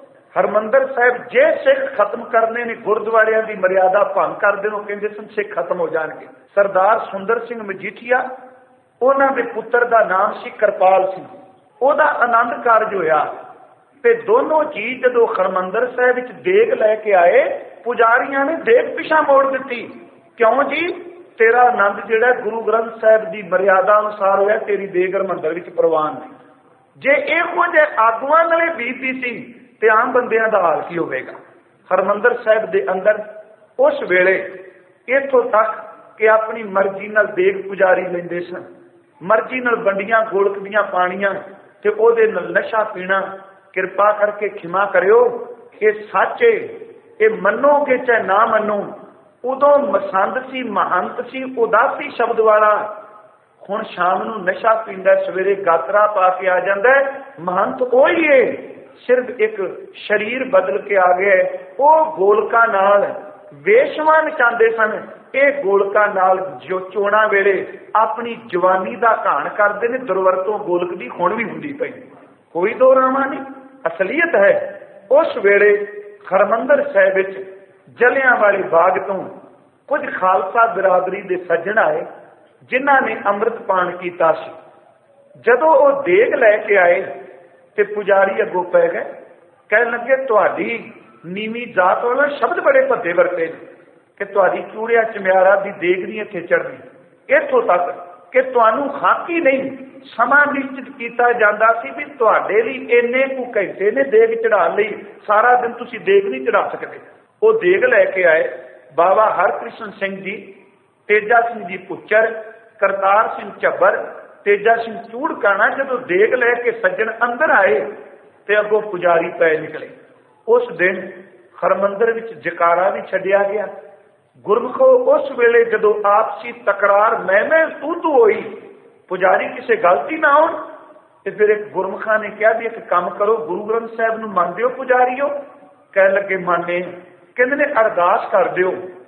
ਹਰਮੰਦਰ ਸਾਹਿਬ ਜੇ ਸਿੱਖ ਖਤਮ ਕਰਨੇ ਨੇ, ਗੁਰਦੁਆਰਿਆਂ ਦੀ ਮਰਿਆਦਾ ਭੰਗ ਕਰਦੇ ਨੇ, ਕਹਿੰਦੇ ਸਨ ਸਿੱਖ ਖਤਮ ਹੋ ਜਾਣਗੇ। ਸਰਦਾਰ ਸੁੰਦਰ ਸਿੰਘ ਮਜੀਠੀਆ, ਉਹਨਾਂ ਦੇ ਪੁੱਤਰ ਦਾ ਨਾਮ ਸੀ ਕਿਰਪਾਲ ਸਿੰਘ, ਉਹਦਾ ਆਨੰਦ ਕਾਰਜ ਹੋਇਆ ਤੇ ਦੋਨੋਂ ਚੀਜ਼ ਜਦੋਂ ਹਰਮੰਦਰ ਸਾਹਿਬ ਵਿੱਚ ਦੇਗ ਲੈ ਕੇ ਆਏ, ਪੁਜਾਰੀਆਂ ਨੇ ਦੇਗ ਪਿਛਾ ਮੋੜ ਦਿੱਤੀ। ਕਿਉਂ ਜੀ? ਤੇਰਾ ਆਨੰਦ ਜਿਹੜਾ ਗੁਰੂ ਗ੍ਰੰਥ ਸਾਹਿਬ ਦੀ ਮਰਿਆਦਾ ਅਨੁਸਾਰ ਹੋਇਆ, ਤੇਰੀ ਦੇਗ ਹਰਮੰਦਰ ਵਿੱਚ ਪ੍ਰਵਾਨ ਨਹੀਂ। ਜੇ ਇਹੋ ਜਿਹੇ ਆਗੂਆਂ ਨਾਲੇ ਬੀਤੀ ਸੀ ਤੇ ਆਮ ਬੰਦਿਆਂ ਦਾ ਹਾਲ ਕੀ ਹੋਵੇਗਾ? ਹਰਮੰਦਰ ਸਾਹਿਬ ਦੇ ਅੰਦਰ ਉਸ ਵੇਲੇ ਇੱਥੋਂ ਤੱਕ ਕਿ ਆਪਣੀ ਮਰਜ਼ੀ ਨਾਲ ਦੇਗ ਪੁਜਾਰੀ ਲੈਂਦੇ ਸਨ, ਮਰਜ਼ੀ ਨਾਲ ਵੰਡੀਆਂ ਗੋਲਕ ਦੀਆਂ ਪਾਣੀਆਂ ਤੇ ਉਹਦੇ ਨਾਲ ਨਸ਼ਾ ਪੀਣਾ। ਕਿਰਪਾ ਕਰਕੇ ਖਿਮਾ ਕਰਿਓ, ਇਹ ਸੱਚ ਏ, ਇਹ ਮੰਨੋਗੇ ਚਾਹੇ ਨਾ ਮੰਨੋ। ਉਦੋਂ ਮਸੰਦ ਸੀ, ਮਹੰਤ ਸੀ, ਉਦਾਸੀ ਸ਼ਬਦ ਵਾਲਾ। ਹੁਣ ਸ਼ਾਮ ਨੂੰ ਨਸ਼ਾ ਪੀਂਦਾ, ਸਵੇਰੇ ਗਾਤਰਾ ਪਾ ਕੇ ਆ ਜਾਂਦਾ। ਮਹੰਤ ਉਹੀ ਏ, ਸਿਰਫ ਇੱਕ ਸਰੀਰ ਬਦਲ ਕੇ ਆ ਗਿਆ। ਉਹ ਗੋਲਕਾਂ ਨਾਲ ਵੇਸ਼ਵਾ ਨਚਾਉਂਦੇ ਸਨ, ਇਹ ਗੋਲਕਾਂ ਨਾਲ ਜੋ ਚੋਣਾਂ ਵੇਲੇ ਆਪਣੀ ਜਵਾਨੀ ਦਾ ਘਾਣ ਕਰਦੇ ਨੇ। ਦੁਰਵਰਤੋਂ ਗੋਲਕ ਦੀ ਹੁਣ ਵੀ ਹੁੰਦੀ ਪਈ, ਕੋਈ ਦੋ ਰਾਵਾਂ ਨਹੀਂ, ਅਸਲੀਅਤ ਹੈ। ਉਸ ਵੇਲੇ ਹਰਮੰਦਰ ਸਾਹਿਬ ਵਿੱਚ ਜਲਿਆਂ ਵਾਲੇ ਬਾਗ ਤੋਂ ਕੁਝ ਖਾਲਸਾ ਬਿਰਾਦਰੀ ਦੇ ਸੱਜਣ ਆਏ, ਜਿਨ੍ਹਾਂ ਨੇ ਅੰਮ੍ਰਿਤ ਪਾਨ ਕੀਤਾ ਸੀ। ਜਦੋਂ ਉਹ ਦੇਗ ਲੈ ਕੇ ਆਏ ਤੇ ਪੁਜਾਰੀ ਅੱਗੋਂ ਪੈ ਗਏ, ਕਹਿਣ ਲੱਗੇ ਤੁਹਾਡੀ ਨੀਵੀਂ ਜਾਤ ਵਾਲਾ ਸ਼ਬਦ ਬੜੇ ਭੱਦੇ ਵਰਤੇ ਨੇ ਕਿ ਤੁਹਾਡੀ ਚੂੜਿਆ ਚਮਿਆਰਾ ਦੀ ਦੇਗ ਨਹੀਂ ਇੱਥੇ ਚੜ੍ਹਦੀ। ਇੱਥੋਂ ਤੱਕ ਕਿ ਤੁਹਾਨੂੰ ਖਾਕੀ ਨਹੀਂ, ਸਮਾਂ ਨਿਸ਼ਚਿਤ ਕੀਤਾ ਜਾਂਦਾ ਸੀ ਵੀ ਤੁਹਾਡੇ ਲਈ ਇੰਨੇ ਕੁ ਘੰਟੇ ਨੇ ਦੇਗ ਚੜਾਉਣ ਲਈ, ਸਾਰਾ ਦਿਨ ਤੁਸੀਂ ਦੇਗ ਨਹੀਂ ਚੜਾ ਸਕਦੇ। ਉਹ ਦੇਗ ਲੈ ਕੇ ਆਏ। ਬਾਬਾ ਹਰਕ੍ਰਿਸ਼ਨ ਸਿੰਘ ਜੀ, ਤੇਜਾ ਸਿੰਘ ਜੀ ਪੁੱਚਰ, ਕਰਤਾਰ ਸਿੰਘ ਝੱਬਰ, ਤੇਜਾ ਸਿੰਘ ਚੂੜਕਾਣਾ, ਜਦੋਂ ਦੇਗ ਲੈ ਕੇ ਸੱਜਣ ਅੰਦਰ ਆਏ ਤੇ ਅੱਗੋਂ ਪੁਜਾਰੀ ਪੈ ਨਿਕਲੇ। ਉਸ ਦਿਨ ਹਰਮੰਦਰ ਵਿੱਚ ਜਕਾਰਾ ਵੀ ਛੱਡਿਆ ਗਿਆ। ਗੁਰਮੁਖੋ ਉਸ ਵੇਲੇ ਜਦੋਂ ਆਪਸੀ ਤਕਰਾਰ ਮੈਂ ਮੈਂ ਤੂੰ ਤੂੰ ਹੋਈ, ਪੁਜਾਰੀ ਕਿਸੇ ਗਲਤੀ ਨਾ ਹੋਣ, ਤੇ ਫਿਰ ਇੱਕ ਗੁਰਮੁਖਾਂ ਨੇ ਕਿਹਾ ਵੀ ਇੱਕ ਕੰਮ ਕਰੋ, ਗੁਰੂ ਗ੍ਰੰਥ ਸਾਹਿਬ ਨੂੰ ਮੰਨਦੇ ਹੋ ਪੁਜਾਰੀਓ? ਕਹਿਣ ਲੱਗੇ ਮੰਨੇ। ਕਹਿੰਦੇ ਨੇ ਅਰਦਾਸ ਕਰ ਦਿਓ,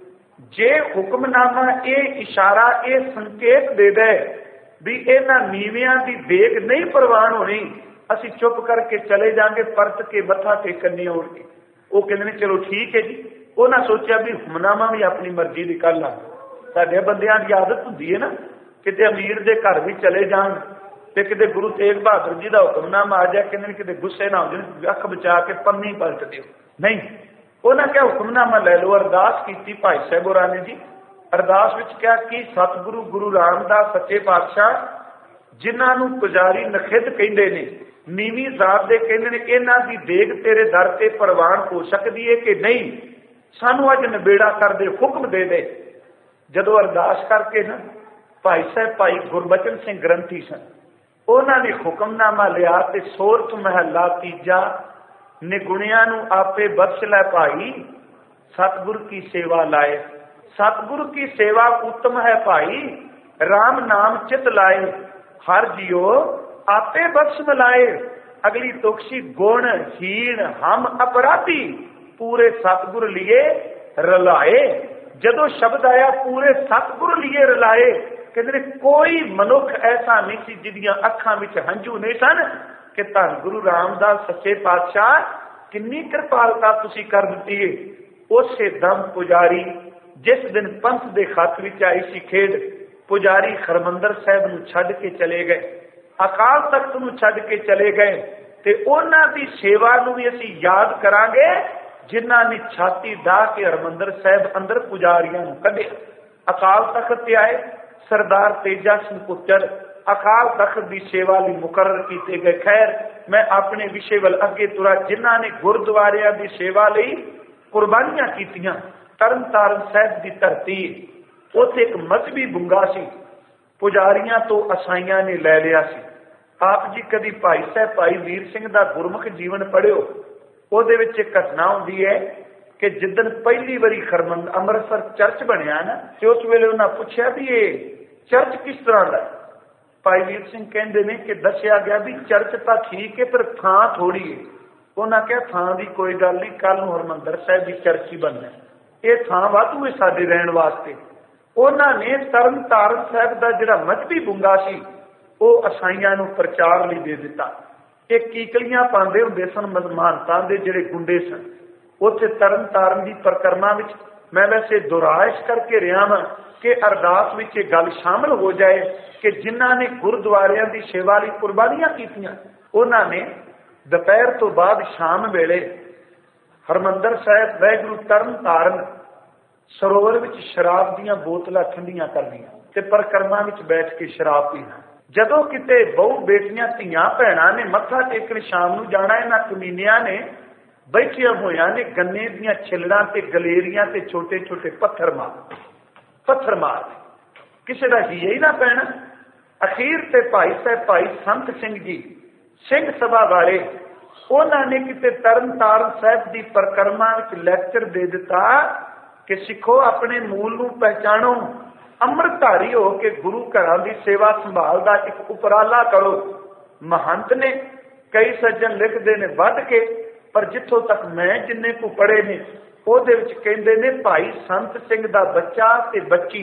ਜੇ ਹੁਕਮਨਾਮਾ ਇਹ ਇਸ਼ਾਰਾ ਇਹ ਸੰਕੇਤ ਦੇ ਦੇ ਵੀ ਇਹਨਾਂ ਨੀਵਿਆਂ ਦੀ ਦੇਗ ਨਹੀਂ ਪ੍ਰਵਾਨ ਹੋਣੀ, ਅਸੀਂ ਚੁੱਪ ਕਰਕੇ ਚਲੇ ਜਾਾਂਗੇ, ਪਰਤ ਕੇ ਮੱਥਾ ਟੇਕਣ ਨਹੀਂ ਆਉਣਗੇ। ਉਹ ਕਹਿੰਦੇ ਨੇ ਚਲੋ ਠੀਕ ਹੈ ਜੀ। ਉਹਨਾਂ ਸੋਚਿਆ ਵੀ ਹੁਕਮਨਾਮਾ ਵੀ ਆਪਣੀ ਮਰਜ਼ੀ ਦੀ ਕਰ ਲਾ। ਸਾਡੇ ਬੰਦਿਆਂ ਦੀ ਆਦਤ ਹੁੰਦੀ ਹੈ ਨਾ, ਕਿਤੇ ਅਮੀਰ ਦੇ ਘਰ ਵੀ ਚਲੇ ਜਾਣ ਤੇ ਕਿਤੇ ਗੁਰੂ ਤੇਗ ਬਹਾਦਰ ਜੀ ਦਾ ਹੁਕਮਨਾਮਾ ਆ ਜਾਏ, ਕਹਿੰਦੇ ਕਿਤੇ ਗੁੱਸੇ ਨਾ ਹੋ ਜਾਣ, ਅੱਖ ਬਚਾ ਕੇ ਪੰਨੀ ਪਲਟ ਦਿਓ। ਨਹੀਂ, ਉਹਨਾਂ ਕਿਹਾ ਹੁਕਮਨਾਮਾ ਲੈ ਲਓ। ਅਰਦਾਸ ਕੀਤੀ ਭਾਈ ਸਾਹਿਬ ਹੋਰਾਂ ਨੇ ਜੀ। ਅਰਦਾਸ ਵਿੱਚ ਕਿਹਾ ਕਿ ਸਤਿਗੁਰੂ ਗੁਰੂ ਰਾਮਦਾਸ ਸੱਚੇ ਪਾਤਸ਼ਾਹ, ਜਿਨ੍ਹਾਂ ਨੂੰ ਪੁਜਾਰੀ ਨਖਿੱਧ ਕਹਿੰਦੇ ਨੇ, ਨੀਵੀਂ ਜ਼ਾਤ ਦੇ ਕਹਿੰਦੇ ਨੇ, ਇਹਨਾਂ ਦੀ ਦੇਗ ਤੇਰੇ ਦਰ ਤੇ ਪ੍ਰਵਾਨ ਹੋ ਸਕਦੀ ਹੈ ਕਿ ਨਹੀਂ? ਸਾਨੂੰ ਅੱਜ ਨਿਬੇੜਾ ਕਰਦੇ, ਹੁਕਮ ਦੇ ਦੇ। ਜਦੋਂ ਅਰਦਾਸ ਕਰਕੇ ਨਾ ਭਾਈ ਸਾਹਿਬ ਭਾਈ ਗੁਰਬਚਨ ਸਿੰਘ ਗ੍ਰੰਥੀ ਸਨ, ਉਹਨਾਂ ਨੇ ਹੁਕਮਨਾਮਾ ਲਿਆ ਤੇ ਸੋਰਠ ਮਹੱਲਾ ਤੀਜਾ, ਨਿਗੁਣਿਆਂ ਨੂੰ ਆਪੇ ਬਖਸ਼ ਲੈ ਭਾਈ, ਸਤਿਗੁਰ ਕੀ ਸੇਵਾ ਲਾਏ। ਸਤਿਗੁਰ ਕੀ ਸੇਵਾ ਉੱਤਮ ਹੈ ਭਾਈ, ਰਾਮ ਨਾਮ ਚਿਤ ਲਾਏ, ਹਰ ਜਿਉ ਆਪੇ ਬਖਸ਼ ਮਿਲਾਏ। ਅਗਲੀ ਤੁਕਸ਼ੀ ਗੁਣ ਹੀਣ ਹਮ ਅਪਰਾਧੀ, ਪੂਰੇ ਸਤਿਗੁਰ ਲਿਏ ਰਲਾਏ। ਜਦੋਂ ਸ਼ਬਦ ਆਇਆ ਪੂਰੇ ਸਤਿਗੁਰ ਲਿਏ ਰਲਾਏ, कहते कोई मनुख ऐसा नहीं सी जिहदियां अखां विच हंझू नहीं सन कि धन गुरु रामदास सच्चे पातशाह किन्नी कृपालता तुसी कर दित्ती है। उसे दम पुजारी जिस दिन पंथ दे खत विच आई सी खेड, पुजारी हरमंदर साहिब नूं छड्ड के चले गए, अकाल तख्त नूं छड्ड के चले गए, ते उन्हां दी सेवा नूं भी असीं याद करांगे जिन्हां ने छाती ढाह के हरमंदर साहिब अंदर पुजारियां नूं कढिया। अकाल तख्त ते आए सरदार तेजा सिंह पुत्तर अकाल तख्त की सेवा लिए मुकर्रर किए गए। खैर मैं अपने विषय वाल अगे तुरा, जिन्हां ने गुरुद्वारियां की सेवा लिए कुर्बानियां कीतियां। तरन तारण साहिब की धरती उत्थे एक मजहबी बुंगा सी, पुजारियां तो असाइयां ने लै लिया सी। आप जी कभी भाई साहब भाई वीर सिंह का गुरमुख जीवन पढ़ियो, ਉਹਦੇ ਵਿੱਚ एक घटना होंदी है कि जिदन पहली बारी खरमंद अमृतसर चर्च बनया ना, तो उस वेले उन्हें पूछा भी ये चर्च किस तरह का। भाई वीर सिंह कहते हैं कि दसिया गया भी चर्च तो ठीक है पर थां थोड़ी है। उन्हें कहा थां की कोई गल नहीं, कल हरमंदर साहिब की चर्च ही बनना, ये थां वाधू है साडे रहण वास्ते। उन्होंने तरन तारण साहिब का जिहड़ा मजहबी बुंगा सी वो असाइयां नूं प्रचार लई दे दिता। एक कीकलियां पांदे हुंदे सन महंतां दे जिहड़े गुंडे सन। उत्थे तरन तारण की परिक्रमा विच मैं वैसे दुराइश करके रहा वां कि अरदास विच इह गल शामिल हो जाए कि जिन्हां ने गुरुद्वारियां की सेवा लई कुर्बानियां कीतियां, उन्हां ने दोपहर तो बाद शाम वेले हरमंदर साहिब वाहिगुरू तरन तारण सरोवर विच शराब दीयां बोतलां ठंडियां करनियां ते परिक्रमा विच बैठ के शराब पीना। जदों किते बहु बेटियां धीआं भैणां ने मत्था टेकण शाम नूं जाना, इन्हां कमीनियां ने बैठिया होया ने गन्ने दीयां छिलड़ां ते गलेरियां ते छोटे छोटे पत्थर मार पत्थर मार किसी का जी ही ना पैना। अखीर ते भाई साहब भाई संत सिंह जी सिंह सभा वाले उन्होंने किते तरन तारण साहिब की परिक्रमा विच लैक्चर दे दिता कि सिखो अपने मूल नूं पहचानो, अमृतधारी हो के गुरु घरां की सेवा संभाल का एक उपराला करो। महंत ने कई सज्जन लिखते ने वध के, पर जिथों तक मैं जिन्ने को पढ़े ने ਉਹਦੇ ਵਿੱਚ ਕਹਿੰਦੇ ਨੇ ਭਾਈ ਸੰਤ ਸਿੰਘ ਦਾ ਬੱਚਾ ਤੇ ਬੱਚੀ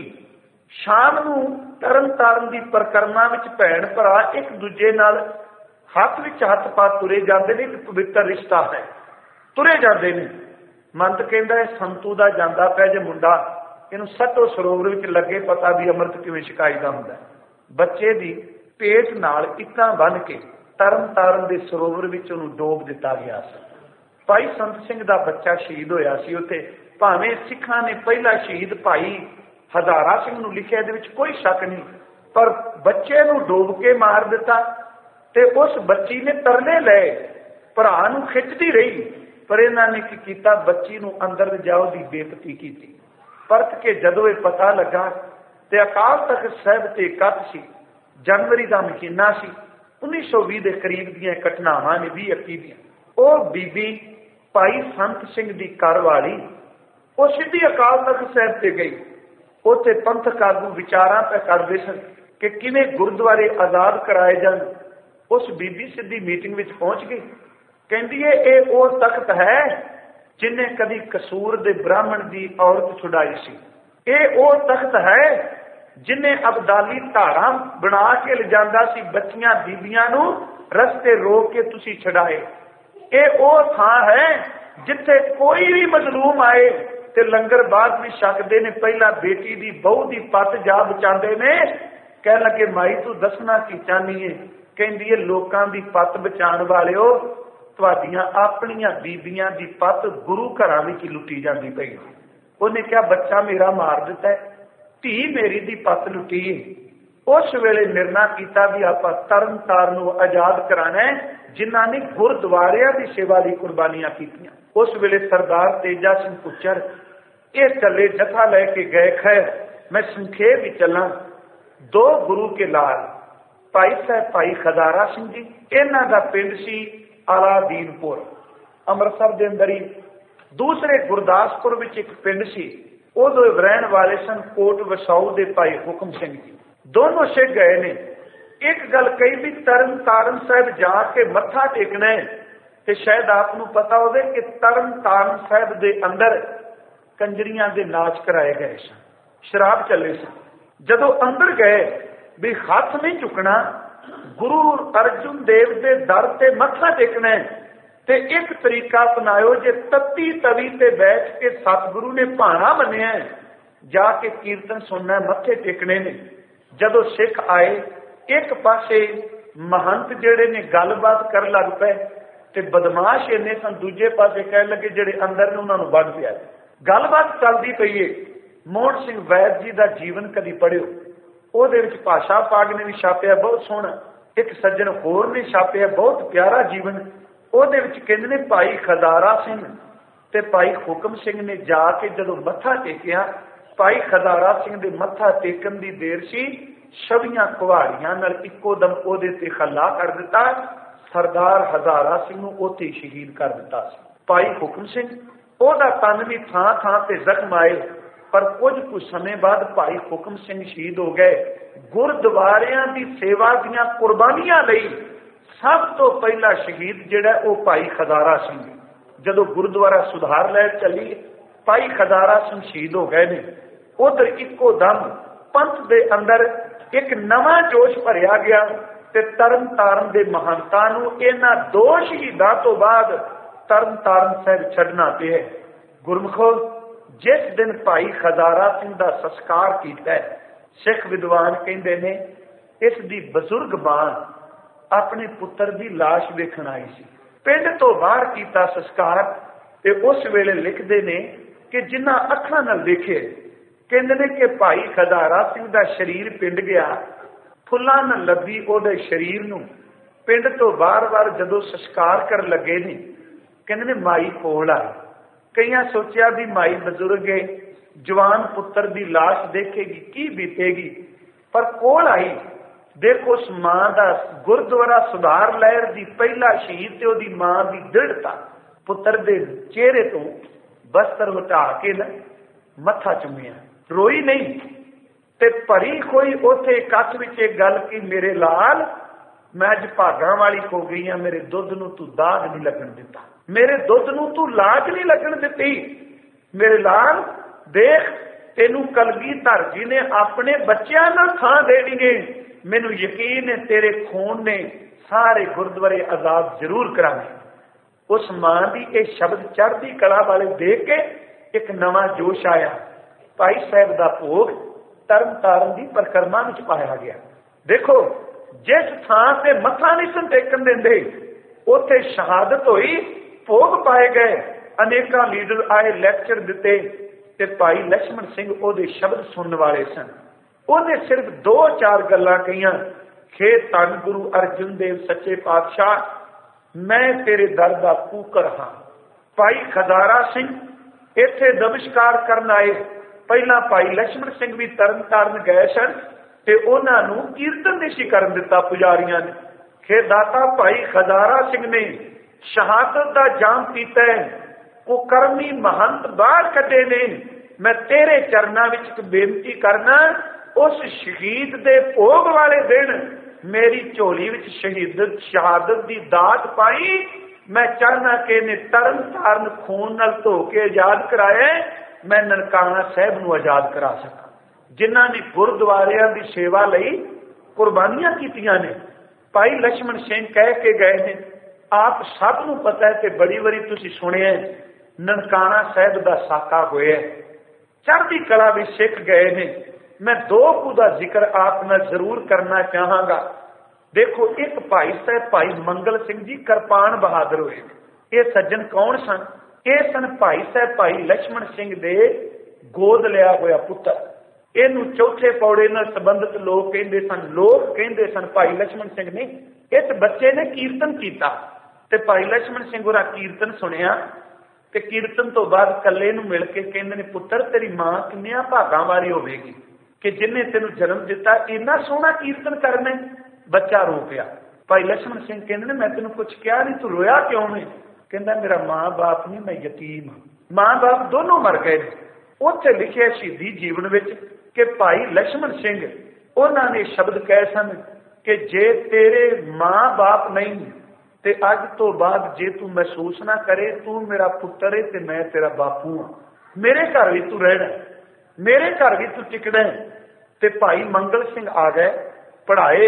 ਸ਼ਾਮ ਨੂੰ ਤਰਨ ਤਾਰਨ ਦੀ ਪਰਿਕਰਮਾ ਵਿੱਚ ਭੈਣ ਭਰਾ ਇੱਕ ਦੂਜੇ ਨਾਲ ਹੱਥ ਵਿੱਚ ਹੱਥ ਪਾ ਤੁਰੇ ਜਾਂਦੇ ਨੇ। ਇੱਕ ਪਵਿੱਤਰ ਰਿਸ਼ਤਾ ਹੈ, ਤੁਰੇ ਜਾਂਦੇ ਨੇ। ਮੰਤ ਕਹਿੰਦਾ ਹੈ ਸੰਤੂ ਦਾ ਜਾਂਦਾ ਪਿਆ ਜੇ ਮੁੰਡਾ, ਇਹਨੂੰ ਸੱਤੋ ਸਰੋਵਰ ਵਿੱਚ ਲੱਗੇ ਪਤਾ ਵੀ ਅੰਮ੍ਰਿਤ ਕਿਵੇਂ ਛਕਾਈਦਾ ਹੁੰਦਾ। ਬੱਚੇ ਦੀ ਪੇਟ ਨਾਲ ਇੱਟਾਂ ਬੰਨ੍ਹ ਕੇ ਤਰਨ ਤਾਰਨ ਦੇ ਸਰੋਵਰ ਵਿੱਚ ਉਹਨੂੰ ਡੋਬ ਦਿੱਤਾ ਗਿਆ ਸੀ। ਭਾਈ ਸੰਤ ਸਿੰਘ ਦਾ ਬੱਚਾ ਸ਼ਹੀਦ ਹੋਇਆ ਸੀ ਉੱਥੇ। ਭਾਵੇਂ ਸਿੱਖਾਂ ਨੇ ਪਹਿਲਾ ਸ਼ਹੀਦ ਭਾਈ ਹਜ਼ਾਰਾ ਸਿੰਘ ਨੂੰ ਲਿਖਿਆ, ਇਹਦੇ ਵਿੱਚ ਕੋਈ ਸ਼ੱਕ ਨਹੀਂ, ਪਰ ਬੱਚੇ ਨੂੰ ਡੋਬ ਕੇ ਮਾਰ ਦਿੱਤਾ। ਤੇ ਉਸ ਬੱਚੀ ਨੇ ਤਰਲੇ ਲਏ, ਭਰਾ ਨੂੰ ਖਿੱਚਦੀ ਰਹੀ, ਪਰ ਇਹਨਾਂ ਨੇ ਕੀ ਕੀਤਾ, ਬੱਚੀ ਨੂੰ ਅੰਦਰ ਜਾਓ ਦੀ ਬੇਇੱਜ਼ਤੀ ਕੀਤੀ। ਪਰਤ ਕੇ ਜਦੋਂ ਇਹ ਪਤਾ ਲੱਗਾ ਤੇ ਅਕਾਲ ਤਖਤ ਸਾਹਿਬ ਤੇ ਇਕੱਠ ਸੀ, ਜਨਵਰੀ ਦਾ ਮਹੀਨਾ ਸੀ, ਉੱਨੀ ਸੌ ਵੀਹ ਦੇ ਕਰੀਬ ਦੀਆਂ ਘਟਨਾਵਾਂ ਨੇ, ਵੀਹ ਇੱਕੀ ਦੀਆਂ। ਉਹ ਬੀਬੀ ਭਾਈ ਸੰਤ ਸਿੰਘ ਦੀ ਘਰ ਵਾਲੀ ਉਹ ਸਿੱਧੀ ਅਕਾਲ ਤਖਤ ਸਾਹਿਬ ਤੇ ਗਈ। ਉੱਥੇ ਪੰਥਕ ਆਗੂ ਵਿਚਾਰਾਂ ਪੈ ਕਰਦੇ ਸਨ ਕਿ ਕਿਵੇਂ ਗੁਰਦੁਆਰੇ ਆਜ਼ਾਦ ਕਰਾਏ ਜਾਣ। ਉਸ ਬੀਬੀ ਸਿੱਧੀ ਮੀਟਿੰਗ ਵਿੱਚ ਪਹੁੰਚ ਗਈ। ਕਹਿੰਦੀ ਹੈ ਇਹ ਉਹ ਤਖਤ ਹੈ ਜਿਨੇ ਕਦੀ ਕਸੂਰ ਦੇ ਬ੍ਰਾਹਮਣ ਦੀ ਔਰਤ ਛੁਡਾਈ ਸੀ। ਇਹ ਉਹ ਤਖਤ ਹੈ ਜਿਨੇ ਅਬਦਾਲੀ ਧਾਰਾਂ ਬਣਾ ਕੇ ਲਿਜਾਂਦਾ ਸੀ ਬੱਚੀਆਂ ਬੀਬੀਆਂ ਨੂੰ ਰਸਤੇ ਰੋਕ ਕੇ ਤੁਸੀਂ ਛਡਾਏ। ਇਹ ਉਹ ਥਾਂ ਹੈ ਜਿੱਥੇ ਕੋਈ ਵੀ ਮਜ਼ਲੂਮ ਆਏ ਤੇ ਲੰਗਰ ਬਾਅਦ ਵੀ ਛਕਦੇ ਨੇ, ਪਹਿਲਾਂ ਬੇਟੀ ਦੀ ਬਹੂ ਦੀ ਪੱਤ ਜਾ ਬਚਾਉਂਦੇ ਨੇ। ਕਹਿਣ ਲੱਗੇ ਮਾਈ ਤੂੰ ਦੱਸਣਾ ਕੀ ਚਾਹਨੀ ਹੈ? ਕਹਿੰਦੀ ਹੈ ਲੋਕਾਂ ਦੀ ਪੱਤ ਬਚਾਉਣ ਵਾਲਿਓ, ਤੁਹਾਡੀਆਂ ਆਪਣੀਆਂ ਬੀਬੀਆਂ ਦੀ ਪੱਤ ਗੁਰੂ ਘਰਾਂ ਵਿੱਚ ਲੁੱਟੀ ਜਾਂਦੀ ਪਈ। ਉਹਨੇ ਕਿਹਾ ਬੱਚਾ ਮੇਰਾ ਮਾਰ ਦਿੱਤਾ, ਧੀ ਮੇਰੀ ਦੀ ਪੱਤ ਲੁੱਟੀ ਹੈ। ਉਸ ਵੇਲੇ ਨਿਰਣਾ ਕੀਤਾ ਵੀ ਆਪਾਂ ਤਰਨ ਤਾਰਨ ਨੂੰ ਆਜ਼ਾਦ ਕਰਾਣਾ ਹੈ, ਜਿਨ੍ਹਾਂ ਨੇ ਗੁਰਦੁਆਰਿਆਂ ਦੀ ਸੇਵਾ ਲਈ ਕੁਰਬਾਨੀਆਂ ਕੀਤੀਆਂ। ਉਸ ਵੇਲੇ ਸਰਦਾਰ ਤੇਜਾ ਸਿੰਘ ਪੁੱਚਰ ਇਹ ਚੱਲੇ, ਜਥਾ ਲੈ ਕੇ ਗਏ। ਖੈਰ ਮੈਂ ਸੰਖੇਪ ਵਿੱਚ ਚੱਲਾਂ। ਦੋ ਗੁਰੂ ਕੇ ਲਾਲ ਭਾਈ ਸਾਹਿਬ ਭਾਈ ਖਜ਼ਾਰਾ ਸਿੰਘ ਜੀ, ਇਹਨਾਂ ਦਾ ਪਿੰਡ ਸੀ ਆਲਾਦੀਨਪੁਰ, ਅੰਮ੍ਰਿਤਸਰ ਦੇ ਅੰਦਰ ਹੀ। ਦੂਸਰੇ ਗੁਰਦਾਸਪੁਰ ਵਿੱਚ ਇੱਕ ਪਿੰਡ ਸੀ, ਉਦੋਂ ਰਹਿਣ ਵਾਲੇ ਸਨ ਕੋਟ ਵਸਾਊ ਦੇ ਭਾਈ ਹੁਕਮ ਸਿੰਘ ਜੀ। ਦੋਨੋਂ ਸਿੱਖ ਗਏ ਨੇ। ਇੱਕ ਗੱਲ ਕਹੀ ਵੀ ਤਰਨ ਤਾਰਨ ਸਾਹਿਬ ਜਾ ਕੇ ਮੱਥਾ ਟੇਕਣਾ ਹੈ, ਤੇ ਸ਼ਾਇਦ ਆਪ ਨੂੰ ਪਤਾ ਹੋਵੇ ਕਿ ਤਰਨ ਤਾਰਨ ਸਾਹਿਬ ਦੇ ਅੰਦਰ ਕੰਜਰੀਆਂ ਦੇ ਨਾਚ ਕਰਾਏ ਗਏ ਸਨ, ਸ਼ਰਾਬ ਚੱਲੇ ਸਨ। जदों अंदर गए भी हथ नहीं चुकना, गुरु अर्जुन देव के दर से मत्था टेकना है, ते एक तरीका अपनाओ, जे तत्ती तवी ते बैठ के सतगुरु ने भाना मनिया है, जाके कीर्तन सुनना, मत्थे टेकने ने। जदों सिख आए, एक पासे महंत जेड़े ने गलबात कर लग पे, ते बदमाश इन्ने सन, दूजे पासे कह लगे जेड़े अंदर ने उन्होंने बन पिया। गलबात चलती पई है। मोहन सिंह वैद जी का जीवन कदी पढ़ियो, ਉਹਦੇ ਵਿੱਚ ਭਾਸ਼ਾ ਪਾਗ ਨੇ ਵੀ ਛਾਪਿਆ ਬਹੁਤ ਸੋਹਣਾ, ਇੱਕ ਸੱਜਣ ਹੋਰ ਨੇ ਛਾਪਿਆ ਬਹੁਤ ਪਿਆਰਾ ਜੀਵਨ। ਉਹਦੇ ਵਿੱਚ ਕਹਿੰਦੇ ਨੇ ਭਾਈ ਖਜ਼ਾਰਾ ਸਿੰਘ ਤੇ ਭਾਈ ਹੁਕਮ ਸਿੰਘ ਨੇ ਜਾ ਕੇ ਜਦੋਂ ਮੱਥਾ ਟੇਕਿਆ, ਭਾਈ ਖਜ਼ਾਰਾ ਸਿੰਘ ਦੇ ਮੱਥਾ ਟੇਕਣ ਦੀ ਦੇਰ ਸੀ, ਛਵੀਆਂ ਕੁਹਾੜੀਆਂ ਨਾਲ ਇੱਕੋ ਦਮ ਉਹਦੇ ਤੇ ਖੱਲਾ ਕਰ ਦਿੱਤਾ। ਸਰਦਾਰ ਹਜ਼ਾਰਾ ਸਿੰਘ ਨੂੰ ਉੱਥੇ ਸ਼ਹੀਦ ਕਰ ਦਿੱਤਾ ਸੀ। ਭਾਈ ਹੁਕਮ ਸਿੰਘ ਉਹਦਾ ਤਨ ਵੀ ਥਾਂ ਥਾਂ ਤੇ ਜ਼ਖਮ ਆਏ, पर कुछ कुछ समय बाद भाई हुकम सिंह शहीद हो गए। गुरुद्वारियां की सेवा दियां कुर्बानियां लई सब तो पहला शहीद जिहड़ा वो भाई खजारा सिंह। जदों गुरुद्वारा सुधार लहर चली, भाई खजारा सिंह शहीद हो गए ने। उधर इको दम पंथ दे अंदर एक नवा जोश भरिया गया ते तरन तारण दे महंतां नूं इन्हां दो शहीदां तो बाद तरन तारण साहिब छड्डना पिया। गुरमुखो, जिस दिन भाई खजारा सिंह का संस्कार किया, सिख विद्वान कहते ने इस दी बजुर्ग मां अपने पुत्र की लाश वेखण आई सी। पिंड तो बाहर किया संस्कार, ते उस वेले लिखते ने कि जिन्हां अखां नाल देखे, कहते ने कि भाई खजारा सिंह का शरीर पिंड गया, फुल्लां नाल लभी उहदे शरीर नूं। पिंड तो बार बार जदों संस्कार कर लगे ने, कहते ने माई कोल आई। कईयां सोचिया भी माई बजुर्ग है, जवान पुत्र की लाश देखेगी की बीतेगी, पर कोल आई। देखो उस मां का गुरुद्वारा सुधार लहर की पहला शहीद ते ओदी मां की दृढ़ता, पुत्र दे चेहरे तो बस्तर हटा के न मत्था चुमिया, रोई नहीं ते भरी कोई उथे कच्छ विच एक गल की, मेरे लाल मैं अज भागां वाली हो गई हाँ, मेरे दुध नूं तू दाग नहीं लगन दिता, मेरे दुध नूं तू लाज नहीं लगन दिती। मेरे लाल देख, तेनू कलगीधर जी ने अपने बच्चों नाल थां देनी है, मैनू यकीन है तेरे खून ने सारे गुरुद्वारे आजाद जरूर कराने। उस मां की यह शब्द चढ़ती कला वाले देख के एक नवा जोश आया। भाई साहब का भोग तरन तारण की परिक्रमा में पाया गया। देखो, जिस थां से मत्था नहीं सन टेकन देंदे, उत्थे शहादत हुई, भोग पाए गए। अनेका लीडर आए, लैक्चर दिते, ते भाई लक्ष्मण सिंह ओदे शब्द सुनने वाले सन। ओने सिर्फ दो चार गल्लां कहियां, खे धन गुरु अर्जुन देव सच्चे पातशाह, मैं तेरे दर दा कूकर हां। भाई खजारा सिंह इत्थे नमस्कार करन आए। पहला भाई लक्ष्मण सिंह भी तरन तारण गए सन, ते उन्हां नूं कीर्तन नहीं सी करन दिता पुजारियां ने। खे दाता भाई खजारा सिंह ने शहादत का जाम पीता है, कुकर्मी महंत बाहर कटे ने। मैं तेरे चरणों विच बेनती करना, उस शहीद दे भोग वाले दिन मेरी झोली विच शहीदत शहादत की दात पाई। मैं चाहना कि ने तरन तारण खून नाल धो के आजाद कराए, मैं ननकाना साहब नूं आजाद करा सका। जिन्हां ने गुरुद्वारियां दी सेवा लई कुर्बानियां कीतियां ने। भाई लक्ष्मण सिंह कह के गए ने, आप सब नूं पता है कि बड़ी वारी तुसीं सुनिया ननकाना साहब का साका होया, चढ़ती कला भी सिख गए ने। मैं दो कू का जिक्र आप नाल जरूर करना चाहांगा। देखो, एक भाई साहब भाई मंगल सिंह जी किरपान बहादुर हुए। ये सज्जन कौन सन? ये सन भाई साहब भाई लक्ष्मण सिंह दे गोद लिया होया पुत्र। इनू चौथे पौड़े नाल संबंधित लोग कहते सन, लोग कहते सन भाई लक्ष्मण सिंह ने इस बच्चे ने कीर्तन किया, ते भाई लक्ष्मण सिंह होरा कीर्तन सुनिया, ते कीर्तन तो बाद कल्ले नूं मिल के कहंदे ने, पुत्र तेरी मां किन्नियां भागां वाली होवेगी कि जिन्हें तेनू जन्म दिता, इन्ना सोहना कीर्तन करना। बच्चा रो पिया। भाई लक्ष्मण सिंह कहंदे ने, मैं तेनू कुछ कहा नहीं, तू रोया क्यों नहीं? कहंदा मेरा मां बाप नहीं, मैं यतीम हां, मां बाप दोनों मर गए। उत्थे लिखिया शहीदी जीवन विच कि भाई लक्ष्मण सिंह उन्होंने शब्द कहे सन कि जे तेरे मां बाप नहीं ते अज तो बाद जे तू महसूस ना करे तू मेरा पुत्र है ते मैं तेरा बापू हाँ, मेरे घर भी तू रहना, मेरे घर भी तू टिकना है, ਤੇ ਭਾਈ ਮੰਗਲ ਸਿੰਘ ਆ ਗਏ, ਪੜ੍ਹਾਏ,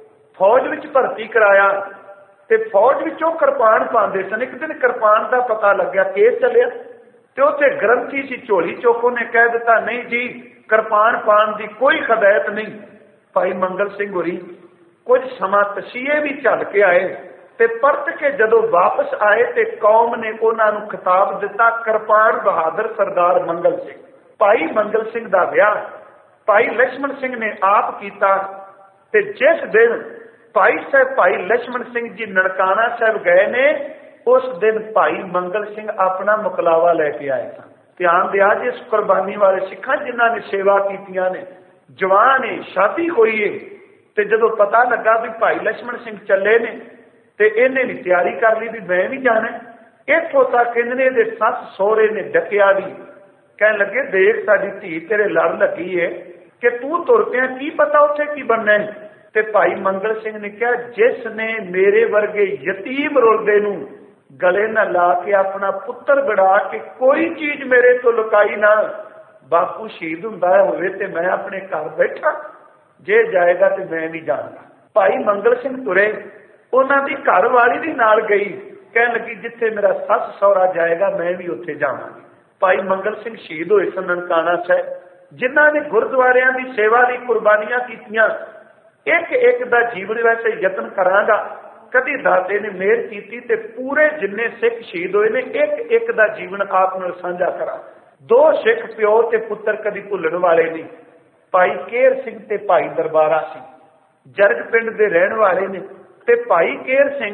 ਫੌਜ ਵਿੱਚ ਭਰਤੀ ਕਰਾਇਆ ਤੇ ਫੌਜ ਵਿੱਚੋਂ ਕਿਰਪਾਨ ਪਾਉਂਦੇ ਸਨ। ਇੱਕ ਦਿਨ ਕਿਰਪਾਨ ਦਾ ਪਤਾ ਲੱਗਿਆ, ਕੇਸ ਚੱਲਿਆ ਤੇ ਉੱਥੇ ਗ੍ਰੰਥੀ ਸੀ, ਝੋਲੀ ਚੁੱਕ ਉਹਨੇ ਕਹਿ ਦਿੱਤਾ, ਨਹੀਂ ਜੀ ਕਿਰਪਾਨ ਪਾਉਣ ਦੀ ਕੋਈ ਹਦਾਇਤ ਨਹੀਂ। ਭਾਈ ਮੰਗਲ ਸਿੰਘ ਹੋਰੀ ਕੁਝ ਸਮਾਂ ਤਸੀਹੇ ਵੀ ਝੱਲ ਕੇ ਆਏ ਤੇ ਪਰਤ ਕੇ ਜਦੋਂ ਵਾਪਸ ਆਏ ਤੇ ਕੌਮ ਨੇ ਉਹਨਾਂ ਨੂੰ ਖਿਤਾਬ ਦਿੱਤਾ, ਕਿਰਪਾਨ ਬਹਾਦਰ ਸਰਦਾਰ ਮੰਗਲ ਸਿੰਘ। ਭਾਈ ਮੰਗਲ ਸਿੰਘ ਦਾ ਵਿਆਹ ਭਾਈ ਲਛਮਣ ਸਿੰਘ ਨੇ ਆਪ ਕੀਤਾ ਤੇ ਜਿਸ ਦਿਨ ਭਾਈ ਸਾਹਿਬ ਭਾਈ ਲਛਮਣ ਸਿੰਘ ਜੀ ਨਨਕਾਣਾ ਸਾਹਿਬ ਗਏ ਨੇ, ਉਸ ਦਿਨ ਭਾਈ ਮੰਗਲ ਸਿੰਘ ਆਪਣਾ ਮੁਕਲਾਵਾ ਲੈ ਕੇ ਆਏ ਸਨ। ਧਿਆਨ ਦਿਆ ਜੀ, ਇਸ ਕੁਰਬਾਨੀ ਵਾਲੇ ਸਿੱਖਾਂ ਜਿਨ੍ਹਾਂ ਨੇ ਸੇਵਾ ਕੀਤੀਆਂ ਨੇ, ਜਵਾਨ ਏ, ਸ਼ਾਦੀ ਹੋਈ ਏ, ਤੇ ਜਦੋਂ ਪਤਾ ਲੱਗਾ ਵੀ ਭਾਈ ਲਛਮਣ ਸਿੰਘ ਚੱਲੇ ਨੇ ਤੇ ਇਹਨੇ ਵੀ ਤਿਆਰੀ ਕਰ ਲਈ ਵੀ ਮੈਂ ਵੀ ਜਾਣਾ। ਇੱਥੋਂ ਤੱਕ ਇਹਨੇ ਇਹਦੇ ਸੱਸ ਸਹੁਰੇ ਨੇ ਡੱਕਿਆ ਵੀ, ਕਹਿਣ ਲੱਗੇ ਦੇਖ ਸਾਡੀ ਧੀ ਤੇਰੇ ਲੜ ਲੱਗੀ ਏ ਕਿ ਤੂੰ ਤੁਰ ਪਿਆ, ਕੀ ਪਤਾ ਉੱਥੇ ਕੀ ਬਣਨਾ। ਤੇ ਭਾਈ ਮੰਗਲ ਸਿੰਘ ਨੇ ਕਿਹਾ, ਜਿਸ ਨੇ ਮੇਰੇ ਵਰਗੇ ਯਤੀਮ ਰੁਲਦੇ ਨੂੰ ਗਲੇ ਨਾ ਲਾ ਕੇ ਆਪਣਾ ਪੁੱਤਰ ਬਣਾ ਕੇ ਕੋਈ ਚੀਜ਼ ਮੇਰੇ ਤੋਂ ਲੁਕਾਈ ਨਾ, ਬਾਪੂ ਸ਼ਹੀਦ ਹੁੰਦਾ ਹੋਵੇ ਤੇ ਮੈਂ ਆਪਣੇ ਘਰ ਬੈਠਾ, ਜੇ ਜਾਏਗਾ ਤੇ ਮੈਂ ਨਹੀਂ ਜਾਣਦਾ। ਭਾਈ ਮੰਗਲ ਸਿੰਘ ਤੁਰੇ, ਉਹਨਾਂ ਦੀ ਘਰ ਵਾਲੀ ਵੀ ਨਾਲ ਗਈ, ਕਹਿਣ ਲੱਗੀ ਜਿੱਥੇ ਮੇਰਾ ਸੱਸ ਸਹੁਰਾ ਜਾਏਗਾ ਮੈਂ ਵੀ ਉੱਥੇ ਜਾਵਾਂਗੀ। ਭਾਈ ਮੰਗਲ ਸਿੰਘ ਸ਼ਹੀਦ ਹੋਏ ਸਨ ਨਨਕਾਣਾ ਸਾਹਿਬ, ਜਿਨ੍ਹਾਂ ਨੇ ਗੁਰਦੁਆਰਿਆਂ ਦੀ ਸੇਵਾ ਲਈ ਕੁਰਬਾਨੀਆਂ ਕੀਤੀਆਂ। ਇੱਕ ਇੱਕ ਦਾ ਜੀਵਨ ਵੈਸੇ ਯਤਨ ਕਰਾਂਗਾ, ਕਦੀ ਦਾਤੇ ਨੇ ਮਿਹਰ ਕੀਤੀ ਤੇ ਪੂਰੇ ਜਿੰਨੇ ਸਿੱਖ ਸ਼ਹੀਦ ਹੋਏ ਨੇ ਇੱਕ ਇੱਕ ਦਾ ਜੀਵਨ ਆਪ ਨਾਲ ਸਾਂਝਾ ਕਰਾਂ। ਦੋ ਸਿੱਖ ਪਿਓ ਤੇ ਪੁੱਤਰ ਕਦੀ ਭੁੱਲਣ ਵਾਲੇ ਨਹੀਂ। ਭਾਈ ਕੇਰ ਸਿੰਘ ਤੇ ਭਾਈ ਦਰਬਾਰਾ ਸਿੰਘ ਜਰਗ ਪਿੰਡ ਦੇ ਰਹਿਣ ਵਾਲੇ ਨੇ ਤੇ ਭਾਈ ਕੇਰ ਸਿੰਘ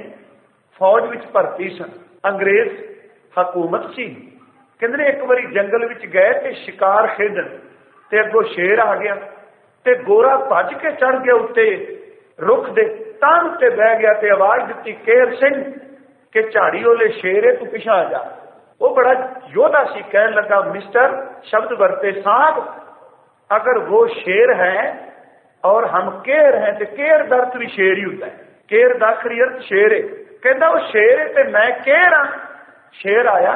ਫੌਜ ਵਿੱਚ ਭਰਤੀ ਸਨ। ਅੰਗਰੇਜ਼ ਹਕੂਮਤ ਸੀ। ਕਹਿੰਦੇ ਨੇ ਇੱਕ ਵਾਰੀ ਜੰਗਲ ਵਿੱਚ ਗਏ ਤੇ ਸ਼ਿਕਾਰ ਖੇਡਣ ਤੇ ਅੱਗੋਂ ਸ਼ੇਰ ਆ ਗਿਆ ਤੇ ਗੋਰਾ ਭੱਜ ਕੇ ਚੜ ਗਿਆ ਉੱਤੇ ਰੁੱਖ ਦੇ ਤਾਂ ਉੱਤੇ ਬਹਿ ਗਿਆ ਤੇ ਆਵਾਜ਼ ਦਿੱਤੀ, ਕੇਰ ਸਿੰਘ ਕਿ ਝਾੜੀ ਵਾਲੇ ਸ਼ੇਰ ਹੈ, ਤੂੰ ਪਿਛਾ ਜਾ। ਉਹ ਬੜਾ ਯੋਧਾ ਸੀ, ਕਹਿਣ ਲੱਗਾ, ਮਿਸਟਰ शब्द बरते साहब, अगर वो शेर है और हम केर हैं तो केर का अर्थ भी शेर ही होता है। केर का आखिरी अर्थ शेर है। कहता वो शेर है तो मैं केर हाँ। शेर आया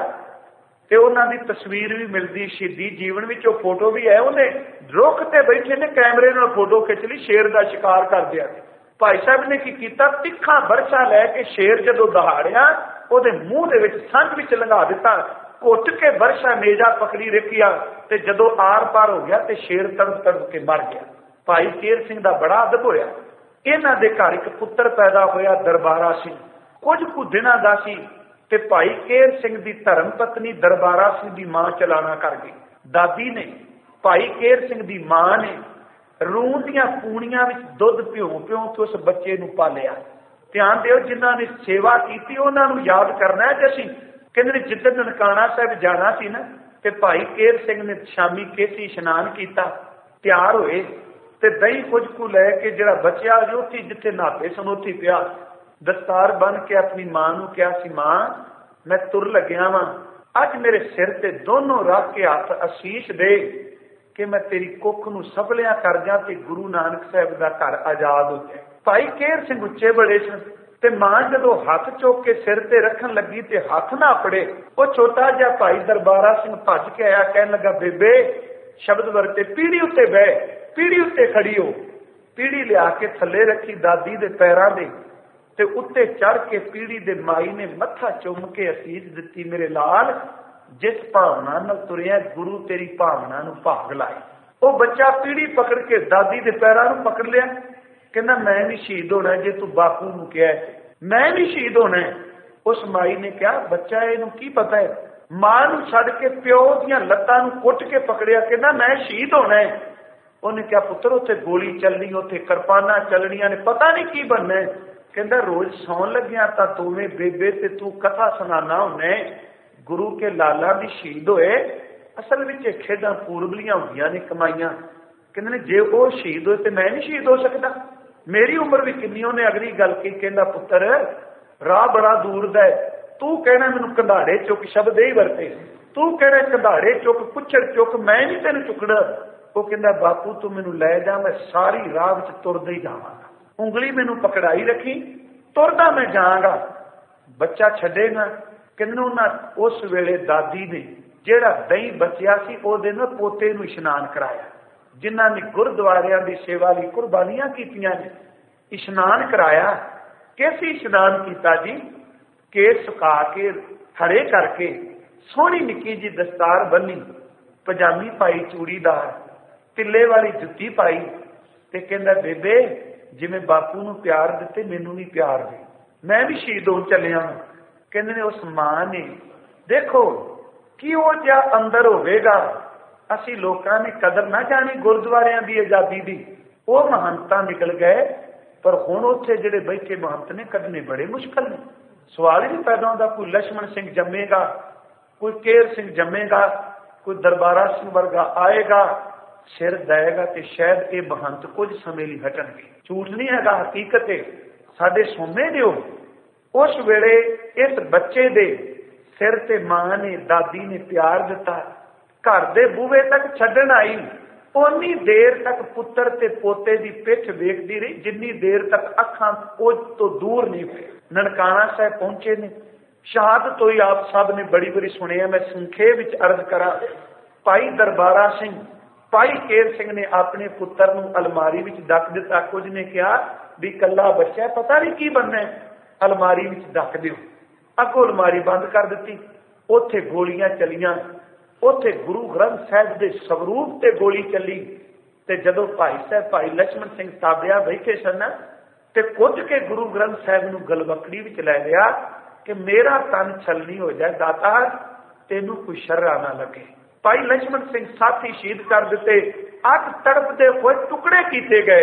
तो उन्होंने तस्वीर भी मिलती शहीदी जीवन में, फोटो भी है, उन्हें रुख ते बैठे ने कैमरे नाल फोटो खिंच ली, शेर का शिकार कर दिया। भाई साहब ने की कीता, तिखा बरछा लैके शेर जदों दहाड़िया ਉਹਦੇ ਮੂੰਹ ਦੇ ਵਿੱਚ ਸੰਗ ਵਿੱਚ ਲੰਘਾ ਦਿੱਤਾ, ਘੁੱਟ ਕੇ ਵਰਸ਼ਾ ਨੇਜਾ ਪਕੜੀ ਰੱਖਿਆ ਤੇ ਜਦੋਂ ਆਰ ਪਾਰ ਹੋ ਗਿਆ ਤੇ ਸ਼ੇਰ ਤੜਪ ਤੜਪ ਕੇ ਮਰ ਗਿਆ। ਭਾਈ ਕੇਰ ਸਿੰਘ ਦਾ ਬੜਾ ਅਦਬ ਹੋਇਆ। ਇਹਨਾਂ ਦੇ ਘਰ ਇੱਕ ਪੁੱਤਰ ਪੈਦਾ ਹੋਇਆ ਦਰਬਾਰਾ ਸਿੰਘ, ਕੁਝ ਕੁ ਦਿਨਾਂ ਦਾ ਸੀ ਤੇ ਭਾਈ ਕੇਰ ਸਿੰਘ ਦੀ ਧਰਮ ਪਤਨੀ ਦਰਬਾਰਾ ਸਿੰਘ ਦੀ ਮਾਂ ਚਲਾਣਾ ਕਰ ਗਈ। ਦਾਦੀ ਨੇ ਭਾਈ ਕੇਰ ਸਿੰਘ ਦੀ ਮਾਂ ਨੇ ਰੂੰ ਦੀਆਂ ਪੂਣੀਆਂ ਵਿੱਚ ਦੁੱਧ ਭਿਉਂ ਭਿਉਂ ਕੇ ਉਸ ਬੱਚੇ ਨੂੰ ਪਾਲਿਆ। ਧਿਆਨ ਦਿਓ, ਜਿਨ੍ਹਾਂ ਨੇ ਸੇਵਾ ਕੀਤੀ ਉਹਨਾਂ ਨੂੰ ਯਾਦ ਕਰਨਾ ਹੈ। ਅਸੀਂ ਕਹਿੰਦੇ ਜਿੱਦਣ ਨਨਕਾਣਾ ਸਾਹਿਬ ਜਾਣਾ ਸੀ ਨਾ ਤੇ ਭਾਈ ਕੇਰ ਸਿੰਘ ਨੇ ਸ਼ਾਮੀ ਕੇਸੀ ਇਸ਼ਨਾਨ ਕੀਤਾ, ਤਿਆਰ ਹੋਏ ਤੇ ਦਹੀਂ ਕੁਝ ਕੁ ਲੈ ਕੇ ਜਿਹੜਾ ਬਚਿਆ ਉੱਥੇ ਜਿੱਥੇ ਨਹਾਤੇ ਸਨ ਉੱਥੇ ਪਿਆ, ਦਸਤਾਰ ਬੰਨ ਕੇ ਆਪਣੀ ਮਾਂ ਨੂੰ ਕਿਹਾ ਸੀ, ਮਾਂ ਮੈਂ ਤੁਰ ਲੱਗਿਆ ਵਾਂ, ਅੱਜ ਮੇਰੇ ਸਿਰ ਤੇ ਦੋਨੋਂ ਰੱਖ ਕੇ ਹੱਥ ਅਸੀਸ ਦੇ ਕਿ ਮੈਂ ਤੇਰੀ ਕੁੱਖ ਨੂੰ ਸਫਲਿਆ ਕਰ ਜਾ ਤੇ ਗੁਰੂ ਨਾਨਕ ਸਾਹਿਬ ਦਾ ਘਰ ਆਜ਼ਾਦ ਹੋ ਜਾਏ। ਭਾਈ ਕੇਰ ਸਿੰਘ ਉੱਚੇ ਬੜੇ ਸਨ ਤੇ ਮਾਂ ਜਦੋਂ ਹੱਥ ਚੁੱਕ ਕੇ ਸਿਰ ਤੇ ਰੱਖਣ ਲੱਗੀ ਤੇ ਹੱਥ ਨਾ ਆਪੜੇ, ਉਹ ਛੋਟਾ ਜਿਹਾ ਭਾਈ ਦਰਬਾਰਾ ਸਿੰਘ ਭੱਜ ਕੇ ਆਇਆ, ਕਹਿਣ ਲੱਗਾ, ਬੇਬੇ ਸ਼ਬਦ ਵਰਤੇ ਪੀੜੀ ਉੱਤੇ ਬਹਿ, ਪੀੜੀ ਉੱਤੇ ਖੜੀ ਹੋ। ਪੀੜੀ ਲਿਆ ਕੇ ਥੱਲੇ ਰੱਖੀ ਦਾਦੀ ਦੇ ਪੈਰਾਂ ਦੇ ਤੇ ਉੱਤੇ ਚੜ ਕੇ ਪੀੜੀ ਦੇ ਮਾਈ ਨੇ ਮੱਥਾ ਚੁੰਮ ਕੇ ਅਸੀਸ ਦਿੱਤੀ, ਮੇਰੇ ਲਾਲ ਜਿਸ ਭਾਵਨਾ ਨਾਲ ਤੁਰਿਆ ਗੁਰੂ ਤੇਰੀ ਭਾਵਨਾ ਨੂੰ ਭਾਗ ਲਾਏ। ਉਹ ਬੱਚਾ ਪੀੜੀ ਪਕੜ ਕੇ ਦਾਦੀ ਦੇ ਪੈਰਾਂ ਨੂੰ ਪਕੜ ਲਿਆ, ਕਹਿੰਦਾ ਮੈਂ ਵੀ ਸ਼ਹੀਦ ਹੋਣਾ ਜੇ ਤੂੰ ਬਾਪੂ ਨੂੰ ਕਿਹਾ, ਮੈਂ ਵੀ ਸ਼ਹੀਦ ਹੋਣਾ। ਉਸ ਮਾਈ ਨੇ ਕਿਹਾ, ਬੱਚਾ ਇਹਨੂੰ ਕੀ ਪਤਾ ਹੈ। ਮਾਂ ਨੂੰ ਛੱਡ ਕੇ ਪਿਓ ਦੀਆਂ ਲੱਤਾਂ ਨੂੰ ਕੁੱਟ ਕੇ ਪਕੜਿਆ, ਕਹਿੰਦਾ ਮੈਂ ਸ਼ਹੀਦ ਹੋਣਾ। ਉਹਨੇ ਕਿਹਾ, ਪੁੱਤਰ ਉੱਥੇ ਗੋਲੀ ਚੱਲਣੀ, ਉੱਥੇ ਕਿਰਪਾਨਾਂ ਚੱਲਣੀਆਂ ਨੇ, ਪਤਾ ਨਹੀਂ ਕੀ ਬਣਨਾ। ਕਹਿੰਦਾ ਰੋਜ਼ ਸੌਣ ਲੱਗਿਆ ਤਾਂ ਦੋਵੇਂ ਬੇਬੇ ਤੇ ਤੂੰ ਕਥਾ ਸੁਣਾਣਾ ਹੁੰਨੇ ਗੁਰੂ ਕੇ ਲਾਲਾਂ ਦੀ ਸ਼ਹੀਦ ਹੋਏ। ਅਸਲ ਵਿੱਚ ਇਹ ਖੇਡਾਂ ਪੂਰਬਲੀਆਂ ਹੁੰਦੀਆਂ ਨੇ ਕਮਾਈਆਂ। ਕਹਿੰਦੇ ਨੇ ਜੇ ਉਹ ਸ਼ਹੀਦ ਹੋਏ ਤੇ ਮੈਂ ਨਹੀਂ ਸ਼ਹੀਦ ਹੋ ਸਕਦਾ, ਮੇਰੀ ਉਮਰ ਵੀ ਕਿੰਨੀ। ਉਹਨੇ ਅਗਲੀ ਗੱਲ ਕੀ, ਕਹਿੰਦਾ ਪੁੱਤਰ ਰਾਹ ਬੜਾ ਦੂਰ ਦਾ, ਤੂੰ ਕਹਿਣਾ ਮੈਨੂੰ ਕੰਧਾੜੇ ਚੁੱਕ, ਸ਼ਬਦ ਹੀ ਵਰਤੇ, ਤੂੰ ਕਹਿਣਾ ਕੰਧਾੜੇ ਚੁੱਕ, ਪੁੱਛੜ ਚੁੱਕ, ਮੈਂ ਨਹੀਂ ਤੈਨੂੰ ਚੁੱਕਣਾ। ਉਹ ਕਹਿੰਦਾ ਬਾਪੂ ਤੂੰ ਮੈਨੂੰ ਲੈ ਜਾ, ਮੈਂ ਸਾਰੀ ਰਾਹ ਵਿੱਚ ਤੁਰਦਾ ਹੀ ਜਾਵਾਂਗਾ, ਉਂਗਲੀ ਮੈਨੂੰ ਪਕੜਾਈ ਰੱਖੀ, ਤੁਰਦਾ ਮੈਂ ਜਾਵਾਂਗਾ, ਬੱਚਾ ਛੱਡੇਗਾ। ਕਹਿੰਦੇ ਉਹਨਾਂ ਉਸ ਵੇਲੇ ਦਾਦੀ ਨੇ ਜਿਹੜਾ ਦਹੀਂ ਬਚਿਆ ਸੀ ਉਹਦੇ ਨਾਲ ਪੋਤੇ ਨੂੰ ਇਸ਼ਨਾਨ ਕਰਾਇਆ। जिन्हां ने गुरुद्वारियां दी सेवा लई कुर्बानियां कीतियां ने। इशनान कराया, कैसी इशनान कीता जी? केस सुका के हरे करके सोहनी निक्की जी दस्तार बन्नी, पजामी पाई चूड़ीदार, तिल्ले वाली जुत्ती पाई ते कहंदा बेबे जिवें बापू नूं प्यार दिते मैनूं भी प्यार दे, मैं भी शहीद होण चलिया। कहंदे ने उस मां ने देखो कि वो जिहा अंदर होवेगा, असी लोकां ने कदर ना जानी गुरुद्वारियां दी आजादी दी। वो महंता निकल गए, पर हुण उत्थे जिहड़े बैठे महंत ने कढने बड़े मुश्किल ने। सवाल ही नहीं पैदा होंदा कोई लक्ष्मण सिंह जम्मेगा, कोई केर सिंह जम्मेगा, कोई दरबारा सिंह वर्गा आएगा, सिर देगा तो शायद ये महंत कुछ समय लिए हटणगे। झूठ नहीं हैगा, हकीकत है। साडे सोमे दिओ उस वेले इस बच्चे दे सिर ते मां ने दादी ने प्यार दिता, घर दे बूहे तक छड्डण आई, उन्नी देर तक पुत्र ते पोते दी पिठ वेखदी रही जिन्नी देर तक अखां कुछ तो दूर नहीं हुए। ननकाना साहब पहुंचे ने, शहादत तो ही आप सब ने बड़ी बड़ी सुने। मैं संखेप विच अर्ज करा, भाई दरबारा सिंह भाई केर सिंह ने अपने पुत्र नूं अलमारी विच डक दिता। कुछ ने कहा भी कला बच्चा पता नहीं की बनना, अलमारी विच डक दिओ। अगों अलमारी बंद कर दी, उत्थे गोलियां चलियां, उत्थे गुरु ग्रंथ साहिब दे स्वरूप ते गोली चली। ते जदों भाई साहब भाई लक्ष्मण सिंह ताबिया बैठे सन ते कुछ के गुरु ग्रंथ साहिब नूं गलवकड़ी विच लै लिया कि मेरा तन छलनी हो जाए दाता, तेनू कोई शर्रा ना लगे। भाई लक्ष्मण सिंह साथी शहीद कर दिते, अग तड़पते हुए टुकड़े किए गए।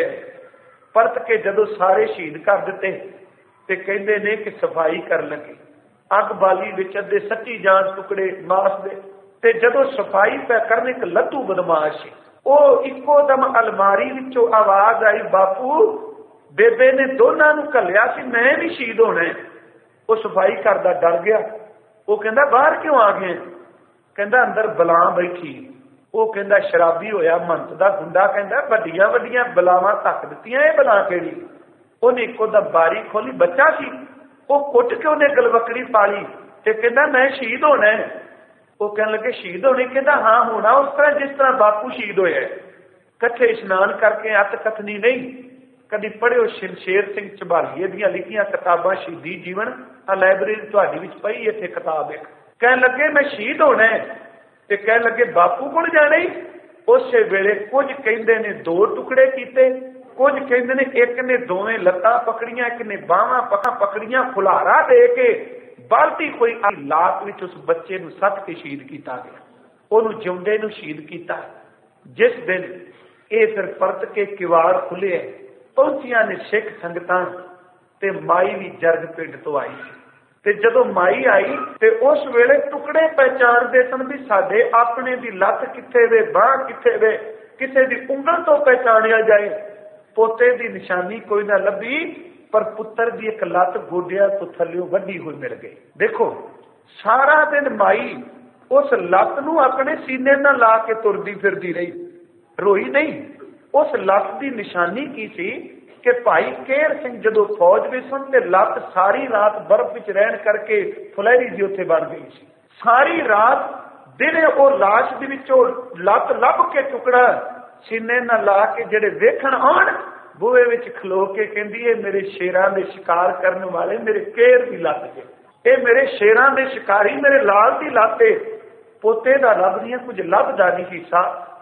परत के जदों सारे शहीद कर दिते ते कहंदे ने कि सफाई कर लगे, अग बाली विच अद्धे सच्ची जान टुकड़े मास दे। ते जदों सफाई पै करने एक लद्दू बदमाश ओ इको दम अलमारी विचों आवाज आई, बापू बेबे ने दोनों नूं घल्लिया सी, मैं भी शहीद होना है। वो सफाई करदा डर गया, वो कहंदा बाहर क्यों आ गए? कहंदा अंदर बलां बैठी। वो कहंदा शराबी होया महंत दा गुंडा, कहंदा वड्डियां वड्डियां बलावां तक दित्तियां, ये बलां केड़ी? उन्हें इको दम बारी खोली, बच्चा सी, वो कुट के उन्हें गलवकड़ी पाली ते कहंदा मैं शहीद होना है। वो कहने लगे शहीद होने? कहंदा हाँ होना, उस तरह जिस तरह बापू शहीद होया। कट्ठे इशनान करके अत कथनी नहीं कभी पढ़ियो शमशेर सिंह झबालीए दियां लिखियां किताबां शहीदी जीवन, लाइब्रेरी तुहाडी विच पई इत्थे किताब है। कहने लगे मैं शहीद होना है ते कहने लगे बापू कोल जाना ही। उस वेले कुछ कहंदे ने दो टुकड़े कीते, कुछ कहंदे ने एक ने दोवें लत्तां पकड़ियां, एक ने बाहां पकां पकड़ियां, फुलारा दे के बाल्टी कोई लात विच उस बच्चे नूं सੱਟ के शहीद किया गया। उहनूं जिउंदे नूं शहीद किया। जिस दिन ये फिर परत के किवाड़ खुले पहुंचिया ने सिख संगतां ते माई भी जरग पिंड तो आई ते जदों माई आई ते उस वेले टुकड़े पहचानदे सन भी साडे अपने दी लत्त किथे वे, बांह किथे वे, किसे दी उंगल तो पहचानिया जाए। पोते दी निशानी कोई ना लभी, पर पुत्र दी एक लत्त गोडिया तो थल्लियों वड्डी हुई मिल गई। देखो सारा दिन माई उस लत्त नूं अपने सीने नाल ला के तुरदी फिरदी रही, रोई नहीं। उस लत्त की निशानी की सी कि भाई केर सिंह जदों फौज में सन ते लत्त सारी रात बर्फ विच रहन करके फुलैरी जी उत्थे बन गई सी। सारी रात दिने वो लाश दे विचों लत्त लभ के टुकड़ा सीने नाल ला के जेड़े वेखण आउण बूहे विच खलो के कहंदी है मेरे शेरां दे शिकार करने वाले मेरे केर दी लत्त जे, ये मेरे शेरां दे शिकारी मेरे लाल दी लत्त है। पोते दा लभदियां कुछ लभदा नहीं हिस्सा।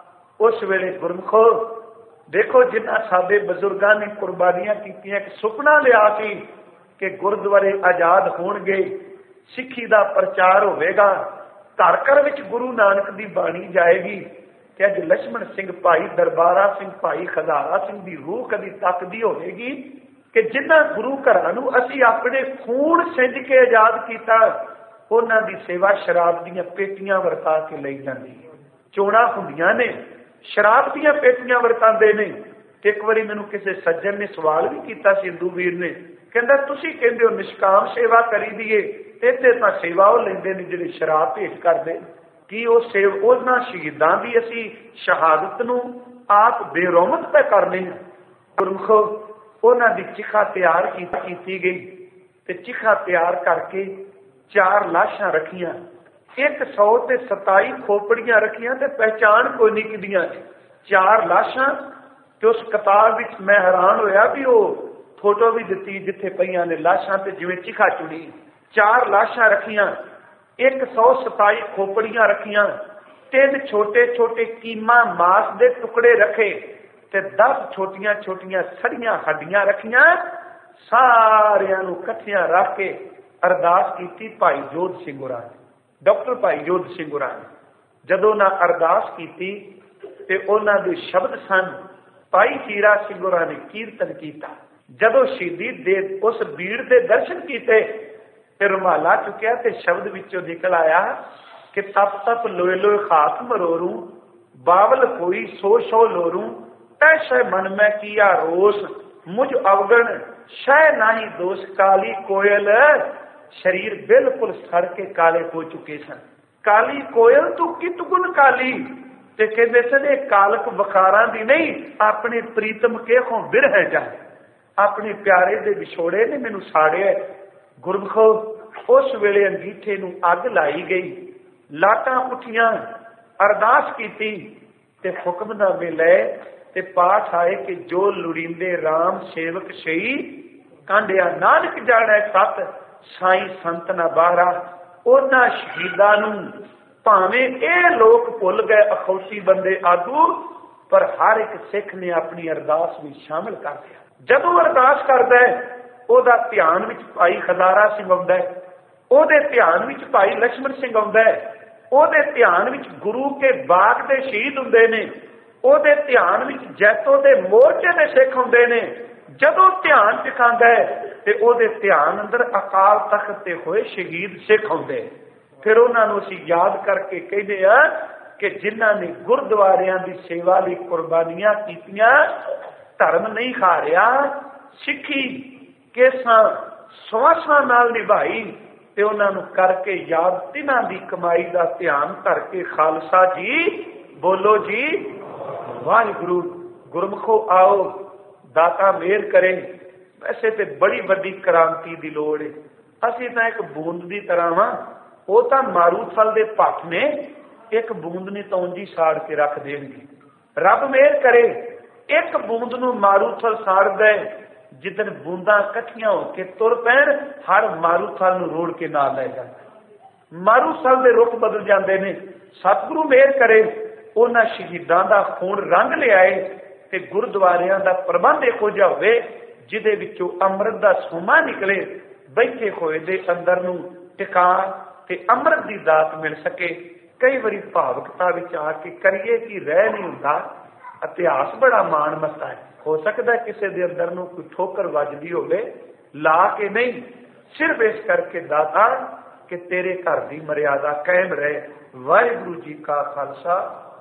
उस वेले गुरमुखो देखो जिन्हां साडे बजुर्गां ने कुर्बानियां कीतियां, एक सुपना लिया सी कि गुरुद्वारे आजाद होणगे, सिੱਖੀ दा प्रचार होवेगा, घर घर विच गुरु नानक दी बाणी जाएगी। कि अज लक्ष्मण सिंह भाई दरबारा सिंह भाई खजारा सिंह की रूह कदी तकदी होगी कि जिन्हां गुरु घरां नूं असीं अपने खून सिंज के आजाद किया, उन्हां दी सेवा शराब दीयां पेटियां वरता के लई जांदी है। चोणां हुंदियां ने, शराब दीयां पेटियां वरतांदे ने। एक बारी मैनूं किसी सज्जन ने सवाल भी किया सिंधु वीर ने, कहंदा तुसीं कहंदे हो निष्काम सेवा करी दीए, इत्थे तां सेवा वो लैंदे ने जिहड़े शराब भेंट करदे। कि वो सेव उन्हां शहीदां दी असीं शहादत नूं आप बेरौमत पे करने हैं। गुरमुखो उन्हां दी चिखा तैयार की गई ते चिखा तैयार करके चार लाशां रखियां, एक सौ ते सताई खोपड़ियां रखियां ते पहचान कोई नहीं किदियां ने। चार लाशां ते उस किताब विच मैं हैरान होया भी वो फोटो भी दिती जिथे पईयां ने लाशां ते जिवें चिखा चुड़ी। चार लाशां रखियां, एक सौ सताई खोपड़ियां रखियां, तीन छोटे छोटे कीमा मांस दे टुकड़े रखे ते दस छोटियां छोटियां सड़ियां हड्डियां रखियां। सारियां नूं इकट्ठियां रख के अरदास की भाई जोध सिंह होरां ने, डॉक्टर भाई जोध सिंह होरां ने। जदों ना अरदास की ते उन्हां दे शब्द सन, भाई हीरा सिंह होरां ने कीर्तन किया। जदों शहीदी दे उस भीड़ दे दर्शन किए ते रुमाला चुकिया ते शब्द विचों निकल आया कि तप तप लोए लोए खाक मरोरू, बावल कोई सो सो लोरू, ऐसे मन में किया रोष, मुझ अवगण शह नाही दोष, काली कोयल शरीर बिल्कुल सड़ के काले हो चुके सन। काली कोयल तू कित गुण काली, ते कहते सन कालक वखारा दी नहीं, अपने प्रीतम के को बिरह जाए, अपने प्यारे दे विछोड़े ने मैनू साड़िया। गुरमुखो उस वेले अंगीठे नू अग लाई गई, लाटां उठियां, अरदास की ते हुक्मनामे लै ते पाठ आए कि जो लुड़ींदे राम सेवक सही, कांडिया नानक जाने सत, साई संत ना बाहरा। उन्हां शहीदां नूं भावें ये लोग भुल गए अखौती बंदे आगू, पर हर एक सिख ने अपनी अरदास में शामिल कर दिया। जदों अरदास करदा है ओदा ध्यान विच भाई खदारा सिंह आउंदा है, ओदे ध्यान विच भाई लक्ष्मण सिंह आउंदा है, ओदे ध्यान विच गुरु के बाग दे शहीद हुंदे ने, ओदे ध्यान विच जैतो दे मोर्चे दे सिख हुंदे ने। जदों ध्यान टिकांदा है ते ओदे ध्यान अंदर अकाल तख्त ते होए शहीद सिख हुंदे। फिर उन्हां नूं असीं याद करके कहदे आ कि जिन्हां ने गुरुद्वारियां दी सेवा लई कुर्बानियां कीतियां, धर्म नहीं हारिया, सिੱਖੀ केसां सवासां नाल निभाई ते उन्हां नूं करके याद तिन्हां दी कमाई दा ध्यान करके खालसा जी बोलो जी वाहिगुरू। गुरमुखो आओ दाता मेहर करे। वैसे तो बड़ी वड्डी क्रांति की लोड़ है, असीं तां एक बूंद की तरह वां, वो तां मारूथल दे भट्ट ने एक बूंद ने तो उंजी साड़ के रख देंगे। रब मेहर करे एक बूंद नूं मारूथल साड़ दे, जिदन बूंदा इकट्ठियां होके तुर पैण, हर मारूथल नूं रोड़ के नाल लै जांदा। मारूथल दे रुख बदल जांदे ने। सतगुरु मेहर करे उन्हां शहीदां दा खून रंग लियाए ते गुरुद्वारियां दा प्रबंध इहो जिहा होवे जिहदे विचों अमृत दा सोमा निकले, बैठे होए दे अंदर नूं टिका ते अमृत दी दात मिल सके। कई बारी भावुकता विच आके करिए कि रह नहीं हुंदा, इतिहास बड़ा माण मस्ता है। हो सकता किसी दे अंदर नूं कोई ठोकर वजदी होवे, ला के नहीं, सिर्फ इस करके दाता कि तेरे घर की मर्यादा कायम रहे। वाहिगुरू जी का खालसा